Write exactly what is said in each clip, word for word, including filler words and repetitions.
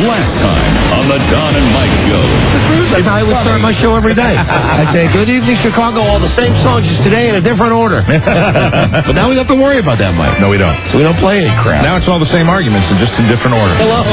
Last time on the Don and Mike Show. That's how I would start my show every day. I'd say, good evening, Chicago, all the same songs as today in a different order. But now we don't have to worry about that, Mike. No, we don't. So we don't play any crap. Now it's all the same arguments and just in different order. Hello.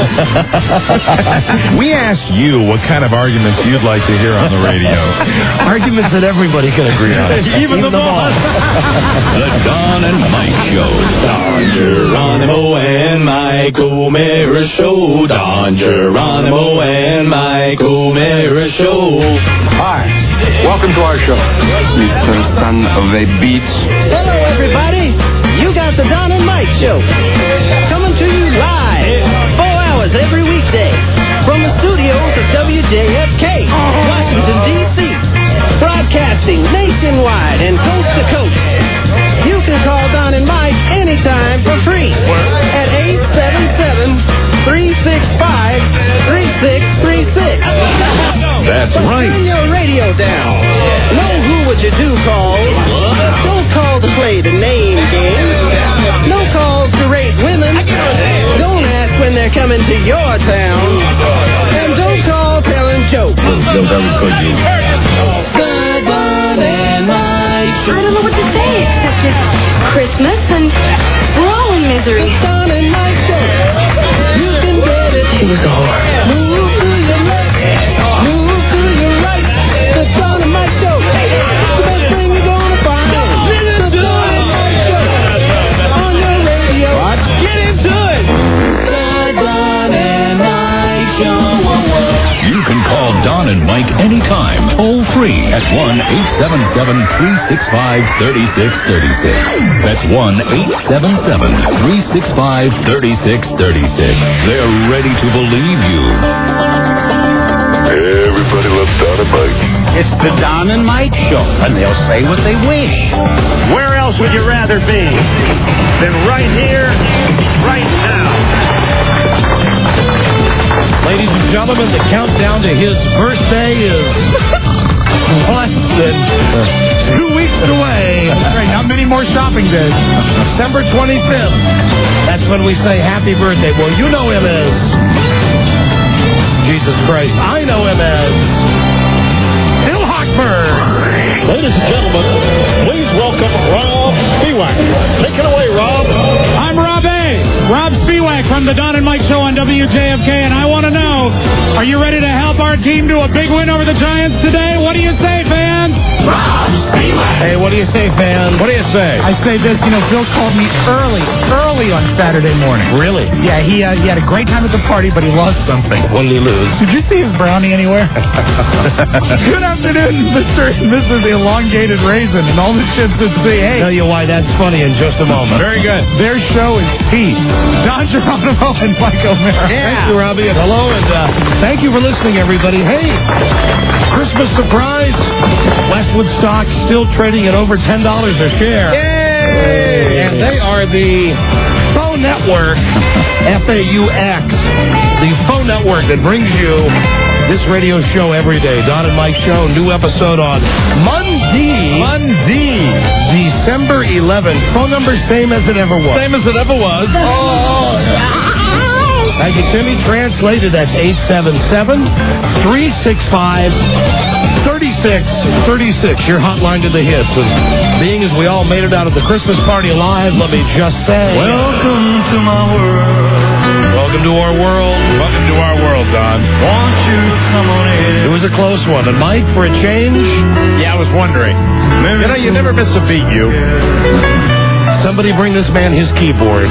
We asked you what kind of arguments you'd like to hear on the radio. Arguments that everybody can agree on. Even, Even the, the boss. The Don and Mike Show. Don Geronimo and Mike O'Meara Show. Don Geronimo and Mike O'Meara Show. Hi, welcome to our show. Mister Son of a Beach. Hello, everybody. You got the Don and Mike Show. Coming to you live, four hours every weekday, from the studios of W J F K, Washington, D C Broadcasting nationwide and coast to coast. You can call Don and Mike anytime for free at eight seven seven, three six five, three six three six. That's but right. Turn your radio down. Know who would you do calls. Don't call to play the name game. No calls to rate women. Don't ask when they're coming to your town. And don't call telling jokes. They'll never put you. The Don and Mike Show. I don't know what to say except it's Christmas and we're all in misery. The Don and Mike Show. You can get it. She was a whore. Move to your left. Move to your right. The Don and Mike Show. The best thing you're gonna find. The Don and Mike Show. On your radio. What? Get into it. The Don and Mike Show. You can call Don and Mike anytime, toll free at one eight seven seven, three six five, three six three six. That's one eight seven seven, three six five, three six three six. They're ready to believe you. Everybody loves Don and Mike. It's the Don and Mike Show, and they'll say what they wish. Where else would you rather be than right here, right now? Ladies and gentlemen, the countdown to his birthday is less than two weeks away. That's right, not many more shopping days. December twenty-fifth. That's when we say happy birthday. Well, you know him as... Jesus Christ. I know him as... Bill Hochberg. Ladies and gentlemen, please welcome Rob Spiewak. Take it away, Rob. I'm Rob A. Rob Spiewak from the Don and Mike Show on W J F K, and I want to know, are you ready to help our team do a big win over the Giants today? What do you say, fans? Rob Spiewak. Hey, what do you say, fans? What do you say? I say this, you know, Bill called me early, early on Saturday morning. Really? Yeah, he uh, he had a great time at the party, but he lost something. What did he lose? Did you see his brownie anywhere? Good afternoon, Mister and Missus Elongated Raisin, and all the shits that say, hey. Tell you why that's funny in just a moment. Very good. Their show is T. Don Geronimo and Mike O'Meara. Yeah. Thank you, Robbie. And hello, and uh, thank you for listening, everybody. Hey, Christmas surprise. Westwood stock still trading at over ten dollars a share. Yay! And they are the Faux Network, F A U X, the Faux Network that brings you this radio show every day. Don and Mike Show, new episode on Monday. Monday. December eleventh. Phone number same as it ever was. Same as it ever was. Oh. Thank you, Timmy. Translated, that's eight seven seven, three six five, three six three six. Your hotline to the hits. And being as we all made it out of the Christmas party alive, let me just say... Welcome to my world. Welcome to our world. Welcome to our world, Don. Won't you come on in? It was a close one. And Mike, for a change... Yeah, I was wondering. You know, you never miss a beat, you. Somebody bring this man his keyboard.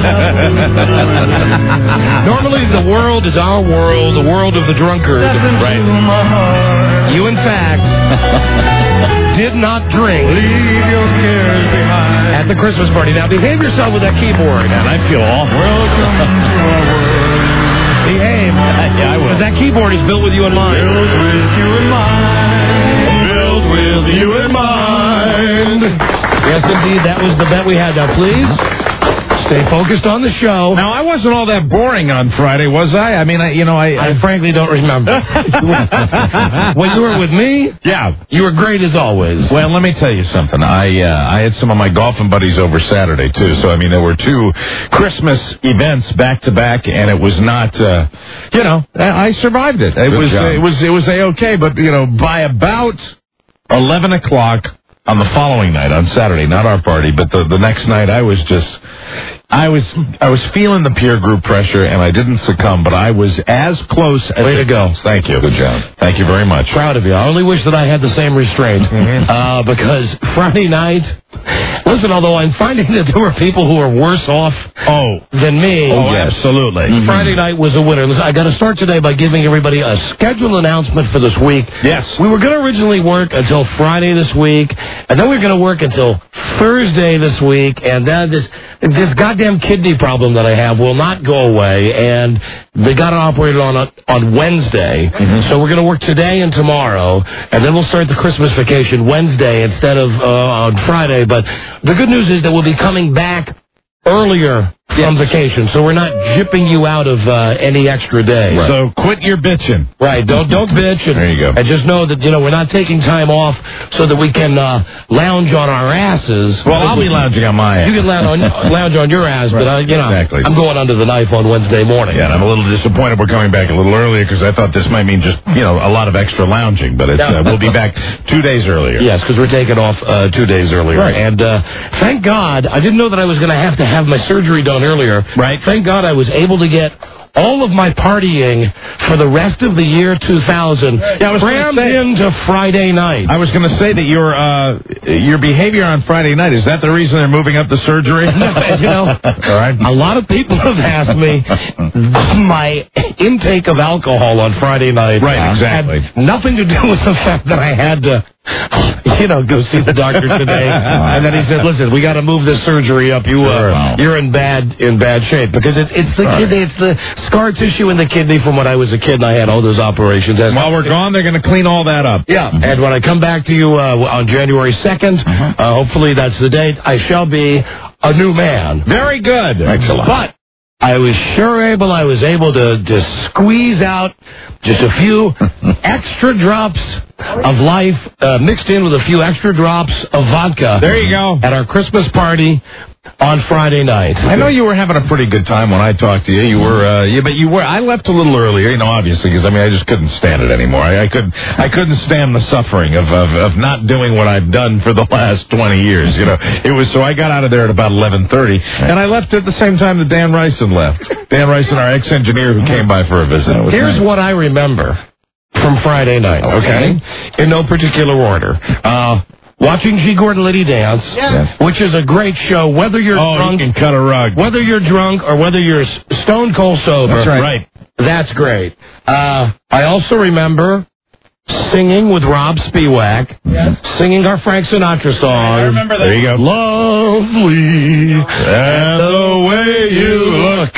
Normally, the world is our world, the world of the drunkard. Right. You, in fact, did not drink Leave your cares behind. at the Christmas party. Now, behave yourself with that keyboard. And I feel awful. Welcome to our world. Behave. Yeah, I will. Because that keyboard is built with you in mind. Built with you in mind. Built with you in mind. Yes, indeed, that was the bet we had. Now, please, Stay focused on the show. Now, I wasn't all that boring on Friday, was I? I mean, I, you know, I... I, I frankly don't remember. When you were with me, yeah, you were great as always. Well, let me tell you something. I uh, I had some of my golfing buddies over Saturday, too. So, I mean, there were two Christmas events back-to-back, and it was not, uh, you know, I survived it. It Good was, job. it was, it was A-okay, but, you know, by about eleven o'clock on the following night, on Saturday, not our party, but the, the next night, I was just... I was I was feeling the peer group pressure, and I didn't succumb, but I was as close as... Way to go. Thank you. Good job. Thank you very much. Proud of you. I only wish that I had the same restraint. Mm-hmm. Uh, because Friday night... Listen, although I'm finding that there were people who are worse off oh. than me. Oh, yes. Absolutely. Mm-hmm. Friday night was a winner. Listen, I got to start today by giving everybody a schedule announcement for this week. Yes. We were going to originally work until Friday this week, and then we were going to work until Thursday this week, and then this this goddamn kidney problem that I have will not go away, and they got it operated on on Wednesday. Mm-hmm. So we're going to work today and tomorrow, and then we'll start the Christmas vacation Wednesday instead of uh, on Friday. But the good news is that we'll be coming back earlier from vacation, so we're not jipping you out of uh, any extra day. Right. So quit your bitching. Right, don't don't bitch. And, there you go. And just know that, you know, we're not taking time off so that we can uh, lounge on our asses. Well, I'll be lounging on my ass. You can lounge on, lounge on your ass, right. but, uh, you know, exactly. I'm going under the knife on Wednesday morning. Yeah, and I'm a little disappointed we're coming back a little earlier because I thought this might mean just, you know, a lot of extra lounging, but it's, uh, we'll be back two days earlier. Yes, because we're taking off uh, two days earlier. Right. And uh, thank God, I didn't know that I was going to have to have my surgery done earlier. Right. Thank God I was able to get all of my partying for the rest of the year two thousand yeah, I was crammed say, into Friday night. I was going to say that your uh, your behavior on Friday night, is that the reason they're moving up the surgery? You know, all right. A lot of people have asked me my intake of alcohol on Friday night. Right, exactly. Had nothing to do with the fact that I had to, you know, go see the doctor today. And then he said, "Listen, we got to move this surgery up. You, uh, wow. you're in bad in bad shape because it's it's the right. kidney, it's the scar tissue in the kidney from when I was a kid and I had all those operations." As While we're gone, they're going to clean all that up. Yeah, and when I come back to you uh, on January second, uh-huh. uh, hopefully that's the date, I shall be a new man. Very good. Excellent. But I was sure able, I was able to, to squeeze out just a few extra drops of life uh, mixed in with a few extra drops of vodka. There you go. At our Christmas party on Friday night. I know you were having a pretty good time when I talked to you. You were, uh, yeah, but you were. I left a little earlier, you know, obviously, because I mean, I just couldn't stand it anymore. I, I couldn't, I couldn't stand the suffering of, of of not doing what I've done for the last twenty years. You know, it was so I got out of there at about eleven thirty, and I left at the same time that Dan Ryson left. Dan Ryson, our ex-engineer who came by for a visit. Here's nice. What I remember from Friday night. Okay, okay? In no particular order. Uh. Watching G. Gordon Liddy dance, yes. Which is a great show, whether you're oh, drunk, you can cut a rug. Whether you're drunk or whether you're stone cold sober. That's right. right. That's great. Uh, I also remember singing with Rob Spiewak, yes. Singing our Frank Sinatra song. I remember that. There you go. Lovely and the way you look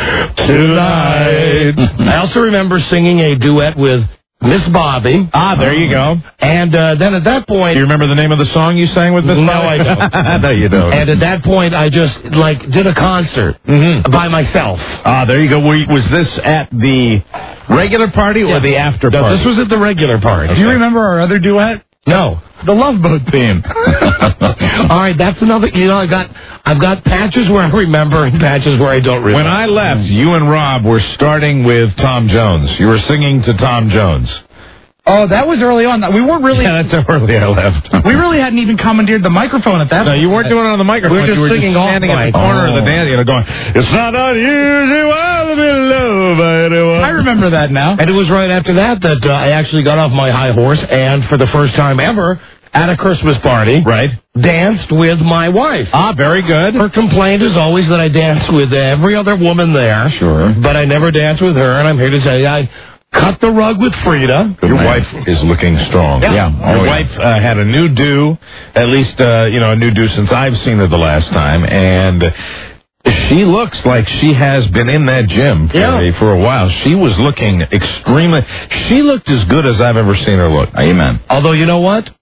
tonight. I also remember singing a duet with Miss Bobby. Ah, there you go. And uh, then at that point... Do you remember the name of the song you sang with Miss no, Bobby? No, I don't. No, you don't. And at that point, I just, like, did a concert mm-hmm. by myself. Ah, there you go. Was this at the regular party or yeah. the after party? No, this was at the regular party. Do you remember our other duet? No. The Love Boat theme. All right, that's another, you know, I got, I've got patches where I remember and patches where I don't remember. When I left, you and Rob were starting with Tom Jones. You were singing to Tom Jones. Oh, that was early on. We weren't really... Yeah, that's how early I left. We really hadn't even commandeered the microphone at that no, point. No, you weren't doing it on the microphone. We were just you were singing just standing off in the corner oh. of the dance, you know, going, it's not unusual to be loved by anyone. I remember that now. And it was right after that that uh, I actually got off my high horse and for the first time ever... at a Christmas party, right? Danced with my wife. Ah, very good. Her complaint is always that I dance with every other woman there. Sure. But I never dance with her, and I'm here to tell you, I cut the rug with Frida. Good Your man. Wife is looking strong. Yeah. yeah. Your oh, wife uh, had a new do, at least, uh, you know, a new do since I've seen her the last time, and... she looks like she has been in that gym for, yeah. a, for a while. She was looking extremely... She looked as good as I've ever seen her look. Amen. Although, you know what?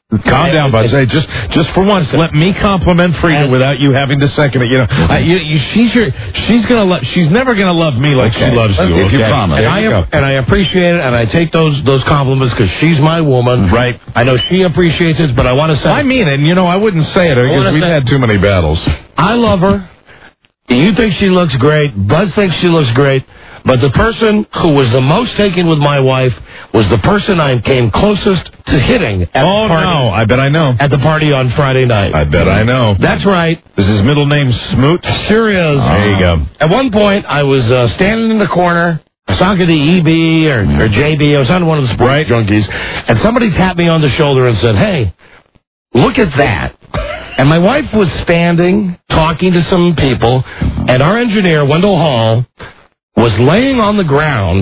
Calm down, Buzz. Hey, just just for once, let me compliment Frida without you having to second it. You know, I, you, you, she's your, she's gonna love. She's never gonna love me like Okay. she loves Let's- you. if you okay? promise. And I, There you and I appreciate it, and I take those those compliments because she's my woman. Right. I know she appreciates it, but I want to say I mean it. And you know, I wouldn't say it because wanna we've say- had too many battles. I love her. You think she looks great. Buzz thinks she looks great. But the person who was the most taken with my wife was the person I came closest to hitting at Oh the party. no! I bet I know. At the party on Friday night. I bet I know. That's right. Is his middle name Smoot? Sure is. There you go. At one point, I was uh, standing in the corner. I was talking to E B or, or J B. I was on one of the sports Right. junkies. And somebody tapped me on the shoulder and said, hey, look at that. And my wife was standing, talking to some people, and our engineer, Wendell Hall, was laying on the ground,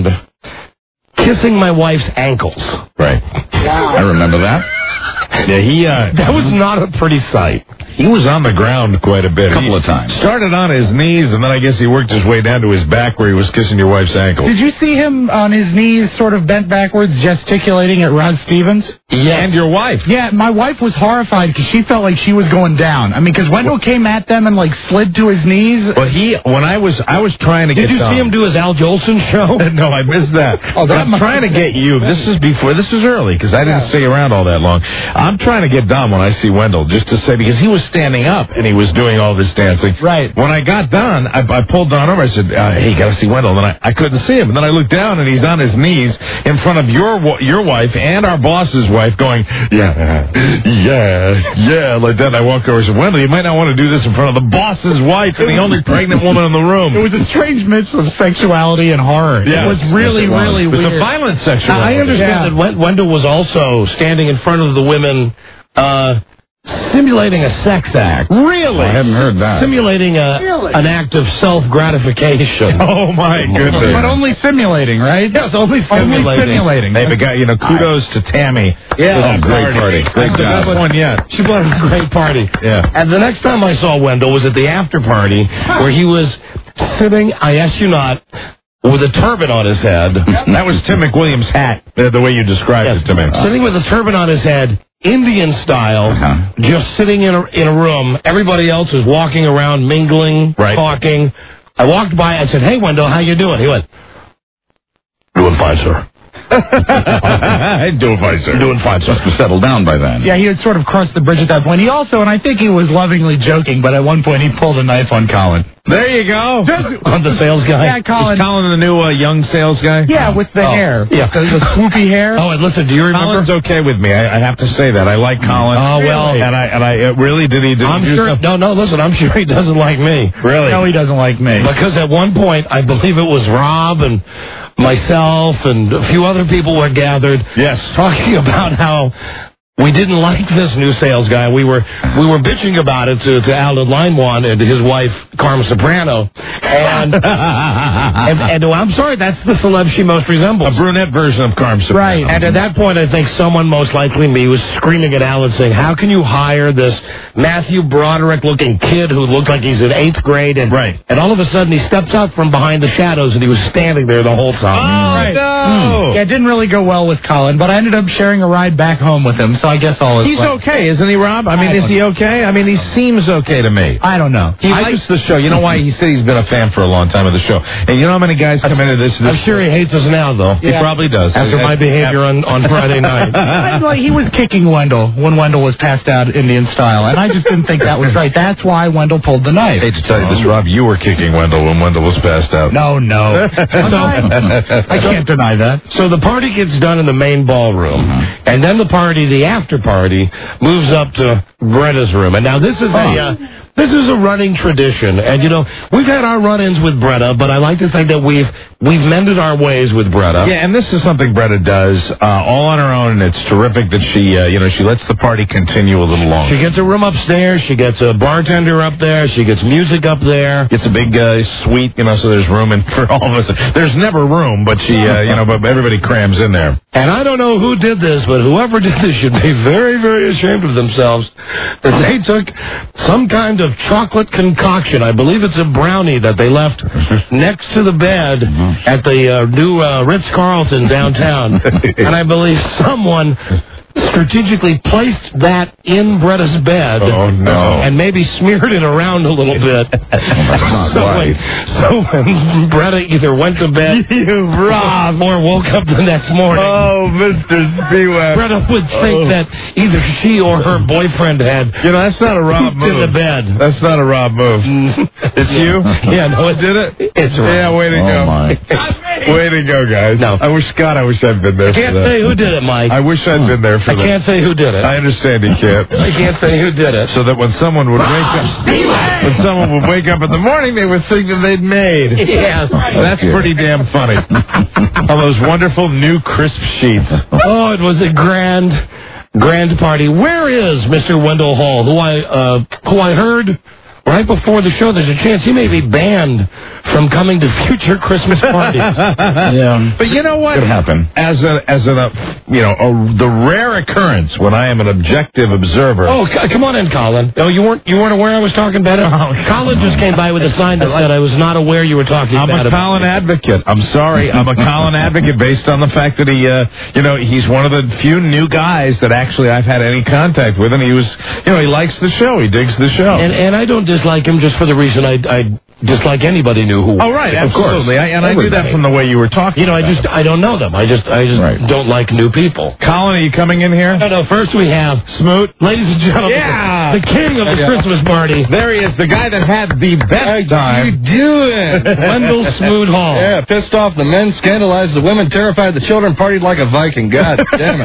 kissing my wife's ankles. Right. I remember that. Yeah, he. Uh, That was not a pretty sight. He was on the ground quite a bit. A couple He of times. Started on his knees, and then I guess he worked his way down to his back where he was kissing your wife's ankle. Did you see him on his knees, sort of bent backwards, gesticulating at Rod Stevens? Yes. And your wife. Yeah, my wife was horrified because she felt like she was going down. I mean, because Wendell came at them and like slid to his knees. But he, when I was, I was trying to Did get. you see him do his Al Jolson show? No, I missed that. Oh, that I'm must trying to have get you. This is before. This is early because I didn't stay around all that long. I'm trying to get Dom when I see Wendell, just to say because he was standing up and he was doing all this dancing. Right. When I got done, I, I pulled Don over. I said, uh, "Hey, you got to see Wendell." And I, I couldn't see him. And then I looked down and he's on his knees in front of your wa- your wife and our boss's wife, going, "Yeah, yeah, yeah," like that. And I walked over and said, "Wendell, you might not want to do this in front of the boss's wife and the only pregnant woman in the room." It was a strange mix of sexuality and horror. Yes. It was really, Yes, it was. really It was weird. a violent sexual. Now, I understand Yeah. that Wen- Wendell was also standing in front of the women, uh, simulating a sex act. Really? I hadn't heard that. Simulating a, Really? an act of self-gratification. Oh my goodness! But only simulating, right? Yes, only Only simulating. simulating. Hey, but guy, you know, kudos to Tammy. Yeah. For that Oh, great party. Great That's the job. best one yet. She put on a great party. Yeah. And the next time I saw Wendell was at the after party where he was sitting, I ask you not, with a turban on his head. That was Tim McWilliams' hat, uh, the way you described Yes, it to me. sitting with a turban on his head, Indian style, Uh-huh. just sitting in a, in a room. Everybody else is walking around, mingling, Right. talking. I walked by, I said, hey, Wendell, how you doing? He went, doing fine, sir. I'd do it fine, sir. Doing fine, sir. Must have settled down by then. Yeah, he had sort of crossed the bridge at that point. He also, and I think he was lovingly joking, but at one point he pulled a knife on Colin. There you go. On the sales guy. Yeah, Colin. Is Colin the new uh, young sales guy? Yeah, with the Oh, hair. yeah. The, the swoopy hair. Oh, and listen, do you remember? Colin's okay with me. I, I have to say that. I like Colin. Oh, well. And I, and I uh, really did he did I'm he do sure. something? No, no, listen, I'm sure he doesn't like me. Really? No, he doesn't like me. Because at one point, I believe it was Rob and myself and a few other people were gathered. Yes. Talking about how we didn't like this new sales guy. We were we were bitching about it to, to Alan Limewan and his wife, Carmen Soprano. And, and, and I'm sorry, that's the celeb she most resembles. A brunette version of Carm Soprano. Right. And at that point, I think someone, most likely me, was screaming at Alan saying, how can you hire this Matthew Broderick-looking kid who looked like he's in eighth grade? And, Right. and all of a sudden, he steps out from behind the shadows, and he was standing there the whole Oh, time. no. Yeah, it didn't really go well with Colin, but I ended up sharing a ride back home with him, so I guess all is He's well. okay, isn't he, Rob? I mean, I is he okay? I mean, he seems okay to me. I don't know. He likes the show. You know why? He said he's been a fan for a long time of the show. And you know how many guys come into this? this I'm sure he hates us now, though. He probably does. After my behavior on, on Friday night. I- like, he was kicking Wendell when Wendell was passed out Indian style, and I just didn't think that was right. That's why Wendell pulled the knife. I hate to tell you this, Rob. You were kicking Wendell when Wendell was passed out. No, no. I can't deny that. So the party gets done in the main ballroom, and then the party, the after party, moves up to Bretta's room. And now this is a uh, this is a running tradition, and you know we've had our run-ins with Bretta, but I like to think that we've we've mended our ways with Bretta. Yeah, and this is something Bretta does uh, all on her own, and it's terrific that she, uh, you know, she lets the party continue a little longer. She gets a room upstairs. She gets a bartender up there. She gets music up there. Gets a big uh, suite, you know, so there's room in for all of us. There's never room, but she, uh, you know, but everybody crams in there. And I don't know who did this, but whoever did this should be very, very ashamed of themselves that they took some kind of chocolate concoction. I believe it's a brownie that they left next to the bed at the uh, new uh, Ritz-Carlton downtown. And I believe someone strategically placed that in Bretta's bed. Oh, no. And maybe smeared it around a little bit. That's not so right. When, so when Bretta either went to bed You, Rob. or woke up the next morning, Oh, Mister Spiewak. Bretta would think Oh. that either she or her boyfriend had You know, that's not a Rob pooped in move. the bed. That's not a Rob move. It's you? Yeah, no, it Did it? It's Rob. Yeah, way to Oh, go. my. Way to go, guys. No. I wish, God, I wish I'd been there I can't for that. say who did it, Mike. I wish I'd been there for I that. can't say who did it. I understand you can't. I can't say who did it. So that when someone would wake up, when someone would wake up in the morning, they would think that they'd made. Yes. That's pretty damn funny. All those wonderful new crisp sheets. Oh, it was a grand, grand party. Where is Mister Wendell Hall, who I, uh, who I heard right before the show? There's a chance he may be banned from coming to future Christmas parties. Yeah. But you know what? Could happen. As a, as a, you know, a, the rare occurrence when I am an objective observer. Oh, c- come on in, Colin. Oh, you weren't you weren't aware I was talking bad? Colin just came by with a sign that said I was not aware you were talking I'm bad a about Colin me. advocate. I'm sorry. I'm a Colin advocate based on the fact that he, uh, you know, he's one of the few new guys that actually I've had any contact with, and he was, you know, he likes the show. He digs the show. And and I don't dislike him just for the reason I I dislike anybody new who. Oh, right, of course. absolutely. I, and I knew that Everybody. from the way you were talking. You know, I about just it. I don't know them. I just I just Right. don't like new people. Colin, are you coming in here? No, no. First we have Smoot. ladies and gentlemen, Yeah. the king of the Yeah. Christmas party, There he is, the guy that had the best time. doing? Wendell Smoot Hall. Yeah, pissed off the men, scandalized the women, terrified the children, partied like a Viking. God damn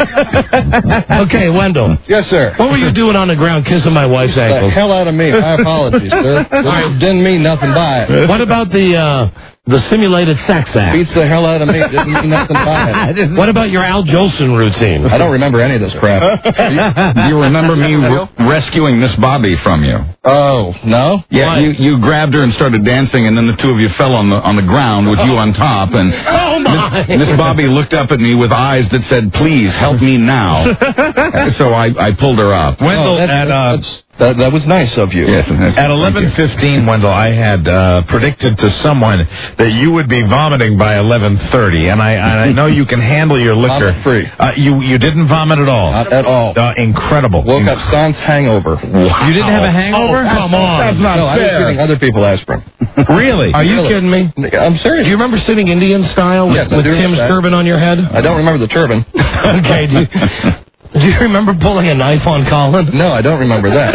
it. Okay, Wendell. Yes, sir. What were you doing on the ground kissing my wife's The ankles? hell out of me. My apologies, sir. This didn't mean nothing by it. What about the uh, the simulated sex act? Beats the hell out of me. Didn't mean nothing by it. What about your Al Jolson routine? I don't remember any of this crap. You remember me re- rescuing Miss Bobby from you? Oh, no? Yeah, Why? you you grabbed her and started dancing, and then the two of you fell on the on the ground with you on top. And Oh, my. Miss, Miss Bobby looked up at me with eyes that said, "Please help me now." So I, I pulled her up. Wendell, Oh, that's- at, uh, that's- that, that was nice of you. Yes, and- At eleven fifteen, Wendell, I had uh, predicted to someone that you would be vomiting by eleven thirty, and I, and I know you can handle your liquor. Vomit free. Uh, you you didn't vomit at all. Not at all. Uh, incredible. Woke up sans hangover. You didn't have a hangover? Oh, come on. That's not No, I was fair. giving other people aspirin. Really? Are you Really? kidding me? I'm Do serious. you remember sitting Indian style with, Yes, I with do Tim's remember that. turban on your head? I don't remember the turban. Okay. Do you, do you remember pulling a knife on Colin? No, I don't remember that.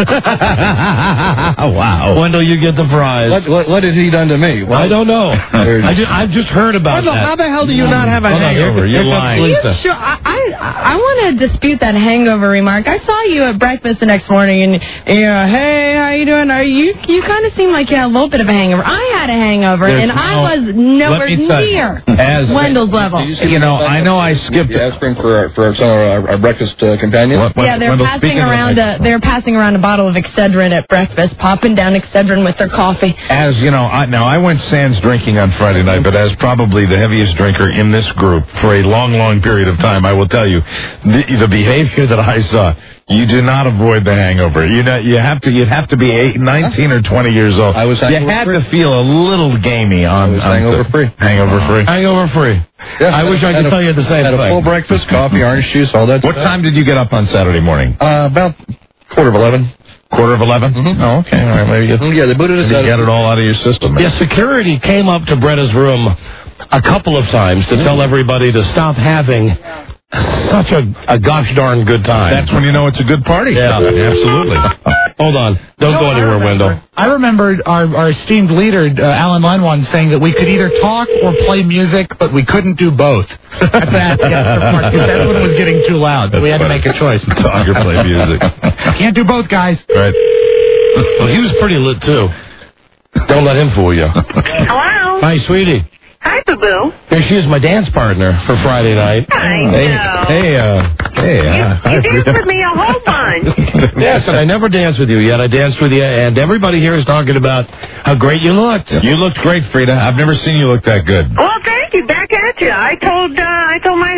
Wow. Wendell, you get the prize. What, what, what has he done to me? Well, I don't know. There's- I just, I've just heard about Wendell, that. how the hell do you not have a Hold on, here- hangover? here You're comes lying. Lisa. Sure, I, I I want to dispute that hangover remark. I saw you at breakfast the next morning, and yeah, hey, how you doing? Are you you kind of seem like you had a little bit of a hangover. I had a hangover, There's and I no- was Let nowhere me tell you, near as- Wendell's level. Did see You know, that- I know I skipped the aspirin for our, for some of our, our breakfast uh, companions. What- what- Yeah, they're Wendell, passing speaking of around that- a they're passing around a bottle of Excedrin at breakfast, popping down Excedrin with their coffee. As you know, I, now I went sans drinking on Friday night, but as probably the heaviest drinker in this group for a long, long period of time, I will tell you the, the behavior that I saw. You do not avoid the hangover. You know, you have to. You'd have to be eight, nineteen or twenty years old. I was You hangover had free. to feel a little gamey on. I was on hangover the- free. Hangover free. Hangover free. Yes, I wish I had could a- tell you the same had thing. a full breakfast, coffee, orange juice, all that What stuff. time did you get up on Saturday morning? Uh, about quarter of eleven. Quarter of eleven. Mhm. Oh, okay. All right. Maybe you, Mm, Yeah, they booted us you out. get it all out of your system. Yeah, security came up to Bretta's room a couple of times to tell everybody to stop having such a, a gosh darn good time. That's when you know it's a good party. Yeah. absolutely. Hold on. Don't No, go I anywhere, remember. Wendell. I remembered our, our esteemed leader, uh, Alan Len, once saying that we could either talk or play music, but we couldn't do both. That's that, yeah, because everyone was getting too loud, so we had to make a choice. Talk or play music. Can't do both, guys. Right. Well, he was pretty lit, too. Don't let him fool you. Hello. Hi, sweetie. Hi, Boo Boo. Here she is, my dance partner for Friday night. I Hey, know. hey, uh, hey. uh, You danced with me a whole bunch. Yes, and I never danced with you yet. I danced with you, and everybody here is talking about how great you looked. You looked great, Frida. I've never seen you look that good. Well, thank you. Back at you. I told uh, I told my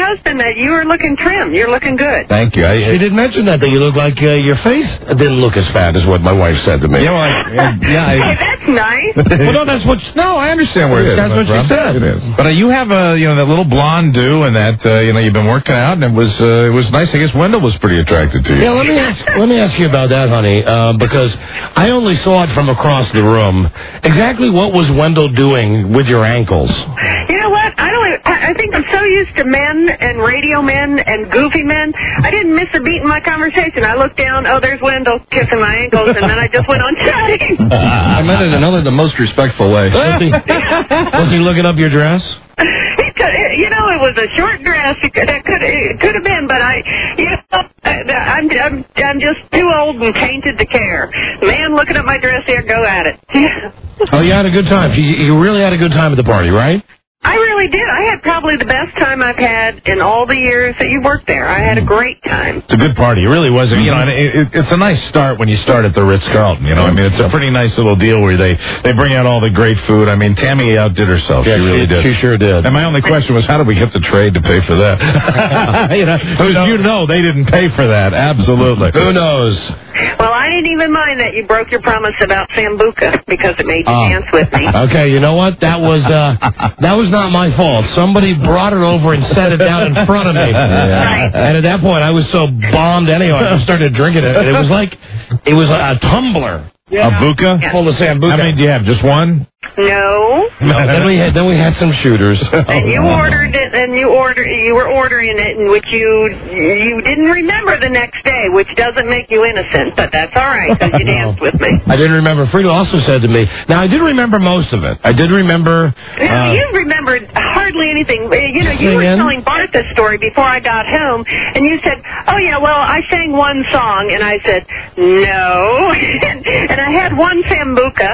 husband that you were looking trim. You're looking good. Thank you. I, She did mention that, that you look like uh, your face didn't look as fat as what my wife said to me. You know, I, yeah, I, Hey, that's nice. Well, no, that's what... no, I understand where it is. That's what she said. It is. But uh, you have uh, you know, that little blonde do, and that uh, you know, you've been working out, and it was uh, it was nice. I guess Wendell was pretty attracted to you. Yeah, let me ask, let me ask you about that, honey, uh, because I only saw it from across the room. Exactly what was Wendell doing with your ankles? You know what? I don't. I I think I'm so used to men and radio men and goofy men. I didn't miss a beat in my conversation. I looked down. Oh, there's Wendell kissing my ankles, and then I just went on chatting. I meant it in only the most respectful way. Was he, was he looking up your dress? It could, you know, it was a short dress. It could, it could, it could have been, but I, you know, I'm, I'm, I'm just too old and tainted to care. Man, looking at my dress here, go at it. Oh, you had a good time. You, you really had a good time at the party, right? I really did. I had probably the best time I've had in all the years that you worked there. I had a great time. It's a good party. It really was. You know, and it, it, it's a nice start when you start at the Ritz-Carlton. You know, I mean, it's a pretty nice little deal where they, they bring out all the great food. I mean, Tammy outdid herself. Yeah, she really she, did. She sure did. And my only question was, how did we get the trade to pay for that? you know, because you know they didn't pay for that. Absolutely. Who knows? Well, I didn't even mind that you broke your promise about Sambuca because it made you Oh. dance with me. Okay, you know what? That was uh, that was not my fault. Somebody brought it over and set it down in front of me. Right. And at that point, I was so bombed anyway, I just started drinking it. It was like, it was a tumbler. A buka? Yeah. Full of Sambuca. How many do you have? Just one? No. No, then we had then we had some shooters. And you ordered it, and you order you were ordering it, in which you you didn't remember the next day, which doesn't make you innocent, but that's all right because you danced with me. I didn't remember. Frida also said to me. Now I did remember most of it. I did remember. Now, Uh, you remembered hardly anything. You know, you were Singing? telling Bart this story before I got home, and you said, "Oh yeah, well, I sang one song," and I said, "No," and I had one Sambuca.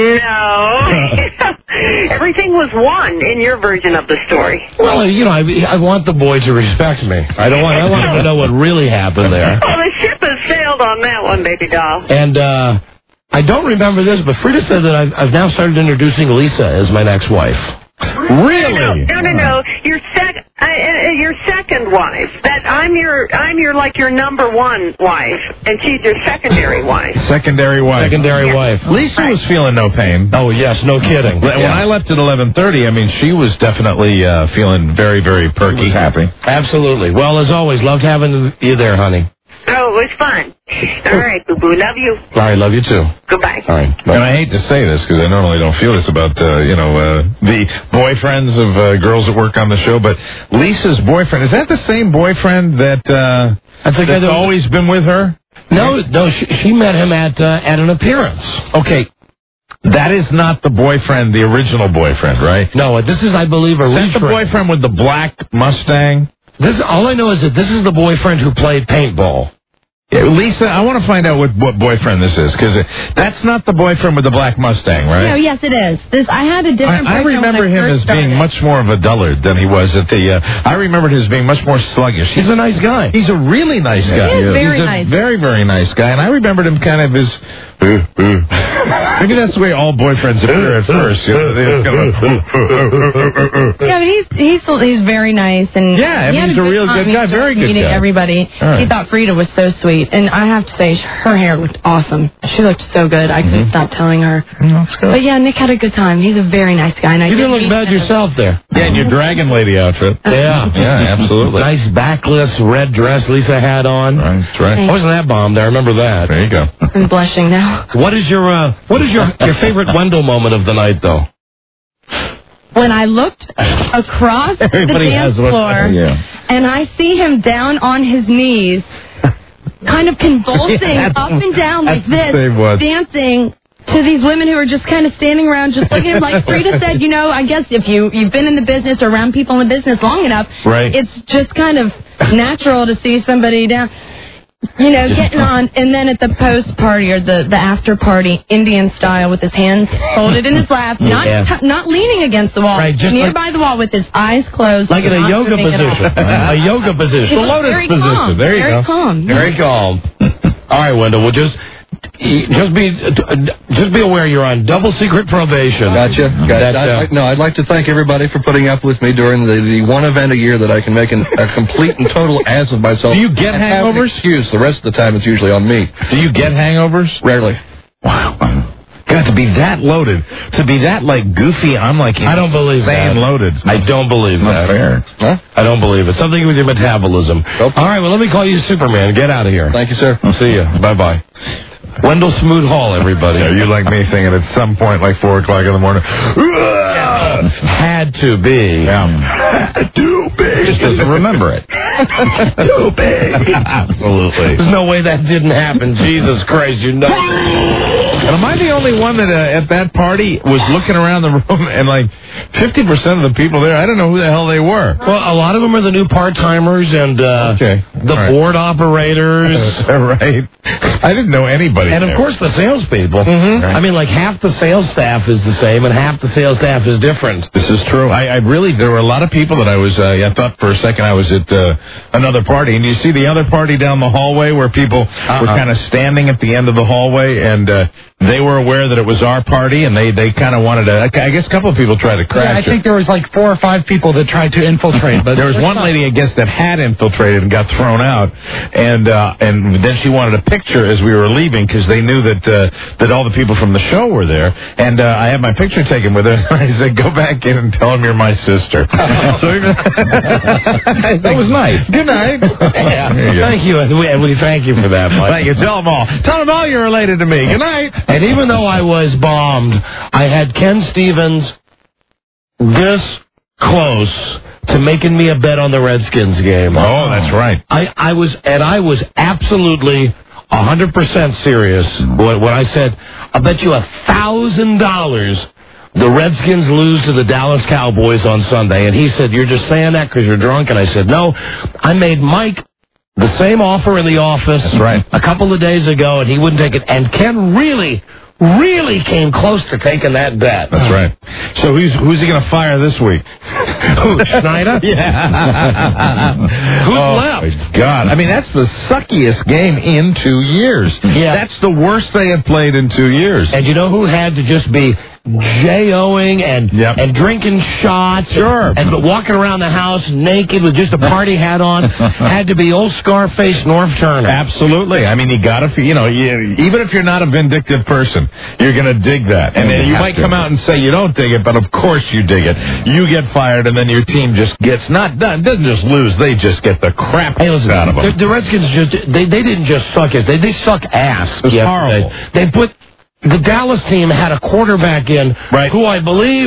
No. Everything was one in your version of the story. well, you know, I, I want the boy to respect me. I don't want. I want him to know what really happened there. Well, the ship has sailed on that one, baby doll. And uh, I don't remember this, but Frida said that I've, I've now started introducing Lisa as my next wife. Really? No, no, no. Your sec, uh, uh, your second wife. That I'm your, I'm your like your number one wife, and she's your secondary wife. Secondary wife. Secondary Yeah. wife. Lisa was feeling no pain. Oh yes, no kidding. When Yeah. I left at eleven thirty, I mean, she was definitely uh, feeling very, very perky. Happy. Absolutely. Well, as always, loved having you there, honey. Oh, it was fun. All right, boo boo. Love you. All right, love you too. Goodbye. All right. And I hate to say this because I normally don't feel this about, uh, you know, uh, the boyfriends of uh, girls that work on the show, but Lisa's boyfriend, is that the same boyfriend that uh, That's the guy that's that- always been with her? No, no, she, she met him at uh, at an appearance. Okay. That is not the boyfriend, the original boyfriend, right? No, this is, I believe, a Is that the retread. boyfriend with the black Mustang? This all I know is that this is the boyfriend who played paintball. Yeah, Lisa, I want to find out what, what boyfriend this is, because that's not the boyfriend with the black Mustang, right? No, yes, it is. This I had a different. I, I boyfriend when remember I him first as being started. much more of a dullard than he was at the. Uh, I remembered him as being much more sluggish. He's a nice guy. He's a really nice guy. He is very He's a nice. very, very nice guy, and I remembered him kind of as. Uh, uh. Maybe that's the way all boyfriends appear at first. You know, they just kind of, Yeah, but he's he's he's very nice and Yeah, I he mean, had he's a good real time. good He guy, enjoyed very good meeting guy. everybody. All right. He thought Frida was so sweet, and I have to say her hair looked awesome. She looked so good. I couldn't stop telling her. But yeah, Nick had a good time. He's a very nice guy, and I You did didn't look meet bad him. yourself there. yeah, and your dragon lady outfit. Yeah. Yeah, absolutely. Nice backless red dress Lisa had on. That's right. I wasn't that bombed. I remember that. There you go. I'm blushing now. What is your uh, what is your your favorite Wendell moment of the night, though? When I looked across the Everybody dance has one. floor, Yeah. and I see him down on his knees, kind of convulsing Yeah, up and down like that's the this, same one. dancing to these women who are just kind of standing around, just looking at him. Like Frida said, you know, I guess if you, you've been in the business or around people in the business long enough, Right. it's just kind of natural to see somebody down, you know, getting on, and then at the post party or the, the after party, Indian style, with his hands folded in his lap, not Yeah. t- not leaning against the wall, Right, just nearby the wall with his eyes closed. Like in a not yoga moving at all. position. A yoga He position. looked very calm, There you very go. calm. Very calm. All right, Wendell, we'll just just be just be aware you're on double secret probation. Gotcha. gotcha. That, I, uh, I, no, I'd like to thank everybody for putting up with me during the, the one event a year that I can make an, a complete and total ass of myself. Do you get and have an hangovers? excuse. The rest of the time it's usually on me. Do you get hangovers? Rarely. Wow. God, to be that loaded, to be that, like, goofy, I'm like, I don't believe that. loaded. I don't believe Not that. fair. Huh? I don't believe it. Something with your metabolism. Nope. All right, well, let me call you Superman. Get out of here. Thank you, sir. I'll see you. Bye-bye. Wendell Smoot Hall, everybody. Yeah, you like me thinking at some point, like four o'clock in the morning, had to be. Yeah. Too big. Just doesn't remember it. Too big. Absolutely. There's no way that didn't happen. Jesus Christ, you know. And am I the only one that uh, at that party was looking around the room and like fifty percent of the people there, I don't know who the hell they were. Well, a lot of them are the new part-timers and uh, Okay. the All right. board operators. Right. I didn't know anybody. And, of there. course, the salespeople. Mhm. I mean, like, half the sales staff is the same and half the sales staff is different. This is true. I, I really, there were a lot of people that I was, uh, I thought for a second I was at uh, another party. And you see the other party down the hallway where people Uh-huh. were kind of standing at the end of the hallway, and uh, they were aware that it was our party, and they, they kind of wanted to, I guess a couple of people tried to crash Yeah, I it. think there was like four or five people that tried to infiltrate, but There was one lady, I guess, that had infiltrated and got thrown out, and uh, and then she wanted a picture as we were leaving because they knew that uh, that all the people from the show were there, and uh, I had my picture taken with her. I said, "Go back in and tell them you're my sister." So that was nice. Good night. Yeah. There you go. Thank you. And we, and we thank you for that, Mike. Thank you. Tell them all. Tell them all you're related to me. Good night. And even though I was bombed, I had Ken Stevens this close to making me a bet on the Redskins game. Oh, that's right. I, I was, and I was absolutely one hundred percent serious when, when I said, I'll bet you a thousand dollars the Redskins lose to the Dallas Cowboys on Sunday. And he said, you're just saying that because you're drunk? And I said, no, I made Mike the same offer in the office. That's right. A couple of days ago, and he wouldn't take it. And Ken really, really came close to taking that bet. That's right. So who's who's he going to fire this week? Who, Schneider? Yeah. Who's oh, left? my God. I mean, that's the suckiest game in two years. Yeah. That's the worst they have played in two years. And you know who had to just be J-O-ing and Yep. and drinking shots Sure. and, and walking around the house naked with just a party hat on? Had to be old Scarface North Turner. Absolutely. I mean, you got to, you know, you, even if you're not a vindictive person, you're going to dig that. And then you have might to. come out and say you don't dig it, but of course you dig it. You get fired, and then your team just gets not done, doesn't just lose, they just get the crap Hey, listen, out of them. the, the Redskins just they they didn't just suck it. They they suck ass. It was yesterday. horrible. They put the Dallas team had a quarterback in Right. who I believe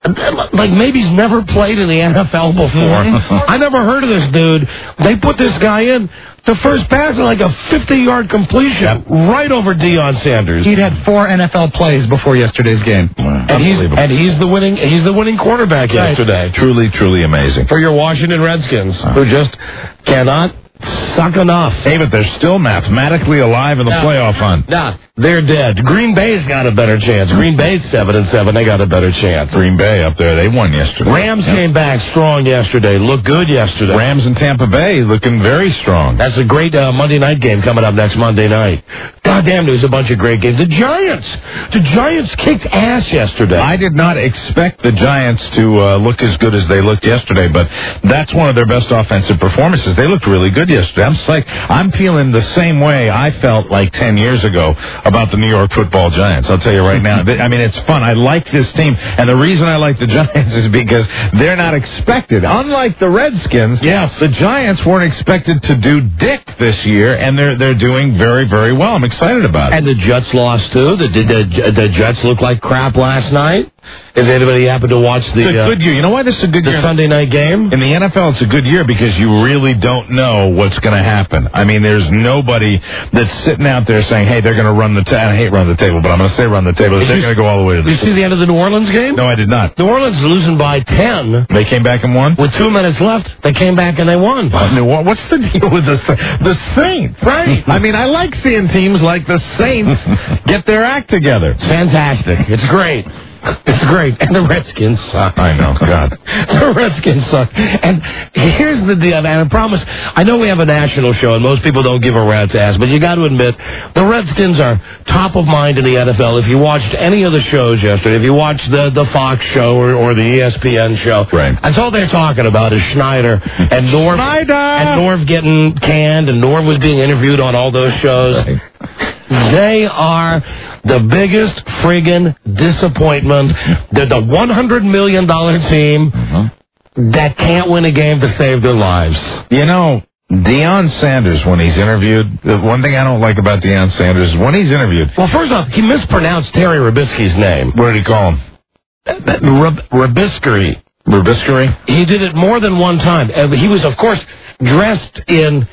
like maybe he's never played in the N F L before. I never heard of this dude. They put this guy in. The first pass is like a fifty-yard completion right over Deion Sanders. he'd had four N F L plays before yesterday's game. and he's and he's the winning he's the winning quarterback yesterday Truly, truly amazing. for your Washington Redskins, who just cannot suck enough. Hey, but they're still mathematically alive in the No. playoff hunt. Nah, they're dead. Green Bay's got a better chance. Green Bay's seven and seven. They got a better chance. Green Bay up there, they won yesterday. Rams came back strong yesterday. Looked good yesterday. Rams and Tampa Bay looking very strong. That's a great uh, Monday night game coming up next Monday night. Goddamn, there's a bunch of great games. The Giants, the Giants kicked ass yesterday. I did not expect the Giants to uh, look as good as they looked yesterday, but that's one of their best offensive performances. They looked really good yesterday. I'm psyched. I'm feeling the same way I felt like ten years ago about the New York Football Giants. I'll tell you right now. I mean, it's fun. I like this team, and the reason I like the Giants is because they're not expected. Unlike the Redskins, Yes. the Giants weren't expected to do dick this year, and they're they're doing very, very well. I'm excited about it. And the Jets lost too. The, did the, the Jets look like crap last night? If anybody happened to watch the, It's a uh, good year. You know why this is a good the year? Sunday night game? In the N F L, it's a good year because you really don't know what's going to happen. I mean, there's nobody that's sitting out there saying, hey, they're going to run the table. I hate run the table, but I'm going to say run the table. Did They're you- going to go all the way to Did the you see the end of the New Orleans game? No, I did not. New Orleans is losing by ten. They came back and won? With two minutes left, they came back and they won. I mean, what- What's the deal with the, the Saints? Right. I mean, I like seeing teams like the Saints get their act together. Fantastic. It's great. It's great. And the Redskins suck. I know, God. The Redskins suck. And here's the deal, and I promise, I know we have a national show, and most people don't give a rat's ass, but you got to admit, the Redskins are top of mind in the N F L. If you watched any of the shows yesterday, if you watched the, the Fox show or, or the E S P N show, right. that's all they're talking about is Schneider and Norv, Schneider! and Norv getting canned, and Norv was being interviewed on all those shows. Right. They are the biggest friggin' disappointment. They're the one hundred million dollars team mm-hmm. that can't win a game to save their lives. You know, Deion Sanders, when he's interviewed, the one thing I don't like about Deion Sanders is when he's interviewed. Well, first off, he mispronounced Terry Rabisky's name. What did he call him? Rab- Rabiskery. Rabiskery? He did it more than one time. Uh, he was, of course, dressed in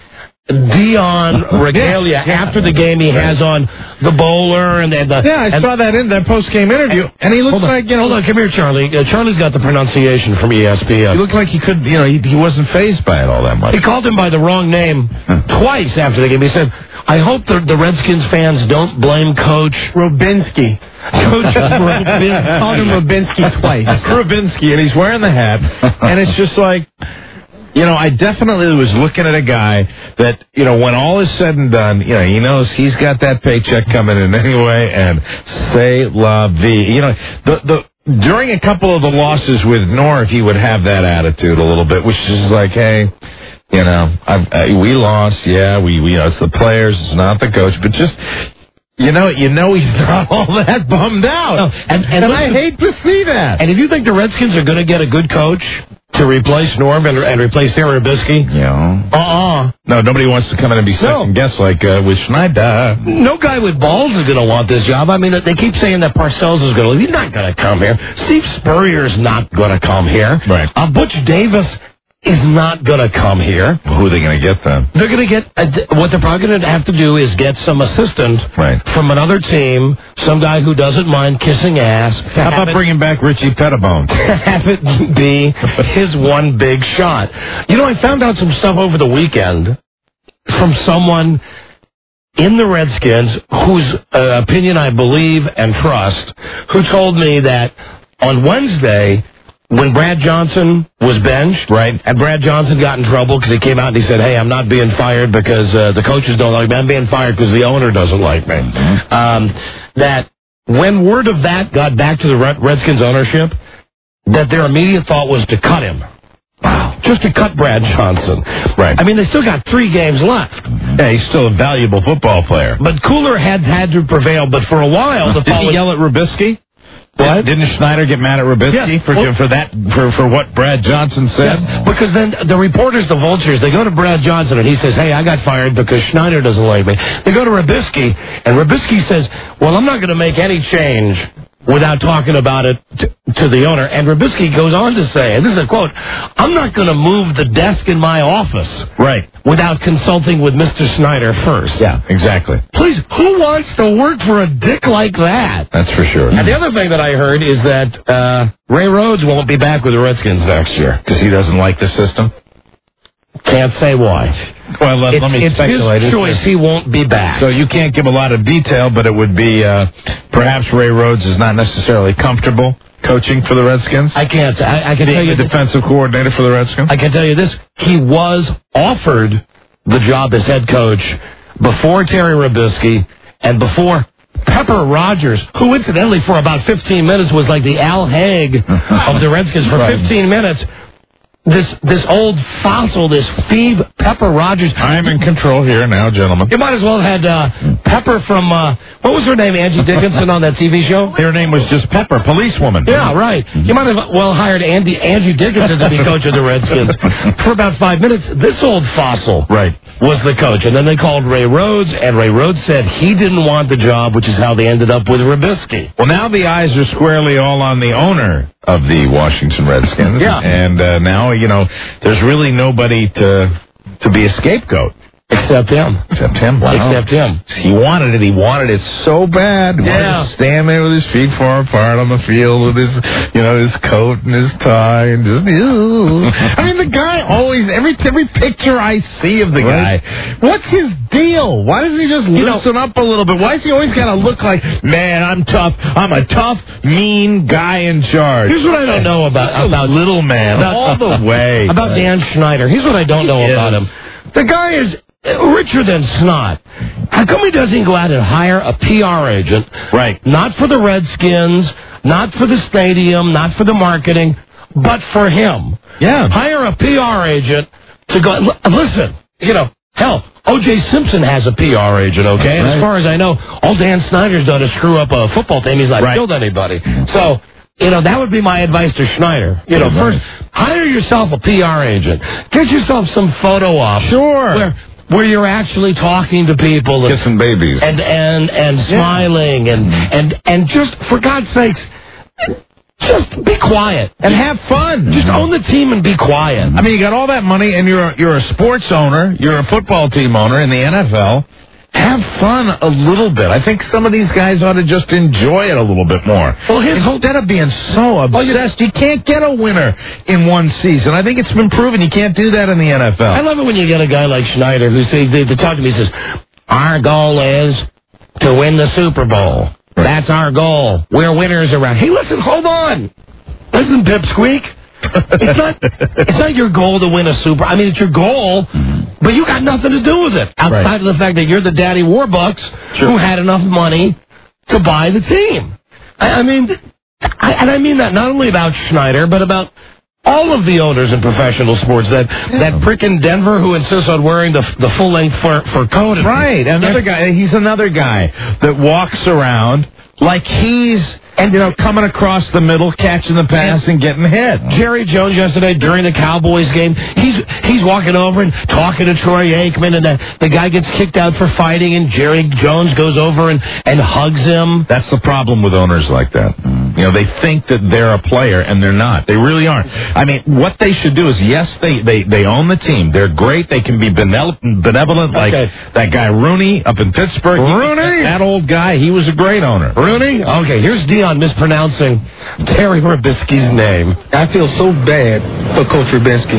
Deion regalia. Yeah, yeah. After the game, he has on the bowler and, and the... Yeah, I and, saw that in that post-game interview, and, and he looks like, you know... Hold on, come here, Charlie. Uh, Charlie's got the pronunciation from E S P N. He looked like he could, you know, he, he wasn't fazed by it all that much. He called him by the wrong name twice after the game. He said, I hope the, the Redskins fans don't blame Coach Rubinsky. Coach Rubinsky. Called him Rubinsky twice. Rubinsky, and he's wearing the hat, and it's just like... You know, I definitely was looking at a guy that, you know, when all is said and done, you know, he knows he's got that paycheck coming in anyway, and c'est la vie. You know, the the during a couple of the losses with North, he would have that attitude a little bit, which is like, hey, you know, I've, I, we lost, yeah, we, we, you know, it's the players, it's not the coach, but just... You know, you know he's not all that bummed out. No, and and, and listen, I hate to see that. And if you think the Redskins are going to get a good coach to replace Norm and, and replace Terry Rabisky, yeah. uh-uh. No, nobody wants to come in and be second guessed like uh, with Schneider. No guy with balls is going to want this job. I mean, they keep saying that Parcells is going to leave. He's not going to come here. Steve Spurrier's not going to come here. Right. Uh, Butch Davis is not going to come here. Who are they going to get then? They're going to get, a, what they're probably going to have to do is get some assistant right. from another team, some guy who doesn't mind kissing ass. How about it, bringing back Richie Pettibone? Have it be his one big shot. You know, I found out some stuff over the weekend from someone in the Redskins whose uh, opinion I believe and trust, who told me that on Wednesday, when Brad Johnson was benched, right, and Brad Johnson got in trouble because he came out and he said, hey, I'm not being fired because uh, the coaches don't like me. I'm being fired because the owner doesn't like me. Mm-hmm. Um, that when word of that got back to the Redskins ownership, that their immediate thought was to cut him. Wow. Just to cut Brad Johnson. Right. I mean, they still got three games left. Yeah, he's still a valuable football player. But cooler heads had to prevail. But for a while, the Did following... he yell at Rabisky? What? Didn't Schneider get mad at Rabisky yeah. for well, for that for for what Brad Johnson said? Yeah. Because then the reporters, the vultures, they go to Brad Johnson and he says, "Hey, I got fired because Schneider doesn't like me." They go to Rabisky and Rabisky says, "Well, I'm not going to make any change without talking about it to, to the owner." And Rabisky goes on to say, and this is a quote, "I'm not going to move the desk in my office right without consulting with Mister Schneider first." Yeah, exactly. Please, who wants to work for a dick like that? That's for sure. And the other thing that I heard is that uh, Ray Rhodes won't be back with the Redskins next year because he doesn't like the system. Can't say why. Well, let, it's, let me it's speculate. It's his choice. He won't be back. So you can't give a lot of detail, but it would be uh, perhaps Ray Rhodes is not necessarily comfortable coaching for the Redskins. I can't. I, I can Being tell you the defensive coordinator for the Redskins. I can tell you this: he was offered the job as head coach before Terry Rabisky and before Pepper Rogers, who incidentally for about fifteen minutes was like the Al Haig of the Redskins for right. fifteen minutes. This this old fossil, this Phoebe Pepper Rogers. I'm in control here now, gentlemen. You might as well have had uh, Pepper from, uh, what was her name, Angie Dickinson on that T V show? Her name was just Pepper, policewoman. Yeah, right. You might have well hired Andy Angie Dickinson to be coach of the Redskins for about five minutes. This old fossil right. was the coach. And then they called Ray Rhodes, and Ray Rhodes said he didn't want the job, which is how they ended up with Rabisky. Well, now the eyes are squarely all on the owner of the Washington Redskins. Yeah. And uh, now, you know, there's really nobody to to be a scapegoat. Except him. Except him. Wow. Except him. He wanted it. He wanted it so bad. He Yeah. wanted to stand there with his feet far apart on the field with his, you know, his coat and his tie and just. Ew. I mean, the guy always every every picture I see of the Right. guy. What's his deal? Why doesn't he just You know- loosen up a little bit? Why does he always got to look like, man, I'm tough. I'm a tough, mean guy in charge. Here's what I don't know about Just a about little man about, all the way about Dan Schneider. Here's what I don't know He about is. him. The guy is richer than snot. How come he doesn't go out and hire a P R agent? Right. Not for the Redskins, not for the stadium, not for the marketing, but for him. Yeah. Hire a P R agent to go. L- listen, you know, hell, O J Simpson has a P R agent, okay? And Right. as far as I know, all Dan Snyder's done is screw up a football team. He's not Right. killed anybody. So, you know, that would be my advice to Schneider. You know, Yeah, first, hire yourself a P R agent. Get yourself some photo ops. Sure. Where, where you're actually talking to people. And, Kissing babies. and, and, and smiling and, and, and just, for God's sakes, just be quiet. And have fun. Just own the team and be quiet. I mean, you got all that money, and you're you're a sports owner, you're a football team owner in the N F L. Have fun a little bit. I think some of these guys ought to just enjoy it a little bit more. Well, his whole- Instead of being so obsessed, you can't get a winner in one season. I think it's been proven you can't do that in the N F L. I love it when you get a guy like Schneider who says, they, they talk to me, he says, our goal is to win the Super Bowl. That's our goal. We're winners around. Hey, listen, hold on. Listen, Pipsqueak. It's not it's not your goal to win a Super. I mean, it's your goal, but you got nothing to do with it outside Right. of the fact that you're the Daddy Warbucks who had enough money to buy the team. I, I mean, I, and I mean that not only about Schneider, but about all of the owners in professional sports. That that prick in Denver who insists on wearing the the full length fur fur coat. Right, another guy. He's another guy that walks around like he's, and you know, coming across the middle, catching the pass, and getting hit. Jerry Jones yesterday during the Cowboys game, he's he's walking over and talking to Troy Aikman, and the, the guy gets kicked out for fighting, and Jerry Jones goes over and, and hugs him. That's the problem with owners like that. You know, they think that they're a player, and they're not. They really aren't. I mean, what they should do is, yes, they, they, they own the team. They're great. They can be benevolent, benevolent like Okay. that guy Rooney up in Pittsburgh. Rooney? That old guy, he was a great owner. Rooney? Okay, here's Dion mispronouncing Terry Rabisky's name. I feel so bad for Coach Rabinski.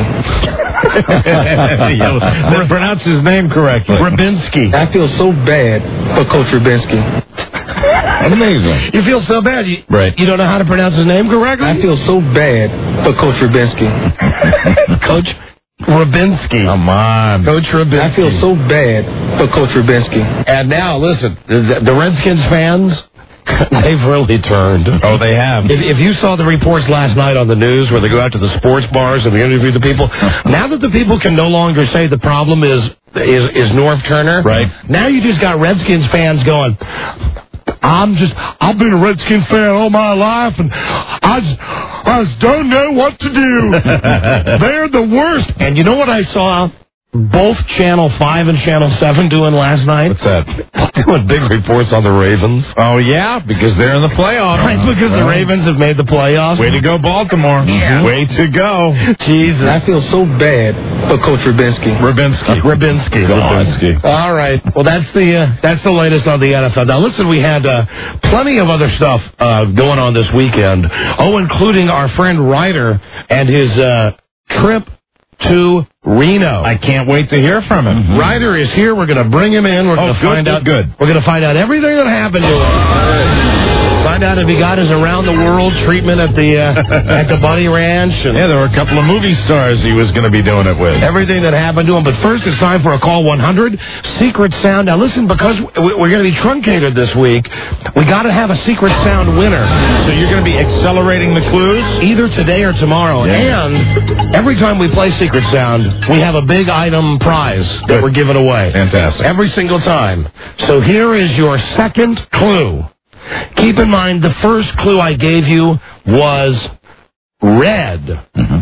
Then pronounce his name correctly. Rabinsky. I feel so bad for Coach Rabinski. Amazing. You feel so bad. You, Right. you don't know how to pronounce his name correctly? I feel so bad for Coach Rabinski. Coach Rabinsky. Come on. Coach Rabinsky. I feel so bad for Coach Rabinski. And now, listen, the, the Redskins fans, they've really turned. Oh, they have. If, if you saw the reports last night on the news where they go out to the sports bars and they interview the people, now that the people can no longer say the problem is is, is Norv Turner, Right. now you just got Redskins fans going, I'm just, I've been a Redskins fan all my life, and I just, I just don't know what to do. They're the worst. And you know what I saw both Channel five and Channel seven doing last night? What's that? Doing big reports on the Ravens. Oh, yeah, because they're in the playoffs. Right, because the Ravens have made the playoffs. Way to go, Baltimore. Yeah. Way to go. Jesus. I feel so bad for Coach Rabinski. Rabinsky. Rabinsky. Rabinsky. All right. Well, that's the uh, that's the latest on the N F L. Now, listen, we had uh, plenty of other stuff uh, going on this weekend. Oh, including our friend Ryder and his uh, trip to Reno. I can't wait to hear from him. Mm-hmm. Ryder is here. We're going to bring him in. We're Oh, going to good, find good, out. good. We're going to find out everything that happened to him. Find out if he got his around-the-world treatment at the uh, at the Bunny Ranch. And Yeah, there were a couple of movie stars he was going to be doing it with. everything that happened to him. But first, it's time for a call one hundred Secret Sound. Now, listen, because we- we're going to be truncated this week, we got to have a Secret Sound winner. So you're going to be accelerating the clues? Either today or tomorrow. Yeah. And every time we play Secret Sound, we have a big item prize that Good. we're giving away. Fantastic. Every single time. So here is your second clue. Keep in mind, the first clue I gave you was red. Mm-hmm.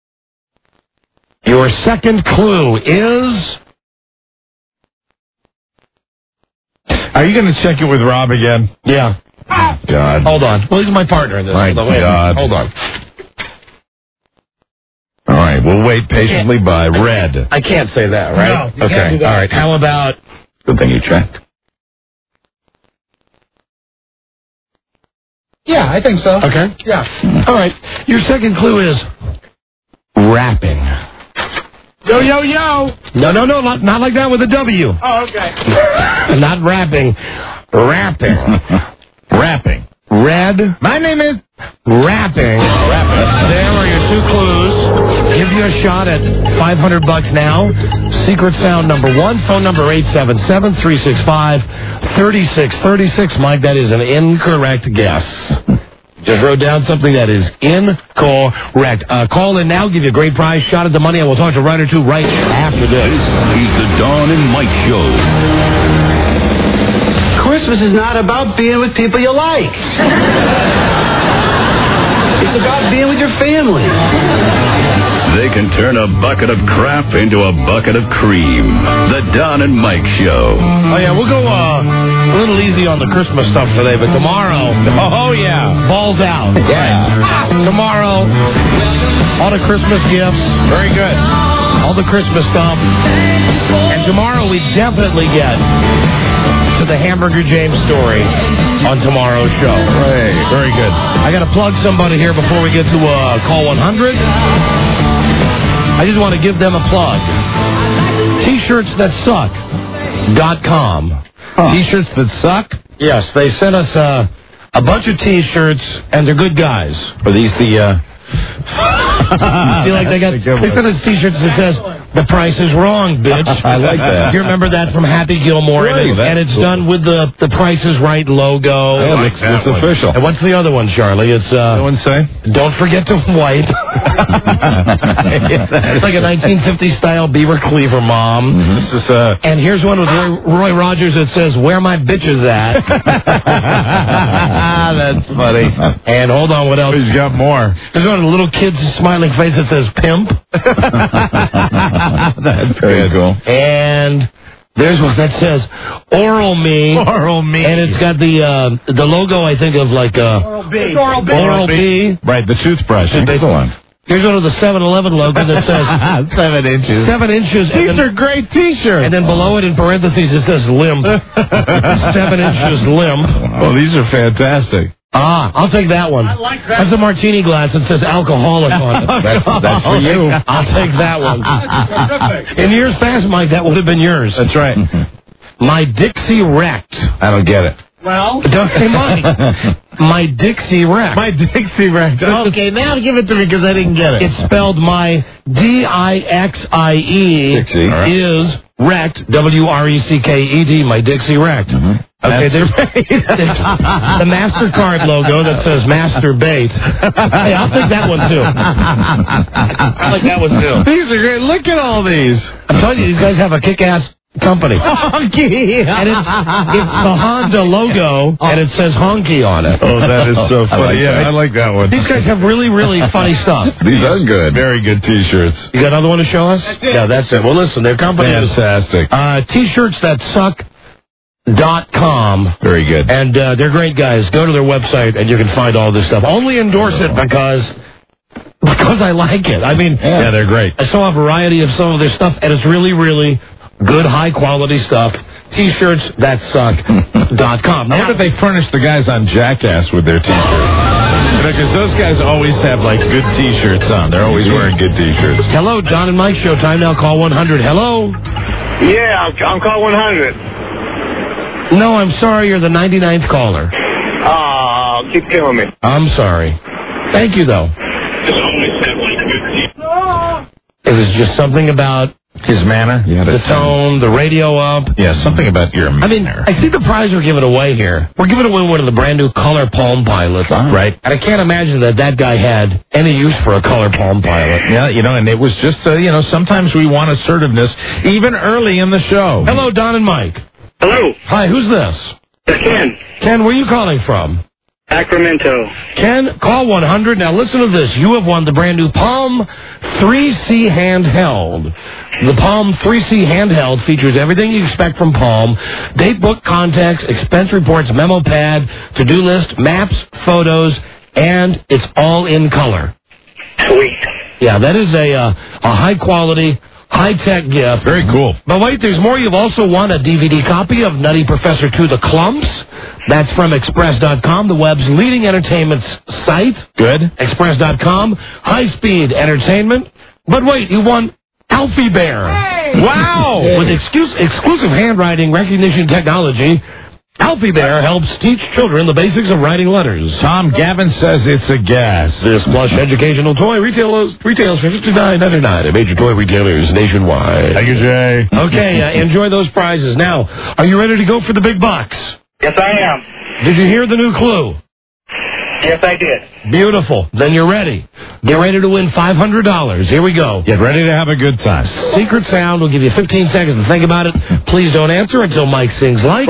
Your second clue is... Are you going to check it with Rob again? Yeah. God. Hold on. Well, he's my partner in this. My Hold on, wait a minute. God. Hold on. All right, we'll wait patiently by. Red. I can't say that, right? No, you Okay. can't do that. All right. How about... Good thing you checked. Yeah, I think so. Okay. Yeah. All right. Your second clue is rapping. Yo, yo, yo. No, no, no, not, not like that with a W. Oh, okay. Not rapping. Rapping. Rapping. Red. My name is... Rapping. Rapping. There are your two clues. Give you a shot at five hundred bucks now. Secret sound number one. Phone number eight seven seven, three six five, three six three six. Mike, that is an incorrect guess. Just wrote down something that is incorrect. Uh, call in now. Give you a great prize. Shot at the money. And we'll talk to Ryder two right after this. He's the Dawn and Mike Show. Christmas is not about being with people you like. It's about being with your family. They can turn a bucket of crap into a bucket of cream. The Don and Mike Show. Oh, yeah, we'll go uh, a little easy on the Christmas stuff today, but tomorrow... Oh, yeah. Balls out. Yeah. Tomorrow, all the Christmas gifts. Very good. All the Christmas stuff. And tomorrow we definitely get to the Hamburger James story on tomorrow's show. Hey. Very good. I got to plug somebody here before we get to uh, call one hundred. I just want to give them a plug. T-shirts that suck dot com. Huh. T-shirts that suck? Yes, they sent us uh, a bunch of T-shirts, and they're good guys. Are these the... Uh... feel like they got they sent us T-shirts that says "The price is wrong, bitch." I like that. You remember that from Happy Gilmore, Right, and, it, and it's cool. done with the "The Price is Right" logo. Yeah, like it's, it's official. And what's the other one, Charlie? It's uh, No one say. "Don't forget to wipe." It's like a nineteen fifties style Beaver Cleaver mom. Mm-hmm. This is uh. And here's one with Roy, Roy Rogers that says "Where my bitches at." That's funny. And hold on, what else? He's got more. There's one with a little kid's smiling face that says "Pimp." That's very cool. And there's one that says "Oral Me." Oral Me. And it's got the uh, the logo, I think, of like uh, Oral B. Oral B. Oral B. Right, the toothbrush. Excellent. Here's one with the seven eleven logo that says seven inches. Seven inches. These and are great T-shirts. And then below it in parentheses it says "limp." Seven inches limp. Oh, these are fantastic. Ah, I'll take that one. I like that. That's a martini glass that says "alcoholic" on it. That's, that's for you. I'll take that one. In years past, Mike, that would have been yours. That's right. My Dixie wrecked. I don't get it. Well, Don't say Mike. My Dixie wrecked. My Dixie wrecked. Okay, now give it to me because I didn't get it. It's spelled my D I X I E Dixie. All right. is wrecked, W R E C K E D, my Dixie wrecked. Mm-hmm. Okay, there's, there's the MasterCard logo that says Masturbate. Hey, I'll take that one too. I like that one too. These are great. Look at all these. I'm telling you, these guys have a kick-ass company. Honky. And it's, it's the Honda logo, and it says Honky on it. Oh, that is so funny. I like yeah, that. I like that one. These guys have really, really funny stuff. These are good. Very good T-shirts. You got another one to show us? Yeah, that's it. Well, listen, their company is Fantastic. uh, T-shirts that suck dot com. Very good. And uh, they're great guys. Go to their website and you can find all this stuff. Only endorse it because because I like it. I mean, Yeah, they're great. I saw a variety of some of their stuff, and it's really, really good, high-quality stuff. T-shirts that suck dot com. I wonder if they furnish the guys on Jackass with their T-shirts. Because those guys always have, like, good T-shirts on. They're always wearing good T-shirts. Hello, Don and Mike Show. Time now. Call one hundred. Hello. Yeah, I'm, I'm call one hundred. No, I'm sorry. You're the ninety-ninth caller. Oh, keep killing me. I'm sorry. Thank you, though. It was just something about his manner, yeah, the tone, the radio up. Yeah, something about your manner. I mean, I see the prize we're giving away here. We're giving away one of the brand new Color Palm Pilots, right? And I can't imagine that that guy had any use for a Color Palm Pilot. Yeah, you know, and it was just, uh, you know, sometimes we want assertiveness even early in the show. Hello, Don and Mike. Hello. Hi, who's this? Ken. Ken, where are you calling from? Sacramento. Ken, call one hundred. Now listen to this. You have won the brand new Palm three C handheld. The Palm three C handheld features everything you expect from Palm. Date book, contacts, expense reports, memo pad, to-do list, maps, photos, and it's all in color. Sweet. Yeah, that is a uh, a high quality, high tech gift. Very cool. But wait, there's more. You've also won a D V D copy of Nutty Professor to the Clumps. That's from Express dot com, the web's leading entertainment site. Good. Express dot com, high speed entertainment. But wait, you won Alfie Bear. Hey! Wow! With excuse, exclusive handwriting recognition technology, Alfie Bear helps teach children the basics of writing letters. Tom Gavin says it's a gas. This plush educational toy retails, retails for fifty-nine ninety-nine at major toy retailers nationwide. Thank you, Jay. Okay, uh, enjoy those prizes. Now, are you ready to go for the big bucks? Yes, I am. Did you hear the new clue? Yes, I did. Beautiful. Then you're ready. Get ready to win five hundred dollars. Here we go. Get ready to have a good time. Secret sound. We'll give you fifteen seconds to think about it. Please don't answer until Mike sings light.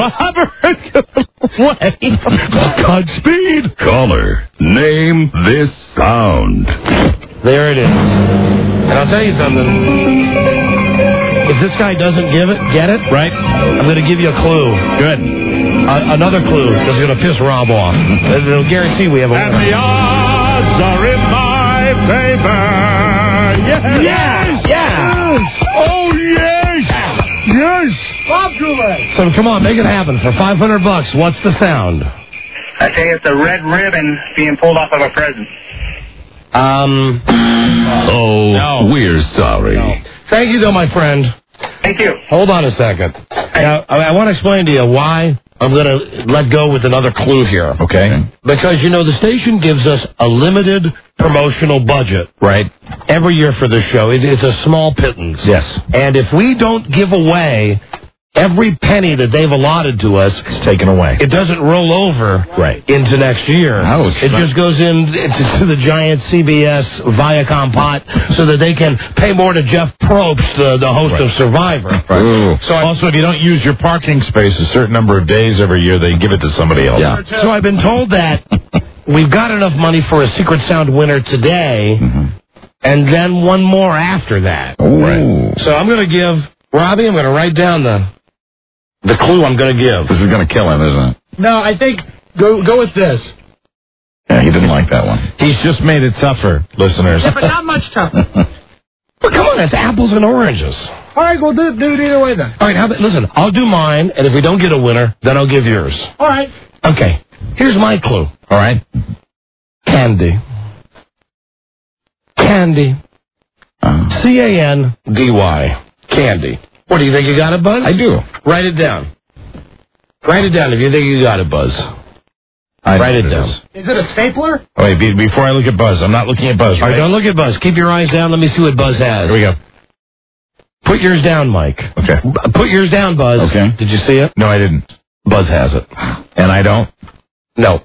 Godspeed. Caller, name this sound. There it is. And I'll tell you something. If this guy doesn't give it, get it, right? I'm going to give you a clue. Good. Uh, another clue that's going to piss Rob off. It'll guarantee we have a winner. And the odds are in my favor. Yes! Yes! Yes! Oh, yes! Yes! Bob Goulet! So come on, make it happen for five hundred bucks. What's the sound? I think it's a red ribbon being pulled off of a present. Um. Oh, No. we're sorry. No. Thank you, though, my friend. Thank you. Hold on a second. Now, I, I want to explain to you why I'm going to let go with another clue here. Okay. Because, you know, the station gives us a limited promotional budget. Right. Every year for this show. It, it's a small pittance. Yes. And if we don't give away every penny that they've allotted to us, It's taken away. it doesn't roll over Right. into next year. Oh, it smart. just goes in into to the giant C B S Viacom pot so that they can pay more to Jeff Probst, the, the host Right. of Survivor. Right. So also, if you don't use your parking space a certain number of days every year, they give it to somebody else. Yeah. So I've been told that we've got enough money for a Secret Sound winner today, Mm-hmm. and then one more after that. Right. So I'm going to give Robbie. I'm going to write down the the clue I'm going to give. This is going to kill him, isn't it? No, I think go go with this. Yeah, he didn't like that one. He's just made it tougher, listeners. Yeah, but not much tougher. But come on, it's apples and oranges. All right, we'll do, do it either way then. All right, how about, listen, I'll do mine, and if we don't get a winner, then I'll give yours. All right. Okay, here's my clue. All right. Candy. Candy. Uh, C A N D Y. Candy. What, do you think you got it, Buzz? I do. Write it down. Write it down if you think you got it, Buzz. I Write know it what down. is. Is it a stapler? Oh, wait, be, before I look at Buzz, I'm not looking at Buzz, All right, right? don't look at Buzz. Keep your eyes down. Let me see what Buzz has. Here we go. Put yours down, Mike. Okay. B- Put yours down, Buzz. Okay. Did you see it? No, I didn't. Buzz has it. And I don't? No.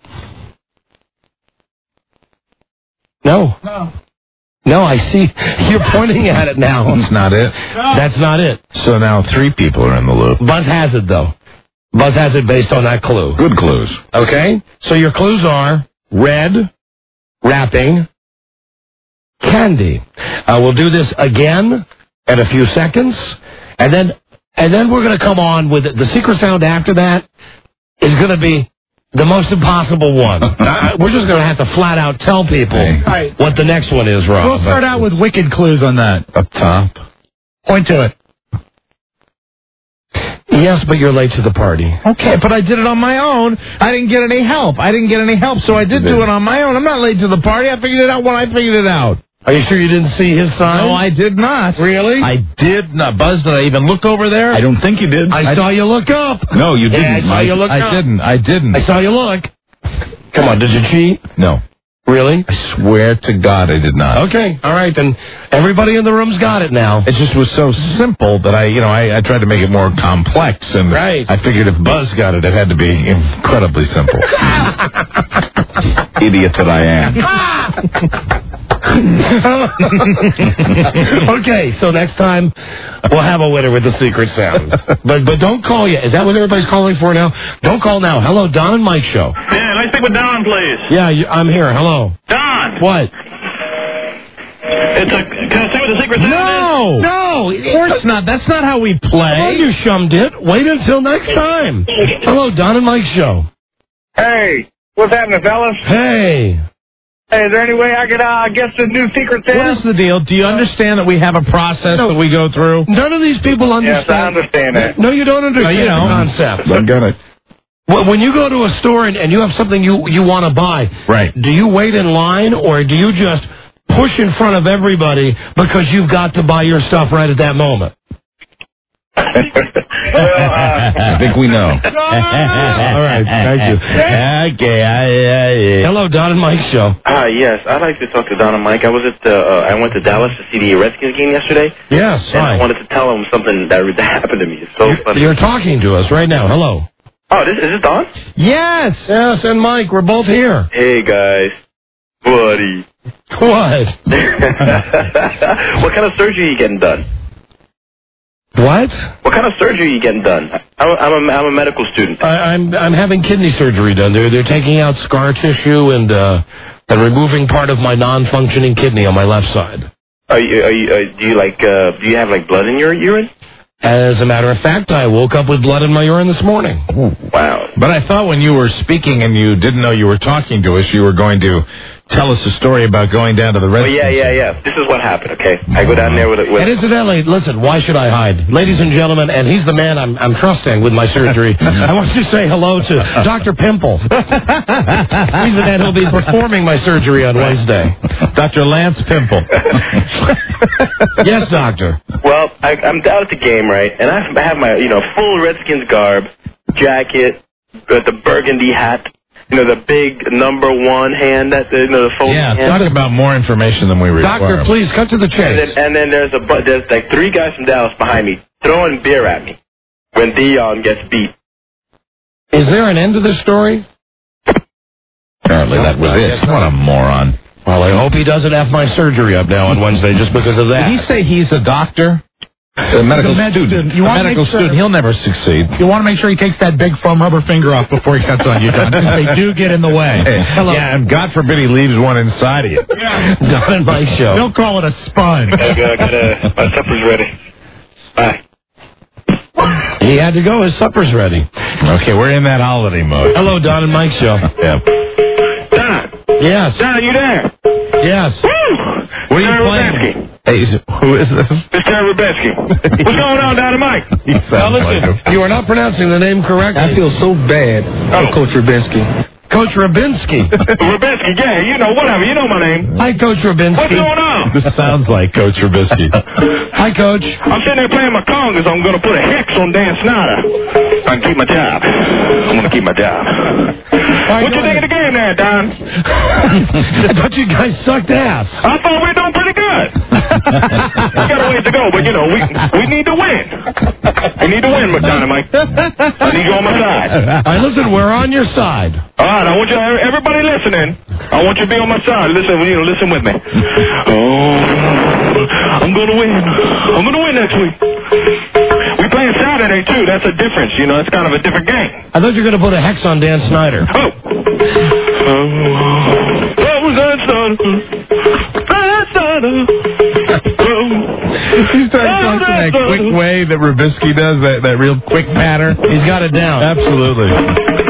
No. No. No, I see. You're pointing at it now. That's not it. That's not it. So now three people are in the loop. Buzz has it, though. Buzz has it based on that clue. Good clues. Okay? So your clues are red, wrapping, candy. Uh, we'll do this again in a few seconds, and then and then we're going to come on with the secret sound after that is going to be the most impossible one. uh, we're just going to have to flat out tell people Right. what the next one is, Rob. We'll start out with wicked clues on that. Up top. Point to it. Yes, but you're late to the party. Okay, but I did it on my own. I didn't get any help. I didn't get any help, so I did do it on my own. I'm not late to the party. I figured it out when I figured it out. Are you sure you didn't see his sign? No, I did not. Really? I did not. Buzz, did I even look over there? I don't think you did. I, saw you look up. No, you Yeah, didn't, I saw Mike. you look I up. didn't. I didn't. I saw you look. Come on, did you cheat? No. Really? I swear to God I did not. Okay, all right, then everybody in the room's got it now. It just was so simple that I, you know, I, I tried to make it more complex, and Right. I figured if Buzz got it, it had to be incredibly simple. Idiot that I am. Okay, so next time we'll have a winner with the secret sound. But but don't call yet. Is that what everybody's calling for now? Don't call now. Hello, Don and Mike show. Yeah, let me speak with Don, please. Yeah, you, I'm here. Hello. Don! What? It's a, can I say what the secret sound No! is? No! Of course not. That's not how we Well, play. you shummed it. Wait until next time. Hello, Don and Mike show. Hey, what's happening, fellas? Hey. Hey, is there any way I could uh, guess the new secret What there? is the deal? Do you understand that we have a process No. that we go through? None of these people understand. Yes, I understand that. No, you don't understand No, you don't. the concept. I got it. Well, when you go to a store and, and you have something you, you want to buy, Right. do you wait in line or do you just push in front of everybody because you've got to buy your stuff right at that moment? Well, uh, I think we know. All right, thank you. Okay, I, I, Hello, Don and Mike show. Hi, yes. I'd like to talk to Don and Mike. I was at the, uh, I went to Dallas to see the Redskins game yesterday. Yes, And I hi. wanted to tell them something that, that happened to me. It's so funny. You're talking to us right now. Hello. Oh, this, is this Don? Yes, yes, and Mike, we're both here. Hey, guys. Buddy. What? What kind of surgery are you getting done? What? What kind of surgery are you getting done? I'm, I'm, a, I'm a medical student. I, I'm I'm having kidney surgery done. They're they're taking out scar tissue and uh, and removing part of my non-functioning kidney on my left side. Are you, are you, uh, do you like, uh, do you have like blood in your urine? As a matter of fact, I woke up with blood in my urine this morning. Wow. But I thought when you were speaking and you didn't know you were talking to us, you were going to tell us a story about going down to the Oh, Redskins. yeah, yeah, yeah. This is what happened, okay? I go down there with it. With And incidentally, listen, why should I hide? Ladies and gentlemen, and he's the man I'm, I'm trusting with my surgery, I want to say hello to Doctor Pimple. He's the man who'll be performing my surgery on Wednesday. Doctor Lance Pimple. Yes, doctor. Well, I, I'm down at the game, right? And I have my, you know, full Redskins garb, jacket, with the burgundy hat, you know, the big number one hand, that you know, the folding Yeah, hand. talk about more information than we require. Doctor, please, cut to the And chase. then, and then there's a bu- there's like three guys from Dallas behind me throwing beer at me when Dion gets beat. Is there an end to this story? Apparently that was it. What a moron. Well, I hope he doesn't F my surgery up now on Wednesday just because of that. Did he say he's a doctor? A medical He's a med student. student. You a wanna medical make sure- student. He'll never succeed. You want to make sure he takes that big foam rubber finger off before he cuts on you, Don, because they do get in the way. Hello. Yeah, and God forbid he leaves one inside of you. Don and Mike show. Don't call it a sponge. I got, I got uh, my supper's ready. Bye. He had to go. His supper's ready. Okay, we're in that holiday mode. Hello, Don and Mike show. Yeah. Don, Yes. Don, you there? Yes. What are you Terry playing? Rubensky. Hey, is- who is this? It's Terry Rubensky. What's going on, Don and Mike? He Now sounds like listen, him. you are not pronouncing the name correctly. I feel so bad Oh. for Coach Rubinsky. Coach Rubinsky. Rubensky, yeah, you know, whatever, you know my name. Hi, Coach Rubinsky. What's going on? This sounds like Coach Rubisky. Hi, Coach. I'm sitting there playing my congas. I'm going to put a hex on Dan Snyder. I can keep my job. I'm going to keep my job. What you think of the game there, Don? I thought you guys sucked ass. I thought we were doing pretty good. We got a ways to go, but, you know, we we need to win. We need to win, Don and Mike. I need you on my side. All right, listen, we're on your side. All right, I want you, everybody listening, I want you to be on my side. Listen, you know, listen with me. Oh, I'm going to win. I'm going to win next week. We playing Saturday, too. That's a difference. You know, it's kind of a different game. I thought you were going to put a hex on Dan Snyder. Oh. Oh, Dan Snyder. Dan Snyder. He's trying to talk in that quick way that Rubisky does, that, that real quick pattern. He's got it down. Absolutely.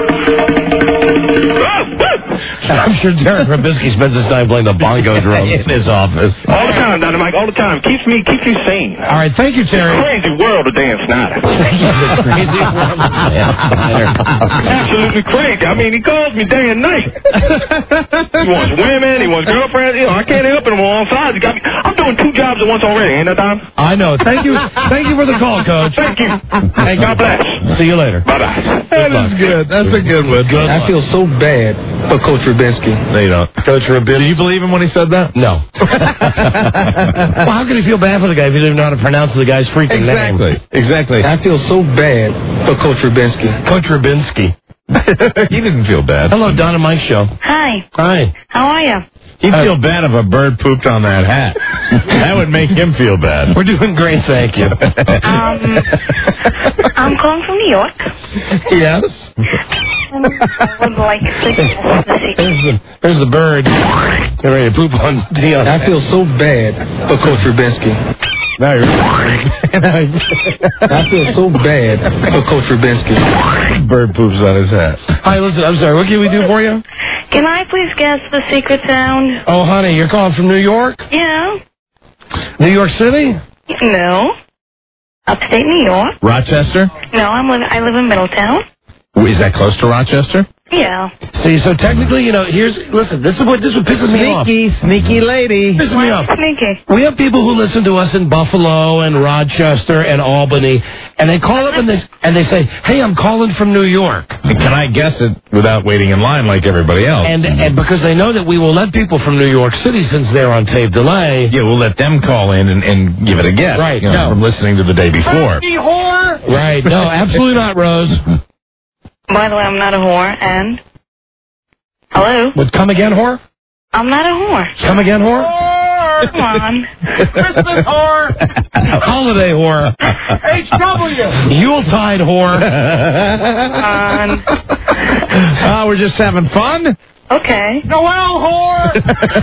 I'm sure Derek Rubisky spends his time playing the bongo drum in his office. All the time, Don and Mike, all the time. Keeps me, keeps me sane. All right, thank you, Terry. Crazy world of Dan Snyder. Crazy world of Dan Snyder. Absolutely crazy. I mean, he calls me day and night. He wants women, he wants girlfriends. You know, I can't help him on all sides. He got me. I'm doing two jobs at once already, ain't I, Don? I know. Thank you. Thank you for the call, Coach. Thank you. Hey, God bless. See you later. Bye-bye. That is good. That's a good one. Good I luck. feel so bad for Coach Rubinsky. No, you don't. Coach Rubinsky. Do you believe him when he said that? No. Well, how could he feel bad for the guy if he didn't know how to pronounce the guy's freaking Exactly. name? Exactly. I feel so bad for Coach Rubinsky. Coach Rubinsky. He didn't feel bad. Hello, Don and Mike show. Hi. Hi. How are you? He'd feel bad if a bird pooped on that hat. That would make him feel bad. We're doing great, thank you. Um, I'm calling from New York. Yes. Um, I would like to suggest the secret. There's the, there's the bird. They're ready to poop on Dion. I feel so bad for Coach Rubinsky. Now you're I feel so bad for Coach Rubinsky. Bird poops on his hat. Hi, listen, I'm sorry. What can we do for you? Can I please guess the secret sound? Oh, honey, you're calling from New York? Yeah. New York City? No. Upstate New York. Rochester? No, I'm li- I live in Middletown. Is that close to Rochester? Yeah. See, so technically, you know, here's, listen, this is what, this is what pisses me off. Sneaky, sneaky lady. Pisses me off. Sneaky. We have people who listen to us in Buffalo and Rochester and Albany, and they call up and they, and they say, hey, I'm calling from New York. Can I guess it without waiting in line like everybody else? And, and because they know that we will let people from New York City, since they're on tape delay. Yeah, we'll let them call in and, and give it a guess. Right, you know, no. from listening to the day before. whore! Right, no, absolutely not, Rose. By the way, I'm not a whore, and... Hello? What, come again, whore? I'm not a whore. Come again, whore? Come on. Christmas whore! Holiday whore. H W! Yuletide whore. Come on. Oh, we're just having fun? Okay. Noel whore!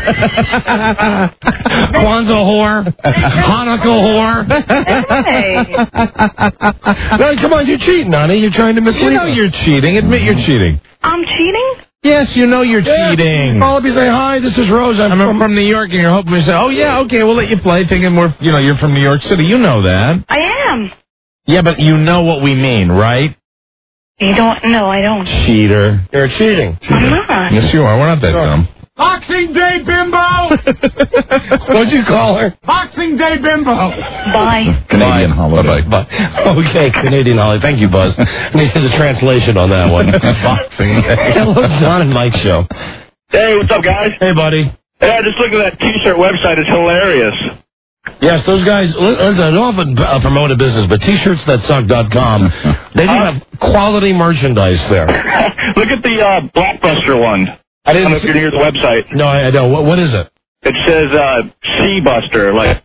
Kwanzaa whore. Hanukkah whore. Hey. No, come on, you're cheating, honey. You're trying to mislead You know us. you're cheating. Admit you're cheating. I'm cheating? Yes, you know you're Yeah. cheating. Call up and say, hi, this is Rose. I'm, I'm from... from New York, and you're hoping to say, oh, yeah, okay, we'll let you play, thinking we're, you know, you're from New York City. You know that. I am. Yeah, but you know what we mean, right? You don't? No, I don't. Cheater. You're cheating. I'm not. Yes, you are. We're not that Sure. dumb. Boxing Day Bimbo! What'd you call her? Boxing Day Bimbo! Bye. Canadian holiday. Bye. Okay, Canadian holiday. Thank you, Buzz. Needed a translation on that one. Boxing Day. Hello, Don and Mike show. Hey, what's up, guys? Hey, buddy. Hey, I just looked at that T-shirt website. It's hilarious. Yes, those guys, listen, I don't often uh, promote a business, but T shirts that suck dot com, they do have quality merchandise there. Look at the uh, Blockbuster one. I I don't didn't know if you're near the website. No, I, I don't. What, what is it? It says uh, Sea Buster, like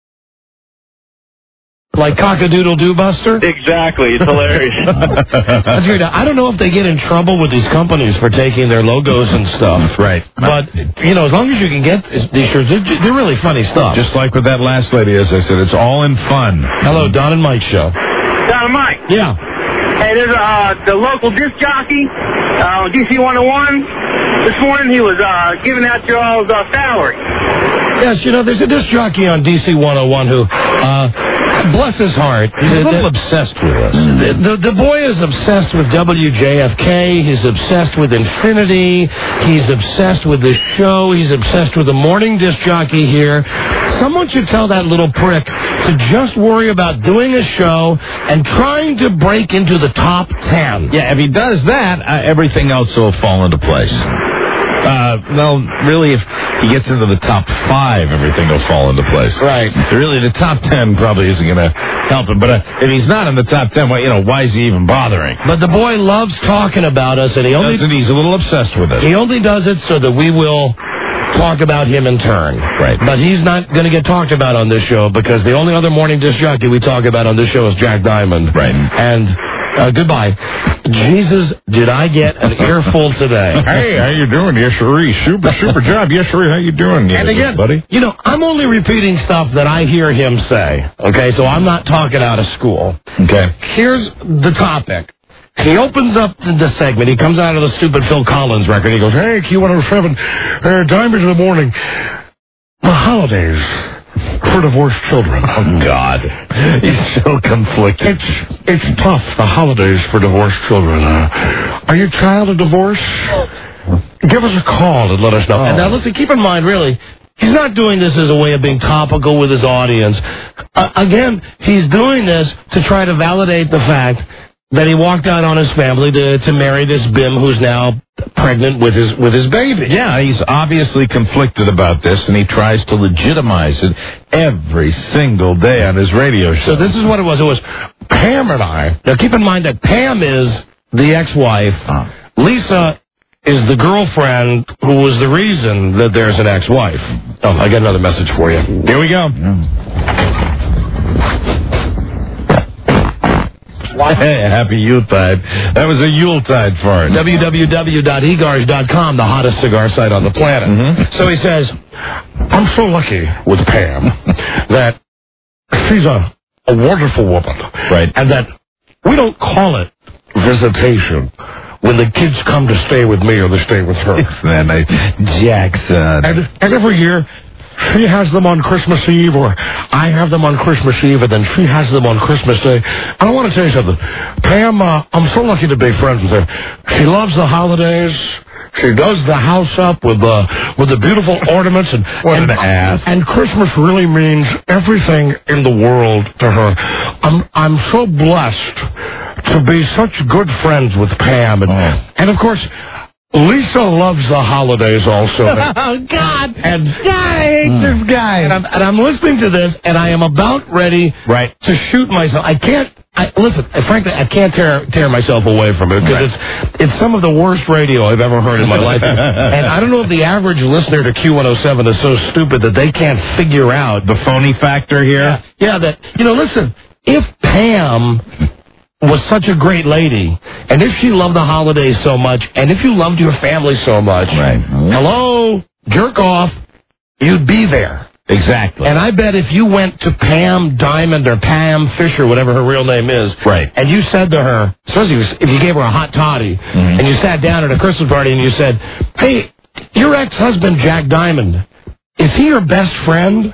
Like Cock-a-doodle-doo Buster? exactly. It's hilarious. That's great. I don't know if they get in trouble with these companies for taking their logos and stuff. Right. But, you know, as long as you can get these shirts, they're, they're really funny stuff. Just like with that last lady, as I said, it's all in fun. Hello, Don and Mike show. Don and Mike. Yeah. Hey, there's uh, the local disc jockey, uh, D C one oh one. This morning he was uh, giving out your all's uh, salary. Yes, you know, there's a disc jockey on D C one oh one who, uh, bless his heart. He's a the, little the, obsessed with us. the, the, the boy is obsessed with W J F K. He's obsessed with Infinity. He's obsessed with this show. He's obsessed with the morning disc jockey here. Someone should tell that little prick to just worry about doing a show and trying to break into the top ten. Yeah, if he does that, uh, everything else will fall into place. Uh, well, really, if he gets into the top five, everything will fall into place. Right. Really, the top ten probably isn't going to help him. But uh, if he's not in the top ten, well, you know, why is he even bothering? But the boy loves talking about us, and he only Doesn't he? He's a little obsessed with us. he only does it so that we will talk about him in turn. Right. But he's not going to get talked about on this show because the only other morning disc jockey we talk about on this show is Jack Diamond. Right. And uh, goodbye. Jesus, did I get an earful today? Hey, how you doing? Yes, sir. Super, super job. Yes, sir. How you doing? And again, buddy? you know, I'm only repeating stuff that I hear him say. Okay, so I'm not talking out of school. Okay. Here's the topic. He opens up the, the segment. He comes out of the stupid Phil Collins record. He goes, hey, Q one oh seven, uh, Diamonds in the Morning. The holidays for divorced children. Oh, God. He's so conflicted. It's, it's tough, the holidays for divorced children. Uh, are your child a divorce? Give us a call and let us know. Oh. And now, listen, keep in mind, really, he's not doing this as a way of being topical with his audience. Uh, again, he's doing this to try to validate the fact that he walked out on his family to, to marry this bim who's now pregnant with his with his baby. Yeah, he's obviously conflicted about this, and he tries to legitimize it every single day on his radio show. So this is what it was. It was Pam and I. Now, keep in mind that Pam is the ex-wife. Oh. Lisa is the girlfriend who was the reason that there's an ex-wife. Oh, I got another message for you. Here we go. Hey, happy Yuletide. That was a Yuletide fart. w w w dot egars dot com, the hottest cigar site on the planet. Mm-hmm. So he says, I'm so lucky with Pam that she's a, a wonderful woman. Right. And that we don't call it visitation. when the kids come to stay with me or they stay with her. Isn't that nice? Jackson. And, and every year, she has them on Christmas Eve, or I have them on Christmas Eve, and then she has them on Christmas Day. And I want to tell you something. Pam, uh, I'm so lucky to be friends with her. She loves the holidays. She does the house up with the with the beautiful ornaments, and what and, an ass. And Christmas really means everything in the world to her. I'm I'm so blessed to be such good friends with Pam, and oh. and of course, Lisa loves the holidays also. Oh God! And God, I hate mm. this guy. And I'm, and I'm listening to this, and I am about ready right. to shoot myself. I can't. I, listen, frankly, I can't tear tear myself away from it because right. it's it's some of the worst radio I've ever heard in my life. And I don't know if the average listener to Q one oh seven is so stupid that they can't figure out the phony factor here. Yeah, yeah that you know. Listen, if Pam was such a great lady, and if she loved the holidays so much, and if you loved your family so much, right. hello, jerk off, you'd be there. Exactly. And I bet if you went to Pam Diamond or Pam Fisher, whatever her real name is, right. and you said to her, especially if you gave her a hot toddy, mm-hmm. and you sat down at a Christmas party and you said, hey, your ex-husband, Jack Diamond, is he your best friend?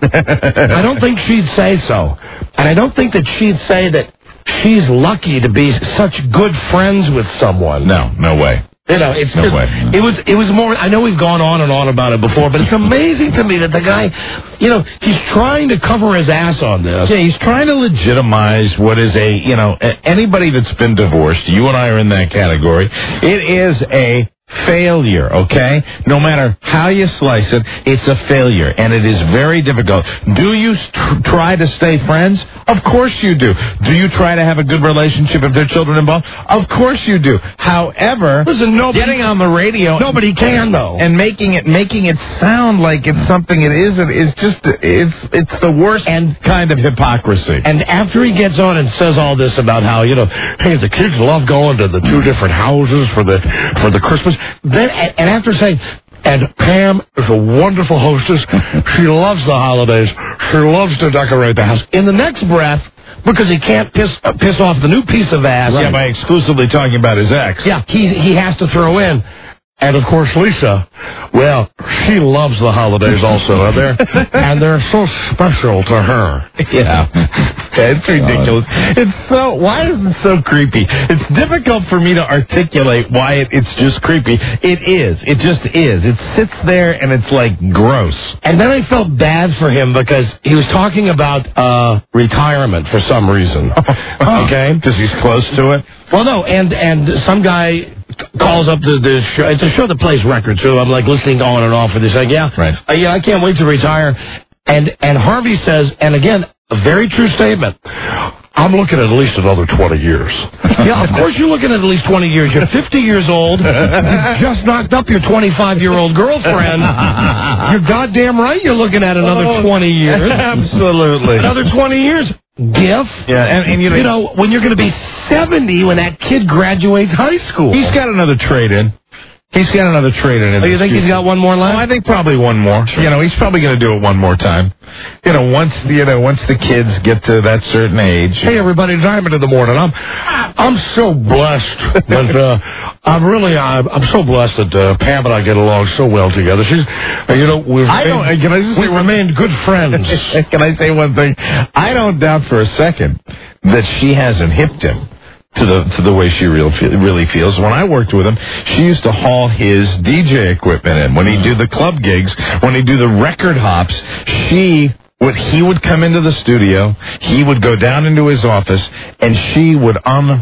I don't think she'd say so. And I don't think that she'd say that she's lucky to be such good friends with someone. No, no way. You know, it's no just, way. it was it was more. I know we've gone on and on about it before, but it's amazing to me that the guy, you know, he's trying to cover his ass on this. Yeah, he's trying to legitimize what is a, you know, anybody that's been divorced. You and I are in that category. It is a failure, okay? No matter how you slice it, it's a failure, and it is very difficult. Do you tr- try to stay friends? Of course you do. Do you try to have a good relationship if there are children involved? Of course you do. However, listen, nobody, getting on the radio, nobody can though, and making it making it sound like it's something it isn't is just it's it's the worst and kind of hypocrisy. And after he gets on and says all this about how, you know, hey, the kids love going to the two different houses for the for the Christmas. Then, and after saying, and Pam is a wonderful hostess, she loves the holidays, she loves to decorate the house. In the next breath, because he can't piss uh, piss off the new piece of ass. Yeah, by exclusively talking about his ex. Yeah, he he has to throw in. And, of course, Lisa, well, she loves the holidays also, and they're, and they're so special to her. Yeah. It's ridiculous. It's so, why is it so creepy? It's difficult for me to articulate why it, it's just creepy. It is. It just is. It sits there, and it's, like, gross. And then I felt bad for him because he was talking about uh, retirement for some reason. Okay? Because he's close to it? Well, no, and, and some guy calls up the, the show. It's a show that plays records, so I'm like listening on and off for this. Like, yeah, right. uh, yeah, I can't wait to retire. And and Harvey says, and again, a very true statement. I'm looking at at least another twenty years. Yeah, of course you're looking at at least twenty years. You're fifty years old. You just knocked up your twenty-five-year-old girlfriend. You're goddamn right you're looking at another oh, twenty years. Absolutely. Another twenty years. Giff. Yeah, and, and you know, you know, when you're going to be seventy when that kid graduates high school. He's got another trade in. He's got another trade in. Oh, you think he's got one more left? Oh, I think probably one more. Sure. You know, he's probably going to do it one more time. You know, once you know, once the kids get to that certain age. Hey, everybody, Diamond in the morning. I'm, I'm so blessed that uh, I'm really, I'm, I'm so blessed that uh, Pam and I get along so well together. She's, uh, you know, we've I don't. remained, Can I just we remained good friends. Can I say one thing? I don't doubt for a second that she hasn't hipped him to the to the way she real, really feels. When I worked with him, she used to haul his D J equipment in. When he'd do the club gigs, when he'd do the record hops, she would he would come into the studio, he would go down into his office, and she would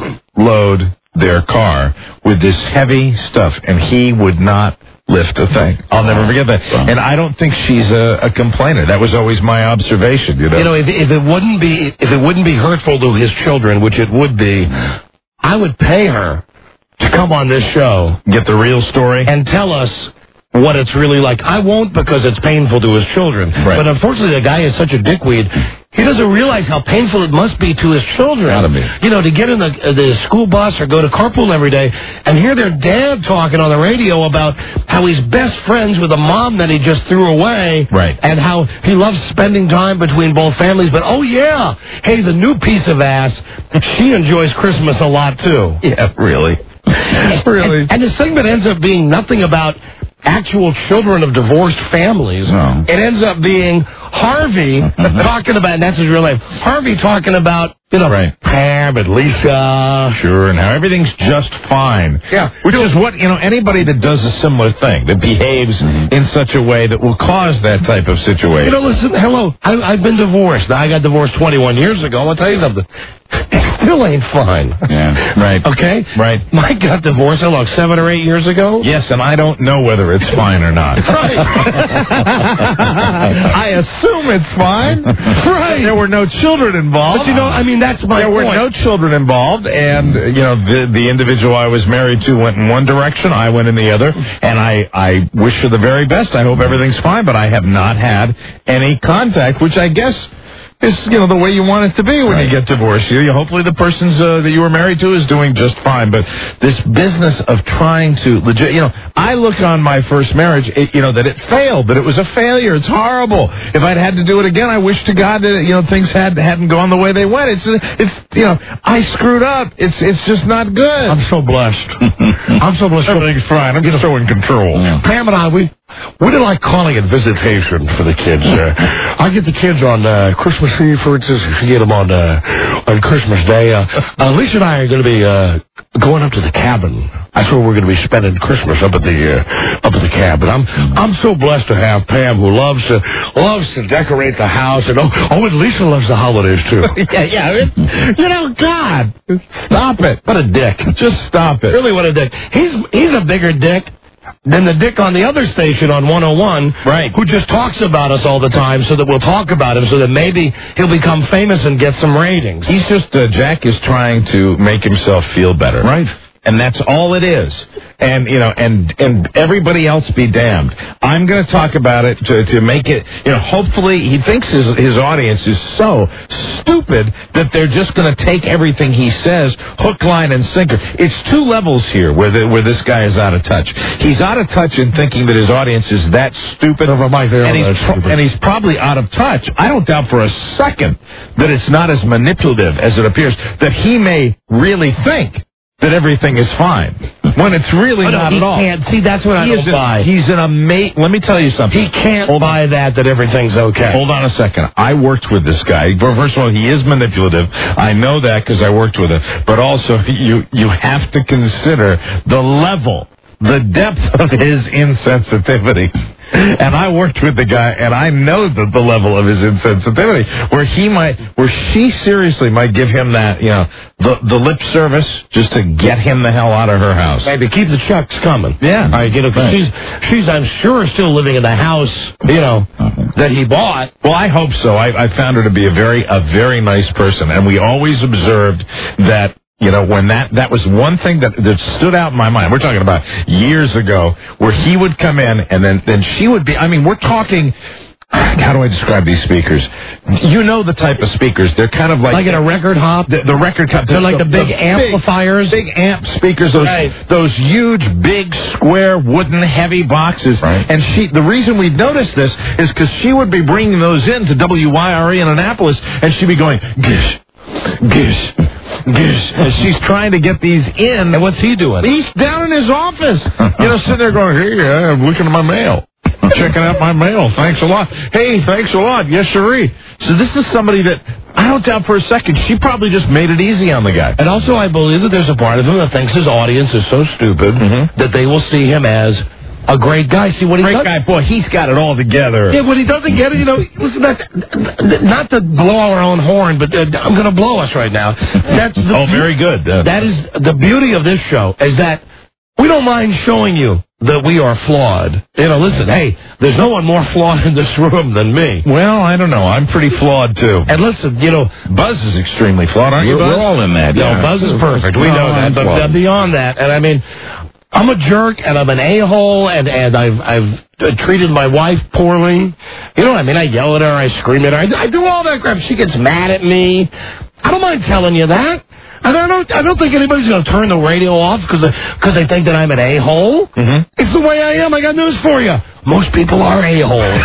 unload their car with this heavy stuff, and he would not lift a thing. I'll never forget that. And I don't think she's a, a complainer. That was always my observation. You know, you know, if, if it wouldn't be if it wouldn't be hurtful to his children, which it would be, I would pay her to come on this show, get the real story, and tell us what it's really like. I won't because it's painful to his children. Right. But unfortunately, the guy is such a dickweed. He doesn't realize how painful it must be to his children. Gotta be. You know, to get in the the school bus or go to carpool every day and hear their dad talking on the radio about how he's best friends with a mom that he just threw away. Right. And how he loves spending time between both families. But, oh, yeah, hey, the new piece of ass, she enjoys Christmas a lot, too. Yeah, really. Really? And, and the segment ends up being nothing about actual children of divorced families. No. It ends up being Harvey talking about, and that's his real name, Harvey talking about, you know, right. Pam and Lisa. Sure, and how everything's just fine. Yeah. Which is what, you know, anybody that does a similar thing, that behaves in such a way that will cause that type of situation. You know, listen, hello, I, I've been divorced. Now, I got divorced twenty-one years ago. I'll tell you something. It still ain't fine. Yeah, right. Okay? Right. Mike got divorced, how long, seven or eight years ago? Yes, and I don't know whether it's fine or not. Right. I assume it's fine. Right. There were no children involved. But, you know, I mean, that's my There point. were no children involved, and, you know, the, the individual I was married to went in one direction, I went in the other, and I, I wish her the very best. I hope everything's fine, but I have not had any contact, which I guess is, you know, the way you want it to be when right. you get divorced. You, you hopefully the person uh, that you were married to is doing just fine. But this business of trying to legit, you know, I look on my first marriage, it, you know, that it failed, that it was a failure. It's horrible. If I'd had to do it again, I wish to God that, you know, things had hadn't gone the way they went. It's, it's, you know, I screwed up. It's, it's just not good. I'm so blessed. I'm so blessed. Everything's fine. I'm just so in control. Yeah. Pam and I, we. We didn't like calling it visitation for the kids. Uh, I get the kids on uh, Christmas Eve, for instance. If you get them on uh, on Christmas Day, uh, uh, Lisa and I are going to be uh, going up to the cabin. That's where we're going to be spending Christmas, up at the uh, up at the cabin. I'm I'm so blessed to have Pam, who loves to loves to decorate the house, and oh, oh and Lisa loves the holidays too. yeah, yeah. It, you know, God, stop it. What a dick! Just stop it. Really, what a dick. He's he's a bigger dick than the dick on the other station on one oh one, right? Who just talks about us all the time, so that we'll talk about him, so that maybe he'll become famous and get some ratings. He's just uh, Jack is trying to make himself feel better, right? And that's all it is. And, you know, and and everybody else be damned. I'm going to talk about it to to make it, you know, hopefully he thinks his his audience is so stupid that they're just going to take everything he says hook, line, and sinker. It's two levels here where the, where this guy is out of touch. He's out of touch in thinking that his audience is that stupid. Over my and, he's pro- and he's probably out of touch. I don't doubt for a second that it's not as manipulative as it appears, that he may really think that everything is fine, when it's really oh, no, not he at all. Can't. See, that's what I he don't an, buy. He's an amazing... Let me tell you something. He can't Hold buy on. that, that everything's okay. Hold on a second. I worked with this guy. First of all, he is manipulative. I know that because I worked with him. But also, you, you have to consider the level, the depth of his insensitivity. And I worked with the guy, and I know the, the level of his insensitivity, where he might, where she seriously might give him that, you know, the the lip service just to get him the hell out of her house. Maybe keep the checks coming. Yeah, all right, you know, right. she's she's I'm sure still living in the house, you know, uh-huh. that he bought. Well, I hope so. I, I found her to be a very a very nice person, and we always observed that. You know, when that, that was one thing that, that stood out in my mind. We're talking about years ago, where he would come in and then, then she would be, I mean, we're talking, how do I describe these speakers? You know the type of speakers. They're kind of like... Like in a record hop? The, the record hop. They're like the, the big the amplifiers? Big, big amp speakers. Those, right. those huge, big, square, wooden, heavy boxes. Right. And she, the reason we noticed this is because she would be bringing those in to W Y R E in Annapolis, and she'd be going, gish, gish. And she's trying to get these in. And what's he doing? He's down in his office. You know, sitting there going, hey, uh, I'm looking at my mail. Checking out my mail. Thanks a lot. Hey, thanks a lot. Yes, sirree. So this is somebody that, I don't doubt for a second, she probably just made it easy on the guy. And also I believe that there's a part of him that thinks his audience is so stupid mm-hmm. that they will see him as a great guy. See what he great does? guy, boy, he's got it all together. Yeah, when he doesn't get it, you know, listen, that, not to blow our own horn, but uh, I'm going to blow us right now. That's the, oh, very good. Uh, that is the beauty of this show, is that we don't mind showing you that we are flawed. You know, listen, hey, there's no one more flawed in this room than me. Well, I don't know. I'm pretty flawed, too. And listen, you know, Buzz is extremely flawed, aren't you, we're, Buzz? we're all in that. Yeah. No, Buzz is perfect. We no, know that. But uh, beyond that, and I mean... I'm a jerk, and I'm an a-hole, and, and I've I've treated my wife poorly. You know what I mean? I yell at her, I scream at her, I, I do all that crap. She gets mad at me. I don't mind telling you that. And I don't I don't think anybody's going to turn the radio off because because they think that I'm an a-hole. Mm-hmm. It's the way I am. I got news for you. most people are a-holes.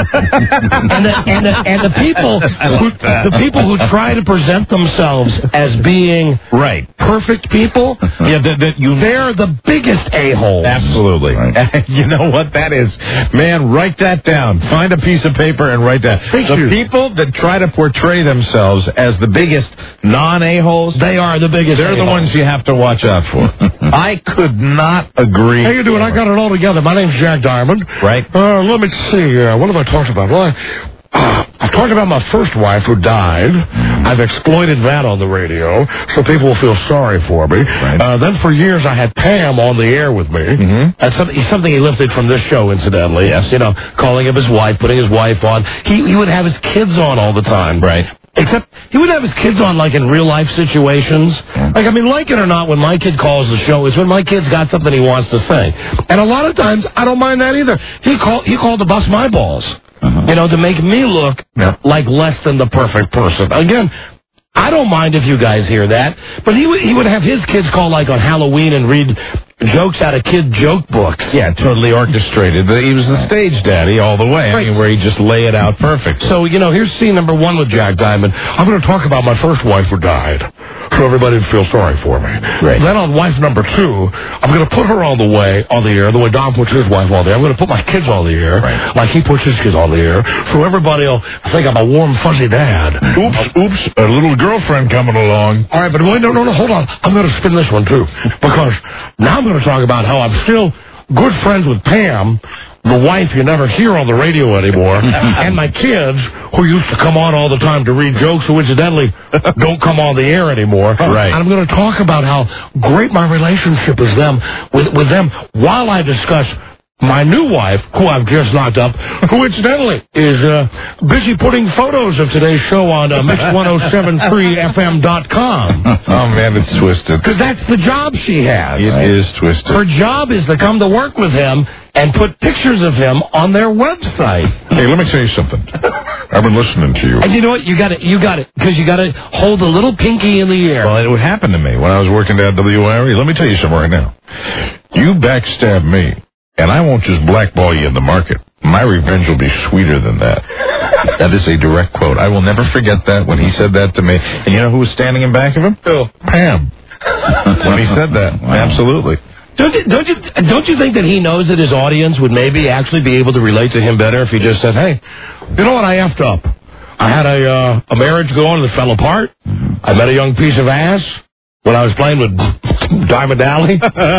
and, the, and, the, and the people who, the people who try to present themselves as being right perfect people, yeah, that, that you, they're the biggest a-holes. Absolutely. Right. You know what that is? Man, write that down. Find a piece of paper and write that. Thank the you. people that try to portray themselves as the biggest non-a-holes, they are the biggest They're a-holes. the ones you have to watch out for. I could not agree. How you doing? I got it all together. My name's Jack Diamond. Right. Uh, let me see. Uh, what have I talked about? Well, I, uh, I've talked about my first wife who died. I've exploited that on the radio, so people will feel sorry for me. Right. Uh, then for years I had Pam on the air with me. Mm-hmm. That's something, something he lifted from this show, incidentally. Yes. You know, calling up his wife, putting his wife on. He, he would have his kids on all the time. Right. Except he would have his kids on like in real life situations. Like, I mean, like it or not, when my kid calls the show, it's when my kid's got something he wants to say. And a lot of times, I don't mind that either. He called, he called to bust my balls. Uh-huh. You know, to make me look yeah. like less than the perfect person. Again, I don't mind if you guys hear that, but he would, he would have his kids call like on Halloween and read jokes out of kid joke books. Yeah, totally orchestrated. He was the stage daddy all the way. Right. I mean, where he just lay it out perfect. So, you know, here's scene number one with Jack Diamond. I'm going to talk about my first wife who died, so everybody would feel sorry for me. Right. Then on wife number two, I'm going to put her on the way, on the air, the way Don puts his wife on the air. I'm going to put my kids on the air, right. like he puts his kids on the air, so everybody will think I'm a warm, fuzzy dad. Oops, oops, a little girlfriend coming along. All right, but wait, no, no, no, hold on. I'm going to spin this one, too, because now I'm going to talk about how I'm still good friends with Pam, the wife you never hear on the radio anymore, and my kids, who used to come on all the time to read jokes, who incidentally don't come on the air anymore. Right. And I'm going to talk about how great my relationship is them with, with them while I discuss my new wife, who I've just knocked up, who incidentally is uh, busy putting photos of today's show on uh, mix ten seventy-three F M dot com. Oh, man, it's twisted. Because that's the job she has. It right. is twisted. Her job is to come to work with him and put pictures of him on their website. Hey, let me tell you something. I've been listening to you. And you know what? You got it. You got it. Because you got to hold a little pinky in the air. Well, it would happen to me when I was working at W R E. Let me tell you something right now. You backstab me, and I won't just blackball you in the market. My revenge will be sweeter than that. That is a direct quote. I will never forget that when he said that to me. And you know who was standing in back of him? Who? Pam. When he said that. Wow. Absolutely. Don't you, don't you don't you think that he knows that his audience would maybe actually be able to relate to him better if he just said, "Hey, you know what? I effed up. I had a uh, a marriage going that fell apart. I met a young piece of ass when I was playing with Diamond Alley."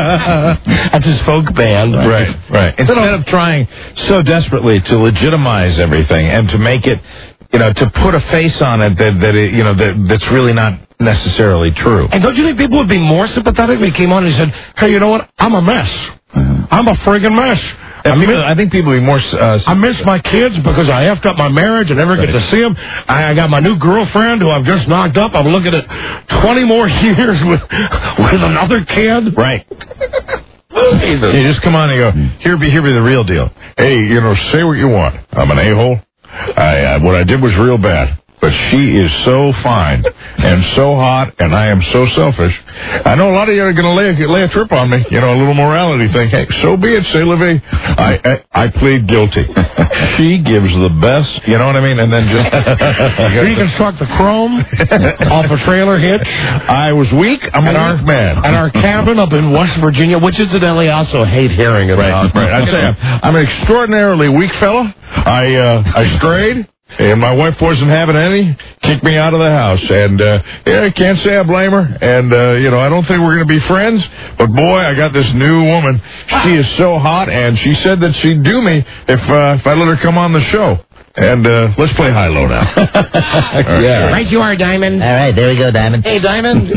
That's his folk band. Right, right. Instead of trying so desperately to legitimize everything and to make it, you know, to put a face on it that that it, you know that that's really not necessarily true. And don't you think people would be more sympathetic if he came on and he said, "Hey, you know what? I'm a mess. I'm a friggin' mess. I, people, I think people would be more... Uh, I miss my kids because I effed up my marriage and never right. get to see them. I, I got my new girlfriend who I've just knocked up. I'm looking at twenty more years with with another kid." Right. You just come on and go, here be, here be the real deal. Hey, you know, say what you want. I'm an a-hole. I, uh, what I did was real bad. But she is so fine and so hot, and I am so selfish. I know a lot of you are going to lay a, lay a trip on me, you know, a little morality thing. Hey, so be it, say la vie. I, I I plead guilty. She gives the best, you know what I mean? And then just... reconstruct the chrome off a trailer hitch. I was weak. I'm and a our, weak man. And our cabin up in West Virginia, which incidentally I also hate hearing about. Right, right. I say I'm, I'm an extraordinarily weak fella. I uh, I strayed. And my wife wasn't having any, kicked me out of the house. And, uh, yeah, I can't say I blame her. And, uh, you know, I don't think we're going to be friends. But, boy, I got this new woman. She is so hot, and she said that she'd do me if, uh, if I let her come on the show. And uh, let's play high-low now. Right. Yeah. Right you are, Diamond. All right, there we go, Diamond. Hey, Diamond.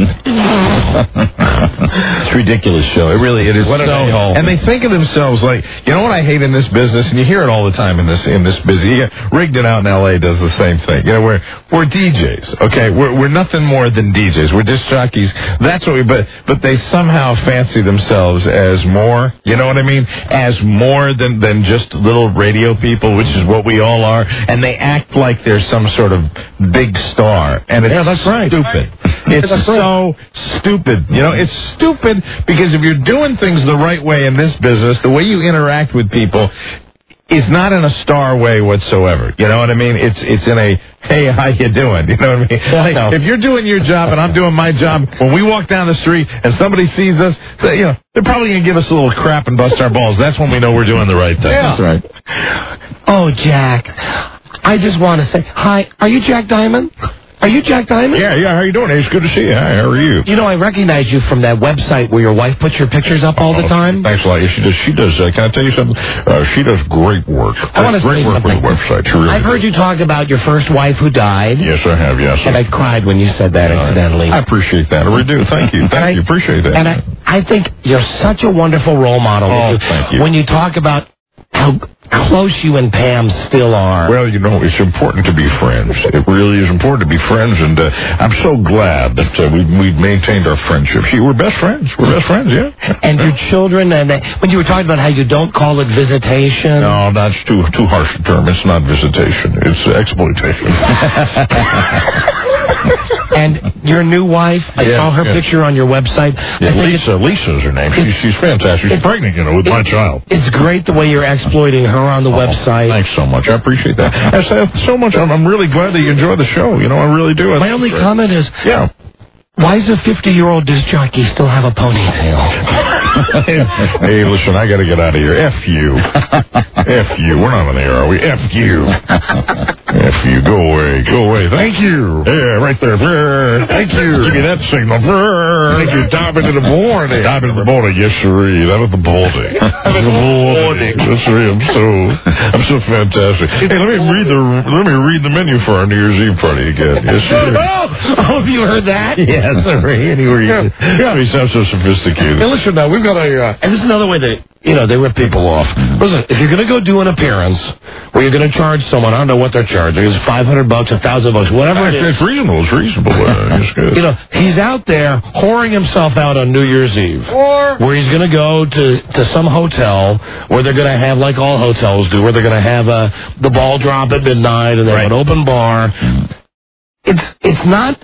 It's a ridiculous show. It really, it is what so. And they think of themselves like, you know what I hate in this business, and you hear it all the time in this in this busy. Yeah, Rigdon out in L A does the same thing. You know, we're we're D Js. Okay, we're we're nothing more than D Js. We're disc jockeys. That's what we. But but they somehow fancy themselves as more. You know what I mean? As more than than just little radio people, which is what we all are. And they act like they're some sort of big star. And it's yeah, that's right. stupid. It's that's so right. stupid. You know, it's stupid because if you're doing things the right way in this business, the way you interact with people, is not in a star way whatsoever. You know what I mean? It's it's in a, hey, how you doing? You know what I mean? Like, know. if you're doing your job and I'm doing my job, when we walk down the street and somebody sees us, they, you know, they're probably going to give us a little crap and bust our balls. That's when we know we're doing the right thing. Yeah. That's right. Oh, Jack, I just want to say, hi, are you Jack Diamond? Are you Jack Diamond? Yeah, yeah, how you doing? Hey, it's good to see you. Hi, how are you? You know, I recognize you from that website where your wife puts your pictures up all the Oh, time. Thanks a lot. Yeah, she does. She does. Uh, can I tell you something? Uh, she does great work. I want to great say work something. with the website. She really I've heard does. you talk about your first wife who died. Yes, I have. Yes, And I cried when you said that, incidentally. I appreciate that. I really do. Thank you. Thank I, you. Appreciate that. And I, I think you're such a wonderful role model. Oh, you, thank you. When you talk about how close you and Pam still are. Well, you know, it's important to be friends. It really is important to be friends, and uh, I'm so glad that uh, we we maintained our friendship. She, we're best friends. We're best friends, yeah. And your children, and uh, when you were talking about how you don't call it visitation. No, that's too too harsh a term. It's not visitation. It's uh, exploitation. And your new wife, I Yeah, saw her yeah. picture on your website. Yeah, I think Lisa. Lisa's her name. She's, she's fantastic. She's pregnant, you know, with my child. It's great the way you're exploiting her on the Oh, website. Thanks so much. I appreciate that. I say so much. I'm, I'm really glad that you enjoy the show. You know, I really do. I My think only it's great. comment is, Yeah. why does a fifty-year-old disc jockey still have a ponytail? Hey, listen, I got to get out of here. F you. F you. We're not on the air, are we? F you. F you. Go away. Go away. Thank you. Yeah, right there. Brr. Thank you. Give me that signal. Brr. Thank you. Dive into the morning. Dive into the morning. Yes, sirree. That was the morning. The morning. Yes, sirree. I'm so, I'm so fantastic. Hey, let me read the, let me read the menu for our New Year's Eve party again. Yes, sir. Oh, have you heard that? Yes, sirree. Anywhere you, yeah. You sound so sophisticated. Hey, listen now, we've got a, uh, and this is another way that, you know, they rip people off. Listen, if you're going to go do an appearance where you're going to charge someone, I don't know what they're charging, it's five hundred bucks, a thousand bucks, whatever it is. It's reasonable. It's reasonable. Uh, it's good. You know, he's out there whoring himself out on New Year's Eve. Or where he's going to go to, to some hotel where they're going to have, like all hotels do, where they're going to have uh, the ball drop at midnight and they have an open bar. It's It's not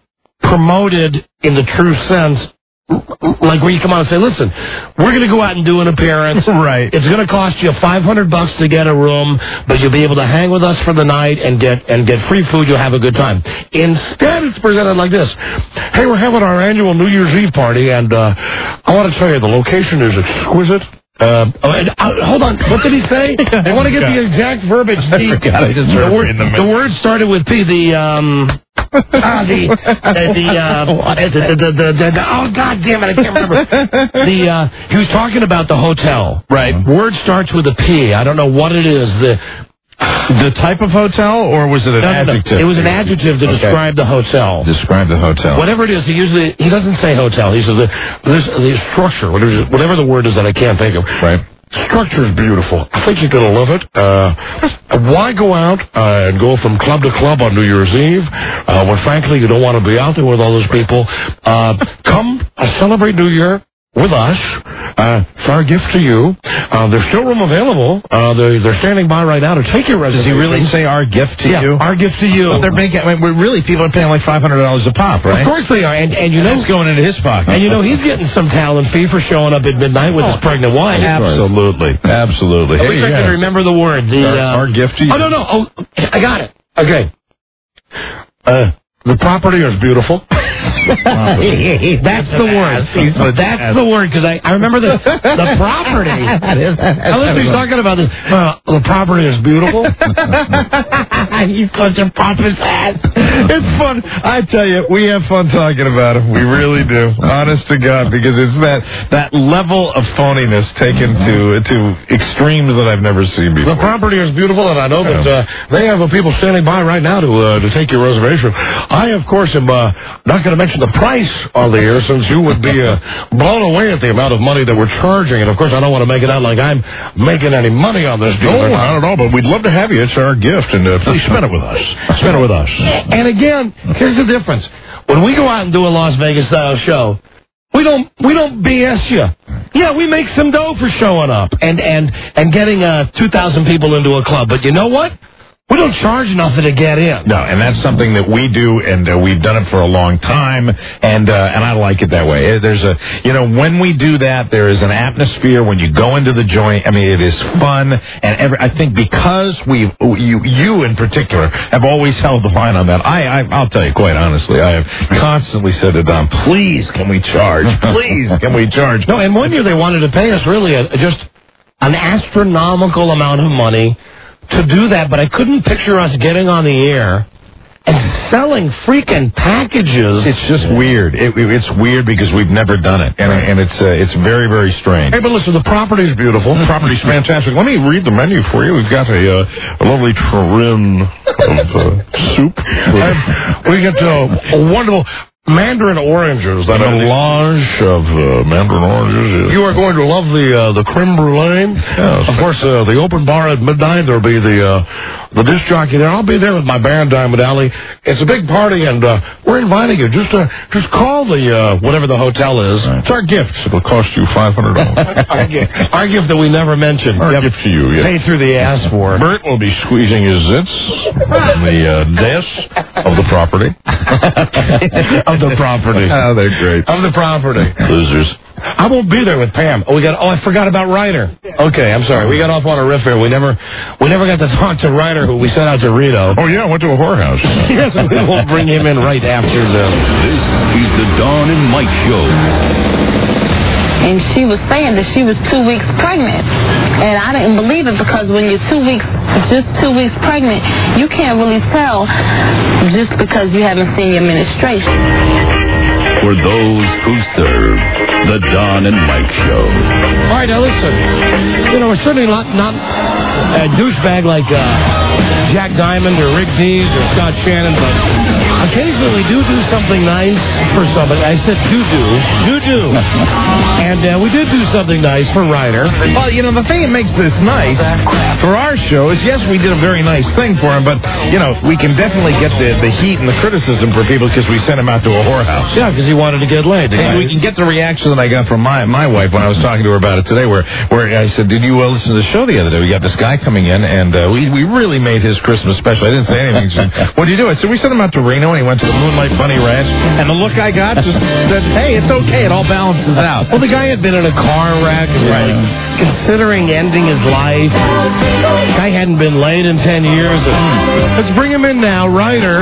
promoted in the true sense, like where you come out and say, listen, we're going to go out and do an appearance. Right. It's going to cost you five hundred bucks to get a room, but you'll be able to hang with us for the night and get and get free food. You'll have a good time. Instead, it's presented like this. Hey, we're having our annual New Year's Eve party, and uh, I want to tell you, the location is exquisite. Uh, oh, and, uh, hold on. What did he say? I want to get the exact verbiage. The, I just the, heard word, in the the word started with P. The, um... Ah, the, the, the, uh, the, the, the, the, the, oh, God damn it, I can't remember. The, uh, he was talking about the hotel. Right. Word starts with a P. I don't know what it is. The, The type of hotel, or was it an no, no, no. adjective? It was an adjective to Okay. describe the hotel. Describe the hotel. Whatever it is, he usually, he doesn't say hotel. He says the, this, the structure, whatever, whatever the word is that I can't think of. Right. Structure is beautiful. I think you're going to love it. Uh, why go out uh, and go from club to club on New Year's Eve uh, when, frankly, you don't want to be out there with all those people? Uh, come uh, celebrate New Year with us. Uh, it's our gift to you. Uh, there's still room available. Uh, they're, they're standing by right now to take your reservation. Does he really say our gift to yeah, you? our gift to you. But they're making, I mean, we're really, people are paying like five hundred dollars a pop, right? Of course they are. And, and you know, That's going into his pocket. and you know he's getting some talent fee for showing up at midnight with his pregnant wife. Absolutely. Absolutely. I Hey, wish I yeah. could remember the word. The, Our, uh, our gift to you. Oh, no, no. Oh, I got it. Okay. Uh, the property is beautiful. That's the word. That's the word, because I, I remember the the property. I listen, he's talking about this. Uh, the property is beautiful. He's such a pompous ass. It's fun. I tell you, we have fun talking about him. We really do. Honest to God, because it's that that level of phoniness taken to to extremes that I've never seen before. The property is beautiful, and I know that uh, they have uh, people standing by right now to uh, to take your reservation. I, of course, am uh, not going to mention the price on the air, since you would be uh, blown away at the amount of money that we're charging. And, of course, I don't want to make it out like I'm making any money on this deal. No, I don't know, but we'd love to have you. It's our gift, and uh, please spend it with us. Spend it with us. And, again, here's the difference. When we go out and do a Las Vegas-style show, we don't we don't B S you. Yeah, we make some dough for showing up and, and, and getting uh, two thousand people into a club. But you know what? We don't charge nothing to get in. No, and that's something that we do, and uh, we've done it for a long time, and uh, and I like it that way. Uh, There's a, you know, when we do that, there is an atmosphere when you go into the joint. I mean, it is fun, and every, I think because we, you, you in particular, have always held the line on that. I, I, I'll tell you quite honestly, I have constantly said to Don, please, can we charge? Please, can we charge? No, and one year they wanted to pay us really a, just an astronomical amount of money to do that, but I couldn't picture us getting on the air and selling freaking packages. It's just weird. It, it, it's weird because we've never done it, and, and it's uh, it's very, very strange. Hey, but listen, the property is beautiful. The property's fantastic. Let me read the menu for you. We've got a, uh, a lovely terrain of uh, soup. We got uh, a wonderful mandarin oranges. That a melange of uh, mandarin oranges. You are going to love the uh, the creme brulee. Yes. Of course, uh, the open bar at midnight. There'll be the uh, the disc jockey there. I'll be there with my band, Diamond Alley. It's a big party, and uh, we're inviting you. Just uh, just call the uh, whatever the hotel is. Right. It's our gift. It'll cost you five hundred dollars. our, gift. our gift that we never mentioned. Our Yep. gift to you. Yes. Pay through the ass for it. Bert will be squeezing his zits on the uh, desk of the property. Of the property. Oh, they're great. Of the property. Losers. I won't be there with Pam. Oh, we got. Oh, I forgot about Ryder. Okay, I'm sorry. We got off on a riff here. We never, we never got to talk to Ryder, who we sent out to Reno. Oh yeah, I went to a whorehouse. Yes, we will bring him in right after the. This is the Dawn and Mike Show. And she was saying that she was two weeks pregnant. And I didn't believe it because when you're two weeks, just two weeks pregnant, you can't really tell just because you haven't seen your menstruation. For those who serve, the Dawn and Mike Show. All right, now listen. You know, we're certainly not, not a douchebag like uh, Jack Diamond or Rick Dees or Scott Shannon, but occasionally we do do something nice for somebody. I said do do. Do do. And uh, we did do something nice for Ryder. Well, you know, the thing that makes this nice for our show is, yes, we did a very nice thing for him, but, you know, we can definitely get the, the heat and the criticism for people because we sent him out to a whorehouse. Yeah, because he wanted to get laid. And we can get the reaction that I got from my my wife when I was talking to her about it today, where where I said, did you uh, listen to the show the other day? We got this guy coming in, and uh, we we really made his Christmas special. I didn't say anything. She said, what did you do? I said, we sent him out to Reno, and he went to the Moonlight Bunny Ranch, and the look I got just said, hey, it's okay. It all balances out. Well, the guy had been in a car wreck, and Right. like, considering ending his life. The guy hadn't been laid in ten years. And let's bring him in now, Ryder,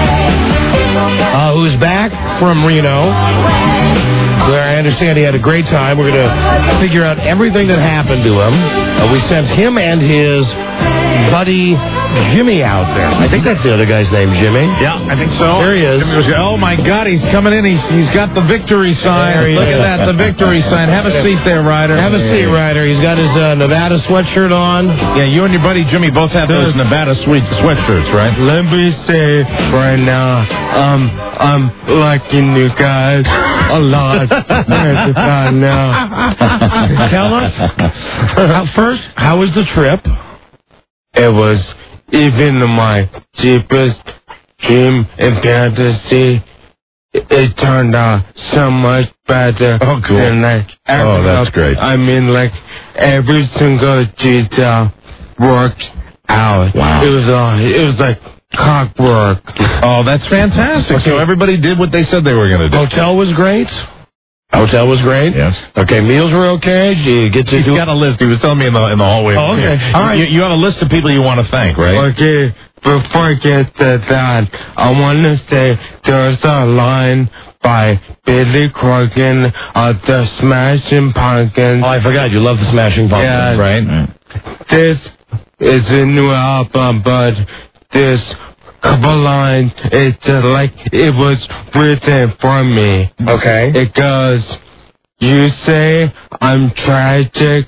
uh, who's back from Reno, where I understand he had a great time. We're going to figure out everything that happened to him. Uh, we sent him and his buddy Jimmy out there. I think that's the other guy's name, Jimmy. Yeah, I think so. There he is. Oh, my God, he's coming in. He's He's got the victory sign. There he Look is. at that, the victory sign. Have a seat there, Ryder. Have a seat, Ryder. He's got his uh, Nevada sweatshirt on. Yeah, you and your buddy Jimmy both have those Nevada sweet sweatshirts, right? Let me say right now, um, I'm liking you guys a lot. Right now. Tell us, uh, first, how was the trip? It was even my cheapest dream and fantasy. It, it turned out so much better. Oh, cool. Than I ever Oh, that's thought. great. I mean, like, every single detail worked out. Wow. It was, uh, it was like clockwork. Oh, that's fantastic. So everybody did what they said they were going to do. Hotel was great. Hotel was great. Yes. Okay, meals were okay. Did you get to He's do got a list. He was telling me in the in the hallway. Oh, okay. Yeah. All right. You, you have a list of people you want to thank, right? Okay, before I get to that, I want to say there's a line by Billy Corgan of the Smashing Pumpkins. Oh, I forgot. You love the Smashing Pumpkins, Yeah. right? This is a new album, but this couple lines, it's just like it was written for me. Okay. It goes, you say I'm tragic,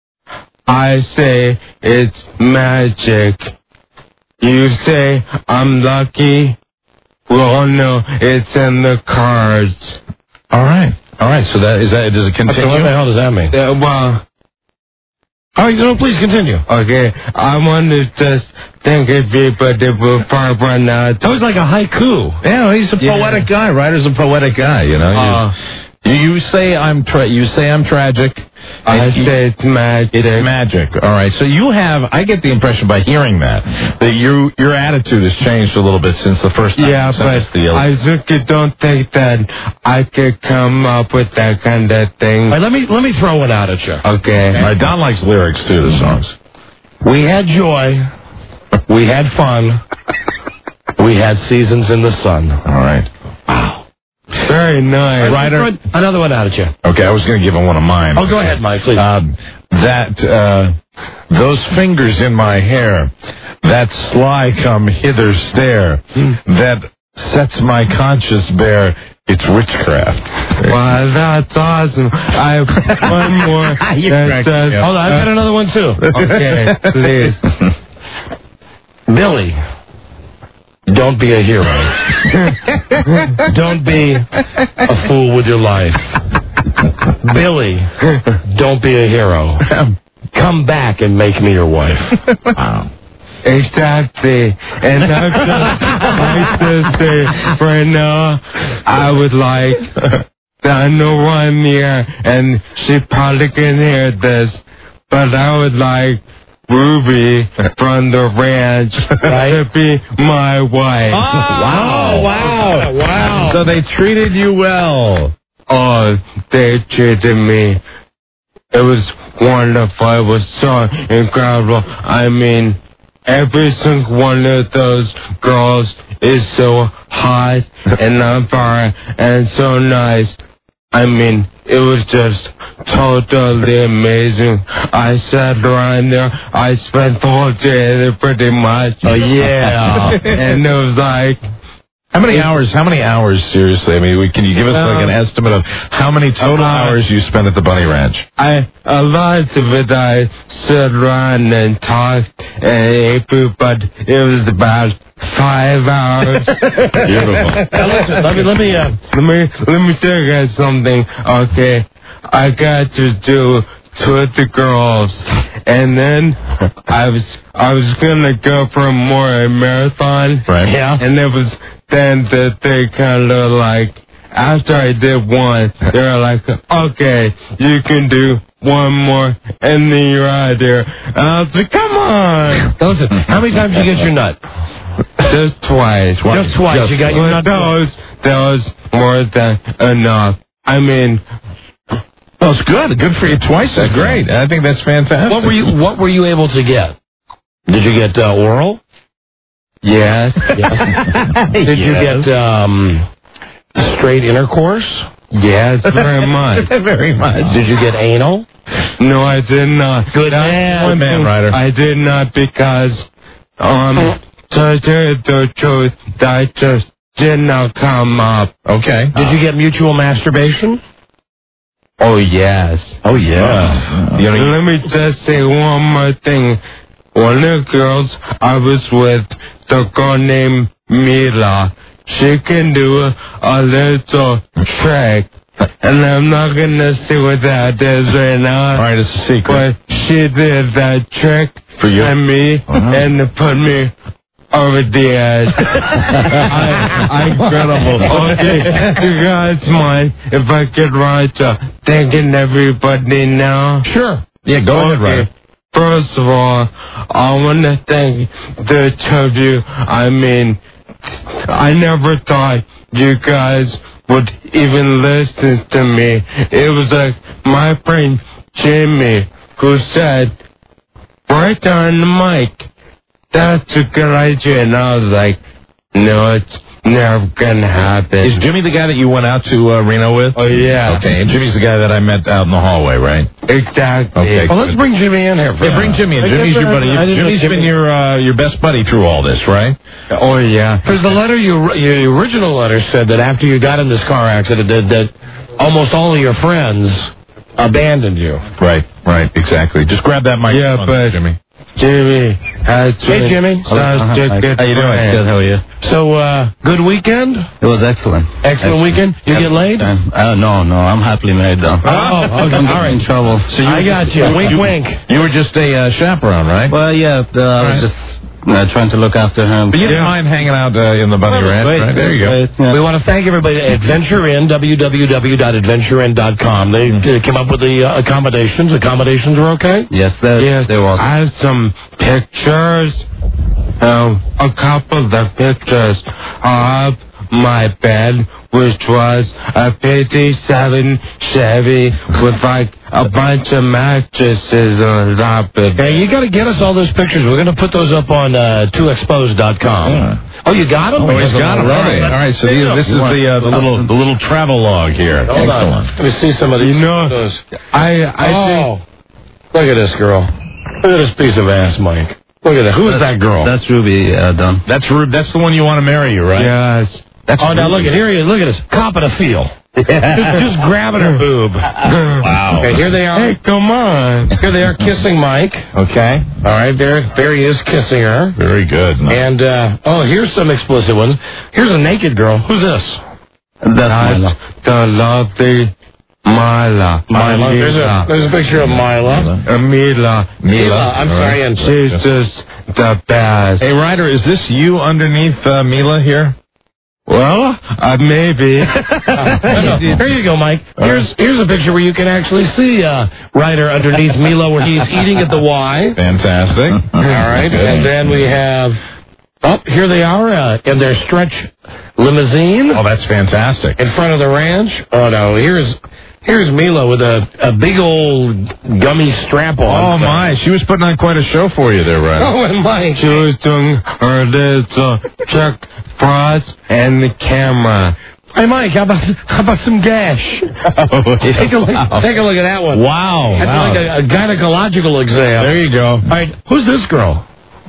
I say it's magic. You say I'm lucky, well, no, it's in the cards. All right. All right. So that is that. Does it continue? So what the hell does that mean? Uh, well, Oh, no, please continue. okay, I want to just thank everybody for Barbara now. That was like a haiku. Yeah, he's a Yeah. poetic guy. Ryder's a poetic guy, you know. Uh, You, you say I'm tra- you say I'm tragic. I you, say it's magic. It's magic. All right. So you have. I get the impression by hearing that that you your attitude has changed a little bit since the first time. Yeah, you sent us but the I just don't think that I could come up with that kind of thing. All right, let me let me throw one out at you. Okay. All right, Don likes lyrics too. The songs. We had joy. We had fun. We had seasons in the sun. All right. Wow. Very nice. Ryder, another one out at you. Okay, I was going to give him one of mine. Oh, go ahead, Mike, please. Um, that, uh, those fingers in my hair, that sly come hither stare, that sets my conscience bare, it's witchcraft. Wow, that's awesome. I have one more. that says, Hold on, I've got another one, too. Okay, please. Billy, don't be a hero. Don't be a fool with your life. Billy, don't be a hero. Come back and make me your wife. Wow. Exactly. And that's just my sister. For now, I would like, I know I'm here, and she probably can hear this, but I would like Ruby from the ranch to be my wife. Oh, wow. Wow. Wow. So they treated you well. Oh, they treated me. It was wonderful. It was so incredible. I mean, every single one of those girls is so hot and on fire and so nice. I mean, it was just totally amazing. I sat around there. I spent the whole day there pretty much. Oh, yeah. And it was like... How many hours, how many hours, seriously? I mean, we, can you give us like an estimate of how many total uh, hours you spent at the Bunny Ranch? I, a lot of it I sat around and talked and ate food, but it was about five hours. Beautiful. Now listen, let me, let me, uh... let me, let me tell you guys something. Okay, I got to do two of the girls, and then I was, I was gonna go for more a marathon. Right. Yeah. And it was then that they kind of like, after I did one, they were like, okay, you can do one more, and then you're out there. And I was like, come on. Listen, how many times did you get your nut? Just twice. Just twice. Just, you got your nut. That was, that was more than enough. I mean... Well, it's good. Good for you twice. That's great. I think that's fantastic. What were you, what were you able to get? Did you get uh, oral? Yes. yes. Did you yes. get um, straight intercourse? Yes, very much. Very much. Did you get anal? No, I did not. Good That's man. one man, thing Ryder. I did not because, um, to tell you the truth, that just did not come up. Okay. Did you get mutual masturbation? Oh, yes. Oh, yeah. You know, you- Let me just say one more thing. One of the girls I was with, the girl named Mila, she can do a little trick. And I'm not going to say what that is right now. All right, it's a secret. But she did that trick for you and me uh-huh. and put me over the edge. I, incredible. Okay, you guys mind if I could write uh, thanking everybody now? Sure. Yeah, go okay. ahead, Ryder. First of all, I want to thank the two of you. I mean, I never thought you guys would even listen to me. It was like my friend Jimmy who said, right on the mic, that's a good idea. And I was like, no, it's never gonna happen. Is Jimmy the guy that you went out to uh, Reno with? Oh, yeah. Okay, and Jimmy's the guy that I met out in the hallway, right? Exactly. Okay. Well, let's bring Jimmy in here. Yeah, bring Jimmy in. Jimmy's your buddy. Jimmy's been your uh, your best buddy through all this, right? Oh, yeah. Because the letter, you, your original letter said that after you got in this car accident, that, that almost all of your friends abandoned you. Right, right, exactly. Just grab that microphone, yeah, but Jimmy. Jimmy has Hey, Jimmy. Such a good How you doing? friend. Good, how are you? So, uh, good weekend? It was excellent. Excellent, excellent. weekend? You get laid? Uh, no, no, I'm happily married though. Oh, okay. I'm All right. in trouble. So you I got you. Wink, you, wink. You were just a uh, chaperone, right? Well, yeah, uh, I was right. just uh, trying to look after him. But you didn't mind hanging out uh, in the Bunny Well, Ranch, great, right? There you go. great, yeah. We want to thank everybody at Adventure Inn, w w w dot adventure inn dot com. They uh, came up with the uh, accommodations. Accommodations are okay? Yes, that, Yes, they was. I have some pictures. Um, a couple of pictures of my bed, which was a fifty-seven Chevy with like a bunch of mattresses on top of it. Hey, you got to get us all those pictures. We're going to put those up on uh, two expos dot com. Yeah. Oh, you got them? Oh, he's got them. All right. All right. So these, this is the uh, the little the little travel log here. Hold on. Let me see some of these. You know, photos. I, I oh, think... look at this girl. Look at this piece of ass, Mike. Look at that. Who is that girl? That's Ruby, uh, Don. That's Ru- That's the one you want to marry you, right? Yes. That's oh, now look at here. He is. Look at this. Cop of the field. just, just grabbing her boob. Wow. Okay, here they are. Hey, come on. Here they are kissing Mike. Okay. All right, there, there he is kissing her. Very good. And uh, oh, here's some explicit ones. Here's a naked girl. Who's this? That's That's Mila. the lovely Mila. Mila. There's a, there's a picture of Mila. Uh, Mila. Mila. I'm sorry. And She's just the best. Hey, Ryder, is this you underneath uh, Mila here? Well, uh, maybe. Here you go, Mike. Here's here's a picture where you can actually see uh, Ryder underneath Mila, where he's eating at the Y. Fantastic. All right, and then we have. Oh, here they are uh, in their stretch limousine. Oh, that's fantastic. In front of the ranch. Oh no, here's here's Mila with a, a big old gummy strap on. Oh my, she was putting on quite a show for you there, Ryder. Oh, and Mike. She was doing her little check front and the camera. Hey, Mike, how about how about some gash? take a look. Take a look at that one. Wow. That's wow. like a, a gynecological exam. There you go. All right, who's this girl?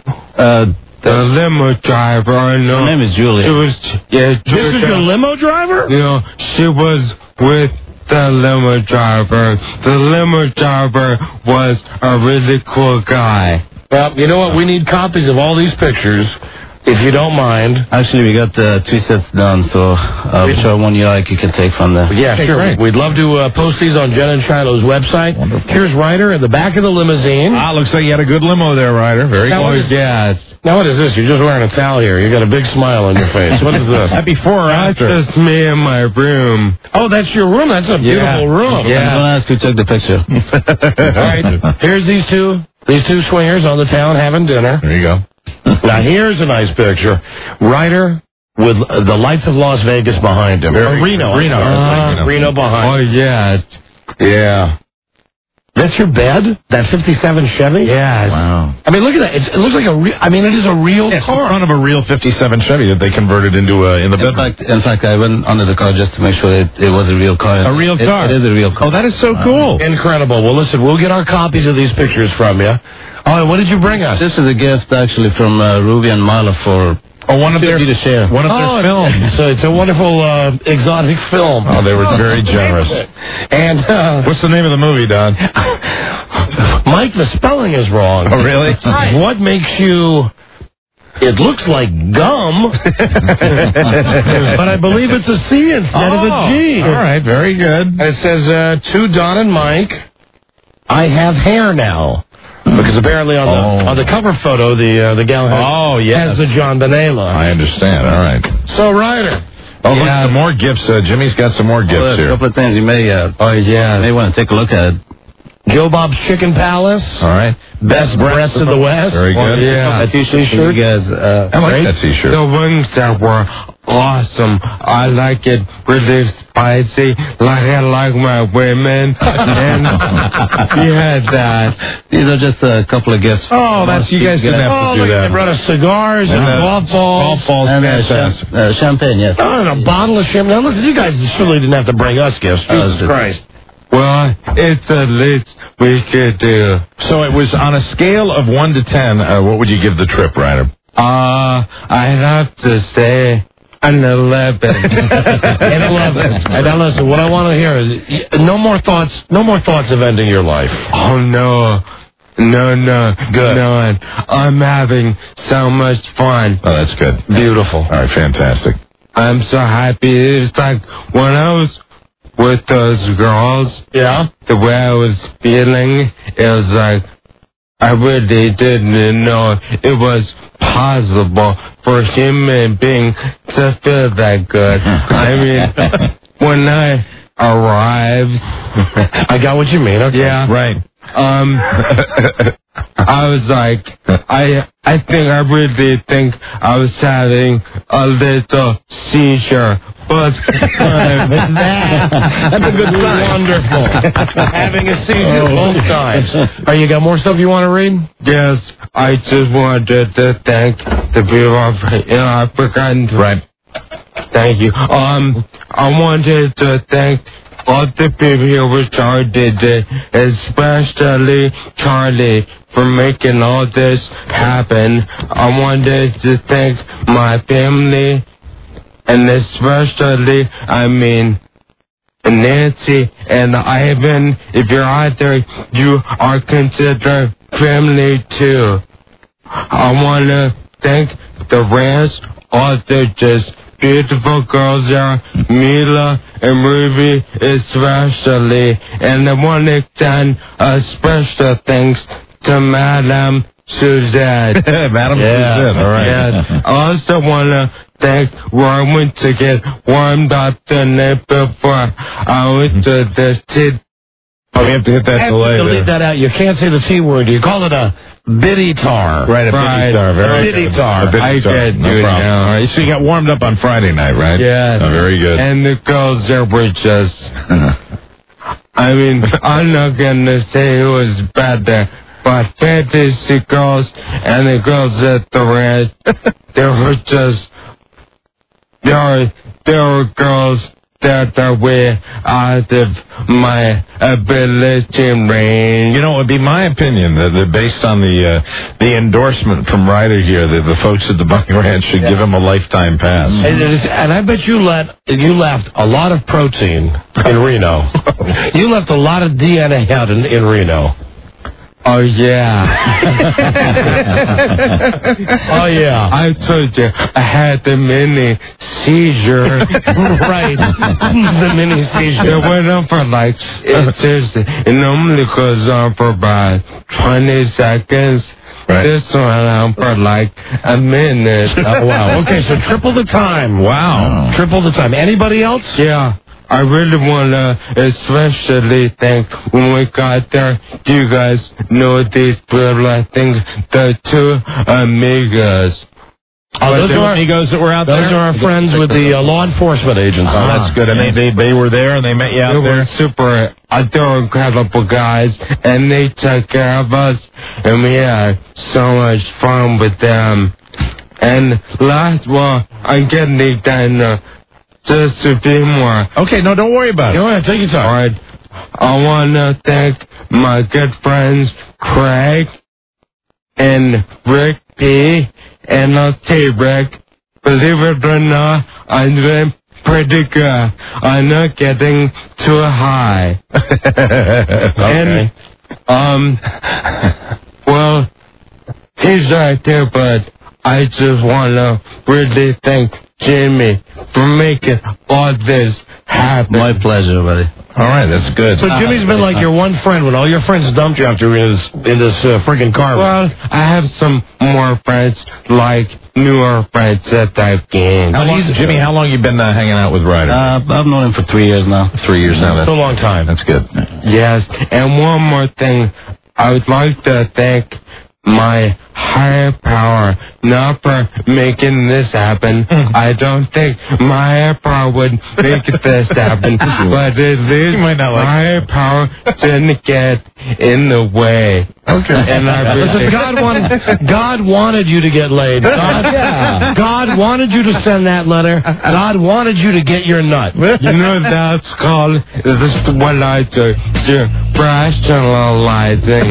Uh, The limo driver, I know. her name is Julia. It was, yeah, This is your limo driver? You know, she was with the limo driver. The limo driver was a really cool guy. Well, you know what? We need copies of all these pictures, if you don't mind. Actually, we got uh, two sets done, so uh, whichever one you like, you can take from there. Yeah, Okay, sure. great. We'd love to uh, post these on Jen and Shiloh's website. Wonderful. Here's Ryder in the back of the limousine. Ah, looks like you had a good limo there, Ryder. Very Now, what good. is- Yes. Now, what is this? You're just wearing a towel here. You got a big smile on your face. What is this? That before or That's after? just me in my room. Oh, that's your room. That's a beautiful room. I'm going to ask you to take the picture. All right. Here's these two. These two swingers on the town having dinner. There you go. Now, here's a nice picture. Ryder with uh, the lights of Las Vegas behind him. Very Or Reno. good. Reno. Uh, Reno. Reno behind. Oh, yes. Yeah. That's your bed? That fifty-seven Chevy? Yes. Wow. I mean, look at that. It's, it looks like a real, I mean, it is a real It's in car. front of a real fifty-seven Chevy that they converted into a, in the In bedroom. fact, in fact, I went under the car just to make sure it, it was a real car. A real It- car? It is a real Oh, car. that is so cool. Incredible. Well, listen, we'll get our copies of these pictures from you. Oh, what did you bring us? This is a gift actually from uh, Ruby and Mila for Oh, one of their you to share. one of Oh, their films. So it's a wonderful uh, exotic film. Oh, they were very generous. And uh, What's the name of the movie, Don? Mike, the spelling is wrong. Oh, really? What makes you? It looks like gum, but I believe it's a C instead of a G. All right, very good. It says uh, to Don and Mike, I have hair now. Because apparently on the Oh. on the cover photo, the uh, the gal has, Oh, yes. has the John Bonet line. I understand. All right. So, Ryder. Oh, Yeah. look, some more gifts. Uh, Jimmy's got some more Well, gifts there's a here. couple of things you may, uh, Oh, yeah. may want to take a look at. Joe Bob's Chicken Palace. All right. Best breasts in the West. Very good. Yeah. A t-shirt for you guys. Uh, I like Great. that T-shirt. The wings that were awesome. I like it really spicy, like I like my women. And yeah, that. These are just a couple of gifts. Oh, that's you guys didn't have Oh, to do look, that. they brought us cigars and, And, uh, golf balls. golf balls, and uh, fantastic. champ- uh, champagne, yes. Oh, and a bottle of champagne. Now, listen, you guys surely didn't have to bring us gifts. Uh, Jesus Christ. Well, it's the least we could do. So it was on a scale of one to ten. Uh, what would you give the trip, Ryder? Uh, I'd have to say an eleven. An eleven. And now listen, what I want to hear is y- no more thoughts. No more thoughts of ending your life. Oh, no. No, no. Good. None. I'm having so much fun. Oh, that's good. Beautiful. All right, fantastic. I'm so happy. It's like when I was with those girls, Yeah. the way I was feeling, it was like I really didn't know it was possible for a human being to feel that good. I mean, when I arrived, I got what you mean. Okay. Yeah, right. Um, I was like, I I think I really think I was having a little seizure. But that's a good sign. Wonderful. Having a seizure both times. Oh, you got more stuff you want to read? Yes, I just wanted to thank the people of in Africa. Right. Thank you. Um, I wanted to thank all the people here who started it, especially Charlie, for making all this happen. I wanted to thank my family, and especially, I mean, Nancy and Ivan. If you're out there, you are considered family too. I want to thank the rest, all the just beautiful girls there, Mila and Ruby especially. And I want to extend a special thanks to Madame Suzette. Madame yeah. Suzette, all right. Yes. I also want to thank where I went to get warmed up the night before I went to the city. Oh, we have to hit that delay. Delete that out. You can't say the C word. You call it a biddy tar. Right, a right. biddy tar. Very biddy good. tar. A biddy I tar. did no do it problem. now. All right, so you got warmed up on Friday night, right? Yes. Oh, very good. And the girls there were just, I mean, I'm not going to say it was bad there, but fantasy girls and the girls at the ranch, they were just, they were, they were girls that are way out of my ability range. You know, it would be my opinion that, that based on the uh, the endorsement from Ryder here, that the folks at the Bunny Ranch should yeah. give him a lifetime pass. And, and I bet you let you left a lot of protein in Reno. You left a lot of D N A out in, in Reno. Oh, yeah. Oh, yeah. I told you I had the mini seizure. Right. The mini seizure. It went on for like, it seriously, it normally goes on for about twenty seconds. Right. This went on for like a minute. Oh, wow. Okay, so triple the time. Wow. Triple the time. Anybody else? Yeah. I really want to especially thank when we got there, you guys know these people, I think the two amigas. Oh, those are our amigos that were out those there? Those are our friends with the uh, law enforcement agents. Oh, that's good. And they, they they were there and they met you out they there? They were super, uh, they were incredible guys, and they took care of us, and we had so much fun with them. And last, well, I'm getting it done. Uh, Just a few more. Okay, no, don't worry about it. Go ahead, take your time. All right. I want to thank my good friends Craig and Rick P. And I'll tell you, Rick, believe it or not, I'm doing pretty good. I'm not getting too high. Okay. And, um, well, he's right there, but I just want to really thank Jimmy for making all this happen. My pleasure, buddy. All right, that's good. So Jimmy's been like your one friend when all your friends dumped you after in this, in this uh, friggin' car. Well, I have some more friends, like newer friends that I've gained. How long, Jimmy, how long you been uh, hanging out with Ryder? Uh, I've known him for three years now. Three years now. That's a long time. That's good. Yes, and one more thing. I would like to thank my higher power, not for making this happen. I don't think my higher power would make this happen, but at least might not like my higher power didn't get in the way. Okay. And I really Listen, God wanted, God wanted you to get laid. God, Yeah. God wanted you to send that letter. God wanted you to get your nut. You know, that's called, this is what I do, you're rationalizing.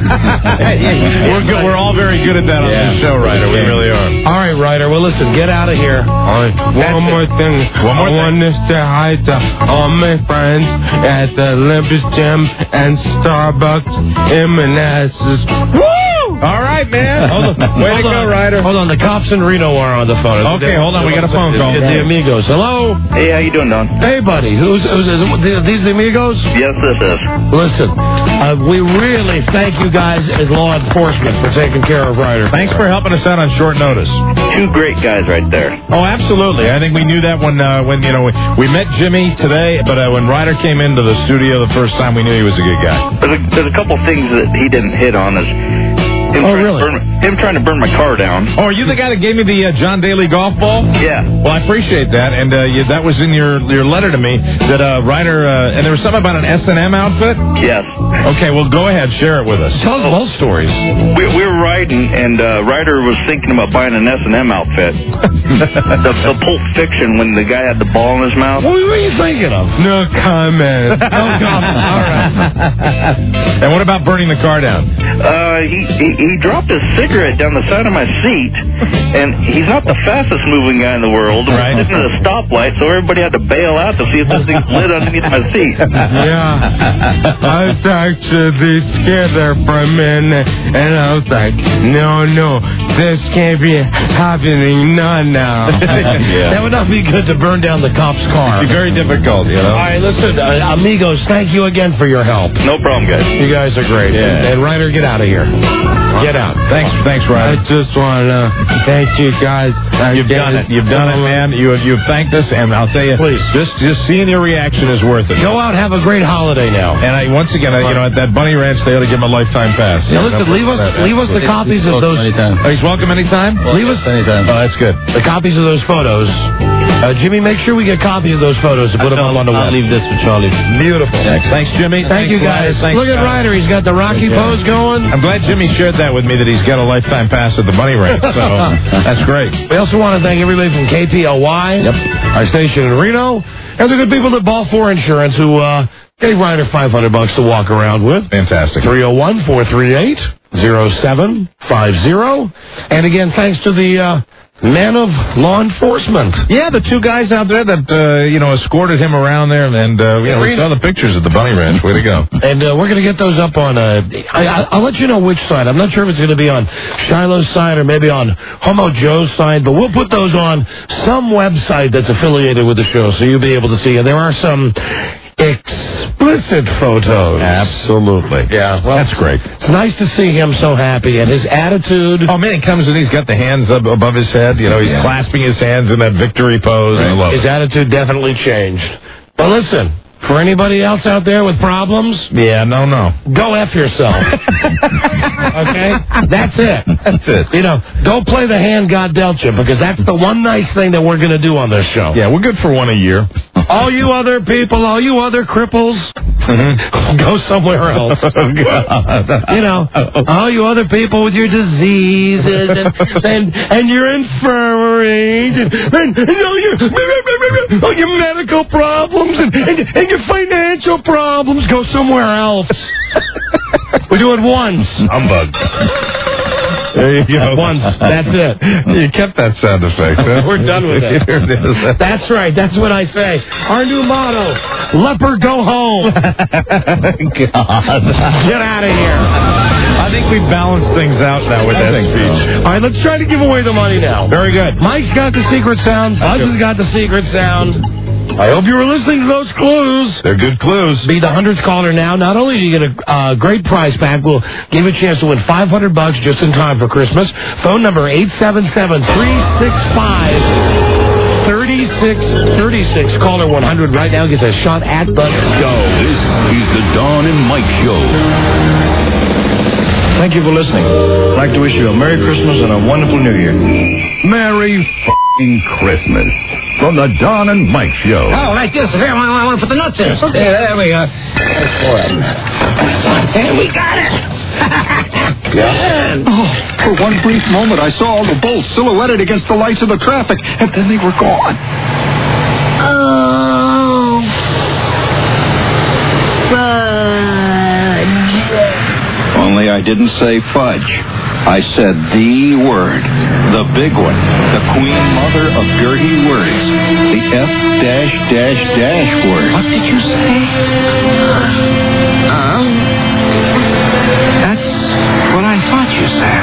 We're good. We're all very good at that on Yeah. this show, Ryder. We really are. All right, Ryder. Well, listen, get out of here. All right, one more thing. One more I want to say hi to all my friends at the Olympus Gym and Starbucks in Manassas. Woo! All right, man. Hold on. Way hold to go, on. Ryder. Hold on. The cops in Reno are on the phone. Okay, hold on. We got a phone call. The, the Amigos. Hello. Hey, how you doing, Don? Hey, buddy. Who's, who's is it, these the Amigos? Yes, this is. Listen, uh, we really thank you guys as law enforcement for taking care of Ryder. Thanks for helping us out on short notice. Two great guys right there. Oh, absolutely. I think we knew that when, uh, when you know, we, we met Jimmy today, but uh, when Ryder came into the studio the first time, we knew he was a good guy. There's a, there's a couple things that he didn't hit on. Is him, Oh, trying really? to burn, him trying to burn my car down. Oh, are you the guy that gave me the uh, John Daly golf ball? Yeah. Well, I appreciate that, and uh, you, that was in your your letter to me that uh, Ryder, uh, and there was something about an S and M outfit? Yes. Okay, well, go ahead, share it with us. Tell us both stories. We, we were riding, and uh, Ryder was thinking about buying an S and M outfit. the, the Pulp Fiction when the guy had the ball in his mouth. What were you thinking of? No comment. No comment. All right. And what about burning the car down? Uh, he, he he dropped his cigarette down the side of my seat, and he's not the fastest moving guy in the world. We're Right. sitting at a stoplight, so everybody had to bail out to see if this thing slid underneath my seat. Yeah. I was actually scared there for a minute, and I was like, no, no, this can't be happening, not now. That would not be good to burn down the cop's car. It'd be very difficult, you know? All right, listen, uh, amigos, thank you again for your help. No problem, guys. You guys are great. Yeah. And, and Ryder, get out of here. Get out. Thanks, thanks, I Ryder. just want to thank you guys. You've done it. You've done it, man. You you've thanked us, and I'll tell you, Please. just just seeing your reaction is worth it. Go out, have a great holiday now. And I once again, I, you know, at that Bunny Ranch, they ought to give him a lifetime pass. Yeah, listen, leave us, leave us the copies of those. Anytime. Oh, he's welcome anytime. Leave us Anytime. Oh, that's good. the copies of those photos. Uh, Jimmy, make sure we get copies of those photos and put them up on the I'll web. leave this for Charlie. Beautiful. Thanks, Jimmy. Thank you, guys. Ryder. Thanks, Look at Ryder. Ryder. He's got the Rocky Yeah. pose going. I'm glad Jimmy shared that with me, that he's got a lifetime pass at the Bunny Ranch. So that's great. We also want to thank everybody from K P L Y, Yep. our station in Reno, and the good people at Ball four Insurance who uh, gave Ryder five hundred bucks to walk around with. Fantastic. three oh one, four three eight, oh seven five oh. And again, thanks to the uh, man of law enforcement. Yeah, the two guys out there that uh, you know escorted him around there, and uh, you know, we saw the pictures at the Bunny Ranch. Way to go! And uh, we're going to get those up on. Uh, I, I- I'll let you know which side. I'm not sure if it's going to be on Shiloh's side or maybe on Homo Joe's side, but we'll put those on some website that's affiliated with the show, so you'll be able to see. And there are some explicit photos. Absolutely. Yeah, well, That's great. It's nice to see him so happy, and his attitude. Oh man, he comes and he's got the hands up above his head. You know, he's Yeah. clasping his hands in that victory pose. I love His it. attitude definitely changed. But listen, for anybody else out there with problems, Yeah, no, no. go F yourself. Okay? That's it. That's it. You know, go play the hand God dealt you, because that's the one nice thing that we're going to do on this show. Yeah, we're good for one a year. All you other people, all you other cripples, go somewhere else. Oh, God. You know, all you other people with your diseases and and, and your infirmary and, and, and all, your, all your medical problems and, and, and your financial problems, go somewhere else. We do it once. Humbug. There you go. Once. That's it. You kept that sound effect. Huh? We're done with it. Here it is. That's right. That's what I say. Our new motto, leper go home. God. Get out of here. I think we've balanced things out now with I that think so. speech. All right, let's try to give away the money now. Very good. Mike's got the secret sound. Buzz has got the secret sound. I hope you were listening to those clues. They're good clues. Be the hundredth caller now. Not only do you get a uh, great prize pack, we'll give you a chance to win five hundred bucks just in time for Christmas. Phone number eight seven seven, three six five, three six three six. Caller one hundred right now gets a shot at the show. This is the Dawn and Mike Show. Thank you for listening. I'd like to wish you a Merry Christmas and a wonderful New Year. Merry f***ing Christmas from the Dawn and Mike Show. Oh, like this. Here, I want to put the nuts in. Okay, there we go. And we got it. Oh, for one brief moment, I saw all the bolts silhouetted against the lights of the traffic, and then they were gone. Oh, fudge. Only I didn't say fudge. I said the word, the big one, the queen mother of dirty words, the F dash dash dash word. What did you say? Um, that's what I thought you said.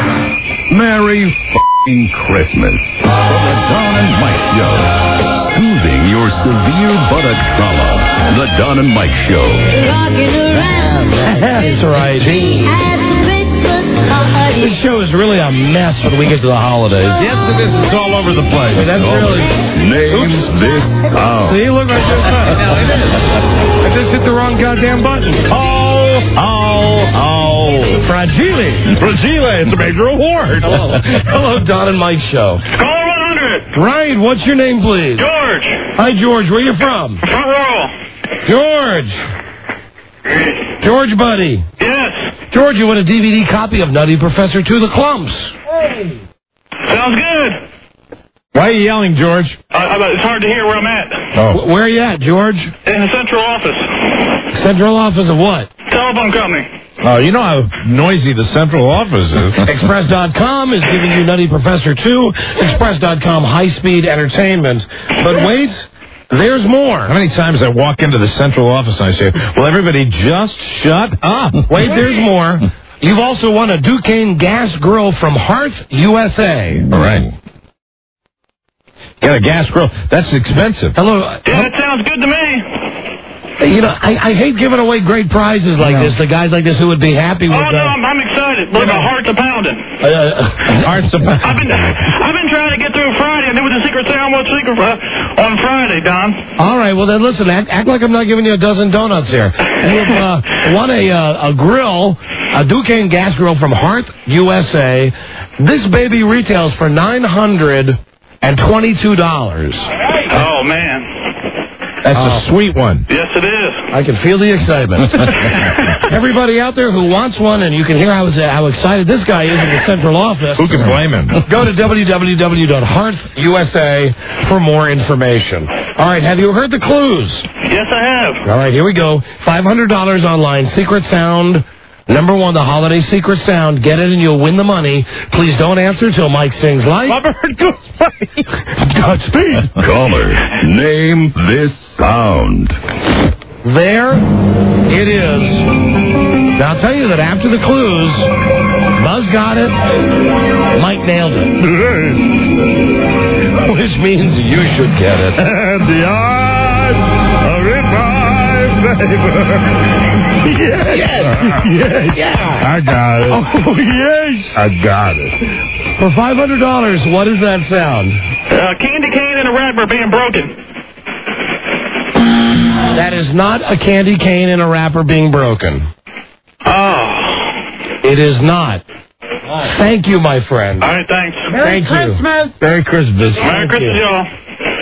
Christmas. For the Don and Mike Show. Soothing your severe buttock trauma. The Don and Mike Show. That's right. This show is really a mess when we get to the holidays. Yes, it is. It's all over the place. That's really... Name this sound. See, look, I just, I just hit the wrong goddamn button. Oh, oh, oh. Fragile. Fragile. It's a major award. Hello. Hello, Don and Mike Show. Caller one hundred. Ryan, what's your name, please? George. Hi, George. Where you from? Front row. George. George, buddy. Yes. George, you want a D V D copy of Nutty Professor to the Clumps? Hey. Sounds good. Why are you yelling, George? Uh, it's hard to hear where I'm at. Oh. Where are you at, George? In the central office. Central office of what? Telephone company. Oh, you know how noisy the central office is. Express dot com is giving you Nutty Professor two. Express dot com high-speed entertainment. But wait, there's more. How many times I walk into the central office and I say, well, everybody just shut up. Wait, there's more. You've also won a Duquesne gas grill from Hearth, U S A. All right. Get a gas grill. That's expensive. Hello. Yeah, that sounds good to me. You know, I, I hate giving away great prizes like no. this to guys like this who would be happy with. Oh no, I'm, I'm excited. Look, my heart's a pounding. Uh, heart's a pounding. I've been, I've been trying to get through Friday, and there was a secret sound was secret uh, on Friday, Don. All right, well then listen, act, act like I'm not giving you a dozen donuts here. You've uh, won a uh, a grill, a Duquesne gas grill from Hearth, U S A. This baby retails for nine hundred and twenty-two dollars. Oh man. That's oh. a sweet one. Yes, it is. I can feel the excitement. Everybody out there who wants one, and you can hear how, how excited this guy is in the central office. Who can blame him? Go to w w w dot hearth u s a for more information. All right, have you heard the clues? Yes, I have. All right, here we go. five hundred dollars online. Secret sound. Number one, the holiday secret sound. Get it and you'll win the money. Please don't answer till Mike sings like... Robert Goodspike. Godspeed. Caller, name this sound. There it is. Now, I'll tell you that after the clues, Buzz got it, Mike nailed it. Which means you should get it. And the eyes are in my favor. Yes. Yes. Yes. Yeah. I got it. Oh, yes. I got it. For five hundred dollars, what does that sound? Uh, candy cane and a wrapper being broken. That is not a candy cane and a wrapper being broken. Oh. It is not. Thank you, my friend. All right, thanks. Merry Thank Christmas. You. Merry Christmas. Merry Thank Christmas, you. y'all.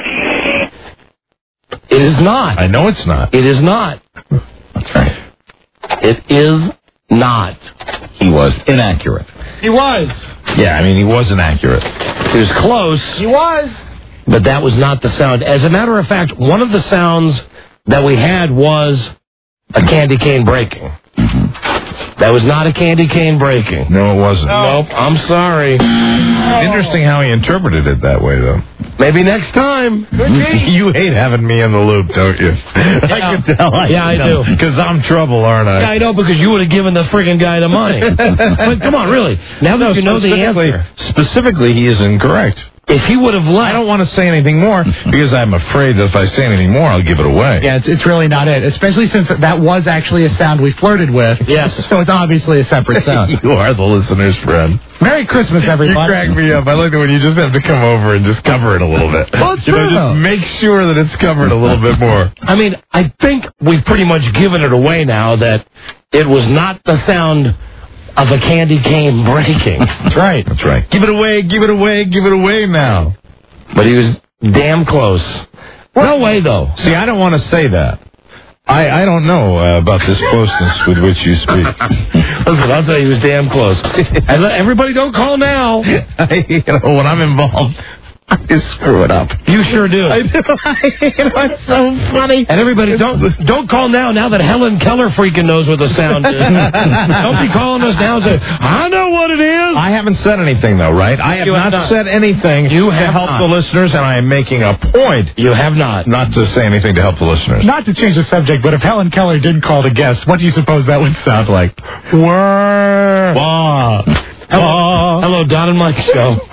It is not. I know it's not. It is not. That's right. It is not. He was inaccurate. He was. Yeah, I mean, he was inaccurate. He was close. He was. But that was not the sound. As a matter of fact, one of the sounds that we had was a candy cane breaking. Mm-hmm. That was not a candy cane breaking. No, it wasn't. No. Nope, I'm sorry. Interesting how he interpreted it that way, though. Maybe next time. You hate having me in the loop, don't you? Yeah. I can tell. I yeah, I do. Because I'm trouble, aren't I? Yeah, I know, because you would have given the friggin' guy the money. But come on, really. Now that no, you know the answer. Specifically, he is incorrect. If he would have left... I don't want to say anything more, because I'm afraid that if I say anything more, I'll give it away. Yeah, it's, it's really not it, especially since that was actually a sound we flirted with. Yes. So it's obviously a separate sound. You are the listener's friend. Merry Christmas, everybody. You crack me up. I like it when you just have to come over and just cover it a little bit. Well, it's you true, know, just make sure that it's covered a little bit more. I mean, I think we've pretty much given it away now that it was not the sound of a candy cane breaking. That's right. That's right. Give it away, give it away, give it away now. But he was damn close. No way, though. See, I don't want to say that. I, I don't know uh, about this closeness with which you speak. Listen, I'll tell you, he was damn close. And everybody don't call now. You know, when I'm involved, I just screw it up. You sure do. I do. It's so funny. And everybody, don't don't call now, now that Helen Keller freaking knows what the sound is. Don't be calling us now and say, I know what it is. I haven't said anything, though, right? I have You not, have not said anything You to have help not. the listeners, and I am making a point You have not. not to say anything to help the listeners. Not to change the subject, but if Helen Keller did call to guest, what do you suppose that would sound like? Whirr. Wah. Hello, hello, Don and Mike Show.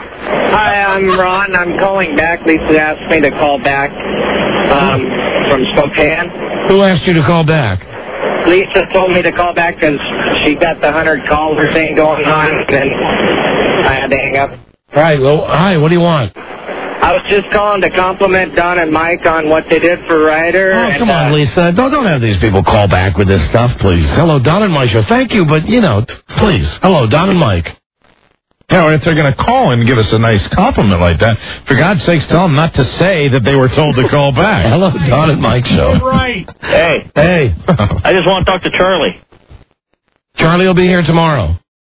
Hi, I'm Ron. I'm calling back. Lisa asked me to call back um, from Spokane. Who asked you to call back? Lisa told me to call back because she got the hundred caller thing going on, and I had to hang up. Right. Well, hi. What do you want? I was just calling to compliment Don and Mike on what they did for Ryder. Oh, and, come on, uh, Lisa. Don't don't have these people call back with this stuff, please. Hello, Don and Mike show. Thank you, but you know, please. Hello, Don and Mike. Yeah, or if they're going to call and give us a nice compliment like that, for God's sakes, tell them not to say that they were told to call back. Hello, Don and Mike show. Right. Hey. Hey. I just want to talk to Charlie. Charlie will be here tomorrow.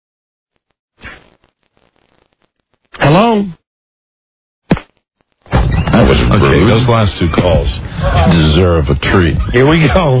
Hello? That was okay. Rude. Those last two calls deserve a treat. Here we go.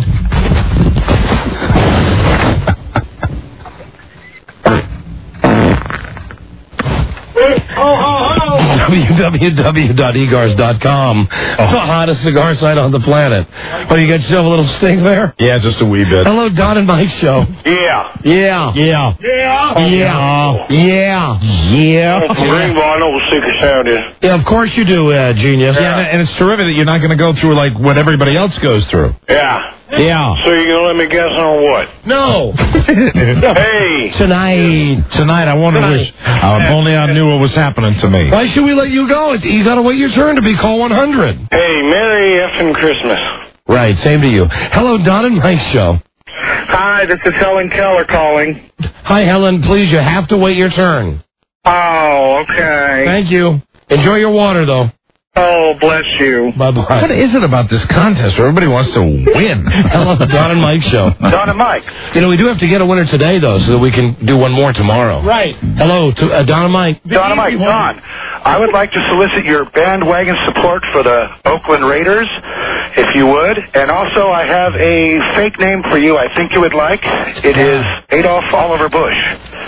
w w w dot e gars dot com. Oh. The hottest cigar site on the planet. Oh, you got yourself a little sting there? Yeah, just a wee bit. Hello, Don and Mike show. Yeah. Yeah. Yeah. Yeah. Yeah. Yeah. Yeah. Greenville, I know what secret sound is. Yeah, of course you do, uh, genius. Yeah, and it's terrific that you're not going to go through like what everybody else goes through. Yeah. Yeah. So you're going to let me guess on what? No. Hey. Tonight. Tonight, I wonder which. Uh, if only I knew what was happening to me. Why should we let you go? You got to wait your turn to be call one hundred. Hey, Merry effing Christmas. Right, same to you. Hello, Don and Mike show. Hi, this is Helen Keller calling. Hi, Helen. Please, you have to wait your turn. Oh, okay. Thank you. Enjoy your water, though. Oh, bless you. Bye-bye. What is it about this contest where everybody wants to win? Hello, Don and Mike show. Don and Mike. You know, we do have to get a winner today, though, so that we can do one more tomorrow. Right. Hello, to, uh, Don and Mike. Don and Mike, Don, I would like to solicit your bandwagon support for the Oakland Raiders, if you would. And also, I have a fake name for you I think you would like. It is Adolf Oliver Bush.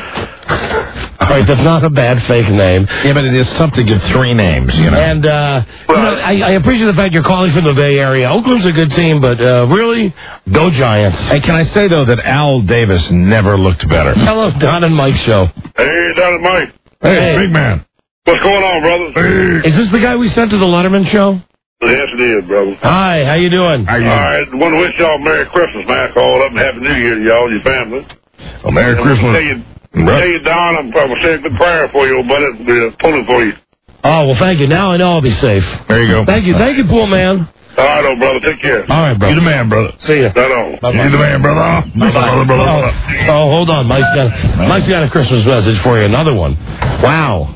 All right, that's not a bad fake name. Yeah, but it is tough to give three names, you know. And, uh, you know, I, I appreciate the fact you're calling from the Bay Area. Oakland's a good team, but, uh, really, go Giants. Hey, can I say, though, that Al Davis never looked better? Hello, Don and Mike show. Hey, Don and Mike. Hey, Hey. big man. What's going on, brother? Is this the guy we sent to the Letterman show? Yes, it is, brother. Hi, how you doing? All right, want to wish y'all Merry Christmas, man. I called up and Happy New Year to y'all and your family. Well, Merry And Christmas. Tell you, tell you, Don, I'm probably saying a good prayer for you, but it'll be pulling for you. Oh, well, thank you. Now I know I'll be safe. There you go. Thank you. Thank you, pool man. All right, old brother. Take care. All right, brother. You the man, brother. See ya. Right on. Bye-bye. You the man, brother. Bye-bye. Brother, brother, Oh, brother. oh, hold on. Mike's got, Mike's got a Christmas message for you. Another one. Wow.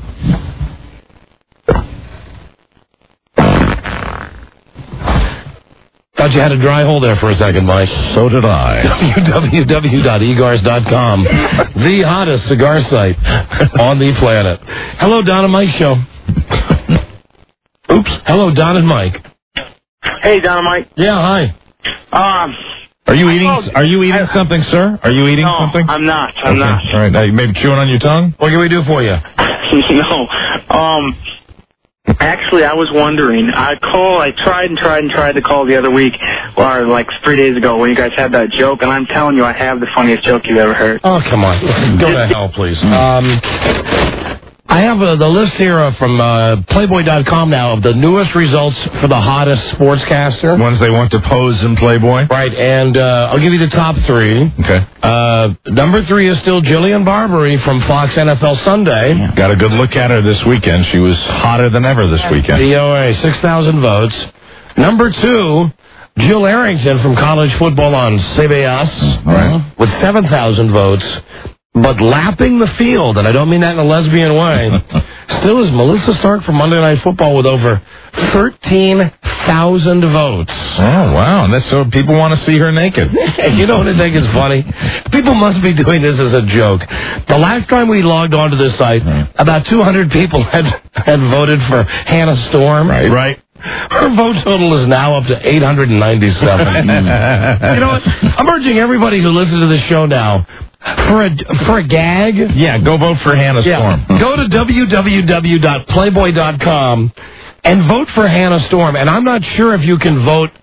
Thought you had a dry hole there for a second, Mike. So did I. w w w dot e gars dot com, the hottest cigar site on the planet. Hello, Don and Mike show. Oops. Hello, Don and Mike. Hey, Don and Mike. Yeah, hi. Um, Are you eating? Are you eating something, sir? Are you eating no, something? I'm not. I'm Okay. not. All right. Now you maybe chewing on your tongue. What can we do for you? No. Um, actually, I was wondering. I call. I tried and tried and tried to call the other week, or like three days ago, when you guys had that joke, and I'm telling you, I have the funniest joke you've ever heard. Oh, come on. Go to hell, please. Um, I have uh, the list here uh, from uh, Playboy dot com now of the newest results for the hottest sportscaster. Ones they want to pose in Playboy. Right, and uh, I'll give you the top three. Okay. Uh, number three is still Jillian Barberie from Fox N F L Sunday. Got a good look at her this weekend. She was hotter than ever this weekend. D O A, six thousand votes. Number two, Jill Arrington from College Football on C B S. Right. With seven thousand votes. But lapping the field, and I don't mean that in a lesbian way, still is Melissa Stark from Monday Night Football with over thirteen thousand votes. Oh, wow. And that's so people want to see her naked. You know what I think is funny? People must be doing this as a joke. The last time we logged onto this site, about two hundred people had, had voted for Hannah Storm. Right. Right. Her vote total is now up to eight hundred ninety-seven. You know what? I'm urging everybody who listens to this show now, for a, for a gag. Yeah, go vote for Hannah Yeah. Storm. Go to w w w dot playboy dot com and vote for Hannah Storm. And I'm not sure if you can vote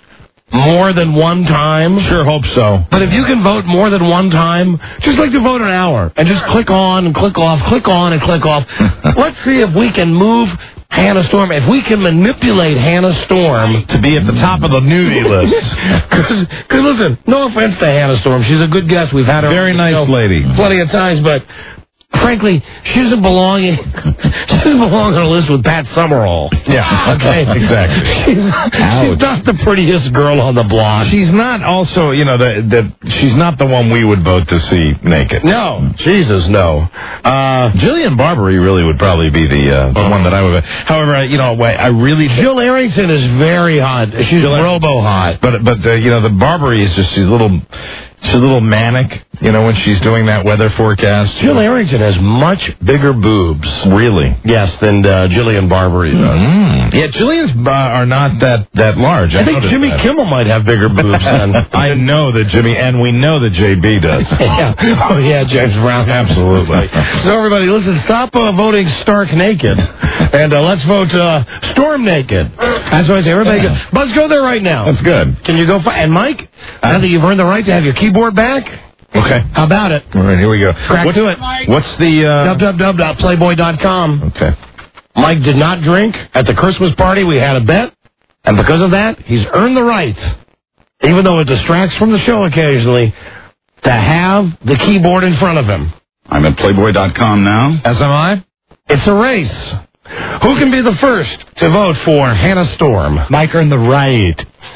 more than one time? Sure hope so. But if you can vote more than one time, just like to vote an hour and just click on and click off, click on and click off. Let's see if we can move Hannah Storm, if we can manipulate Hannah Storm to be at the top of the nudie list. Because, listen, no offense to Hannah Storm. She's a good guest. We've had her very nice lady plenty of times, but frankly, she doesn't belong in, she doesn't belong on a list with Pat Summerall. Yeah, okay, exactly. She's, she's not the prettiest girl on the block. She's not also, you know, the, the, she's not the one we would vote to see naked. No, Jesus, no. Uh, Jillian Barbary really would probably be the, uh, the one that I would. However, you know, I really. Jill Arrington is very hot. She's Jill robo hot. But but uh, you know, the Barbary is just she's a little. She's a little manic, you know, when she's doing that weather forecast. Jill Arrington has much bigger boobs. Really? Yes, than uh, Jillian Barbary does. Mm. Yeah, Jillian's uh, are not that, that large. I, I think Jimmy that. Kimmel might have bigger boobs than... I know that Jimmy, and we know that J B does. Yeah. Oh, yeah, James Brown. Absolutely. So, everybody, listen, stop uh, voting stark naked, and uh, let's vote uh, storm naked. That's what I say. Everybody, yeah. go, Buzz, go there right now. That's good. Can you go... Fi- and, Mike, now that you've earned the right to have your keyboard back... Okay. How about it? All right, here we go. Crack what's, to it. What's the... Uh... w w w dot playboy dot com. Okay. Mike did not drink at the Christmas party. We had a bet. And because of that, he's earned the right, even though it distracts from the show occasionally, to have the keyboard in front of him. I'm at playboy dot com now. As am I. It's a race. Who can be the first to vote for Hannah Storm? Mike earned the right.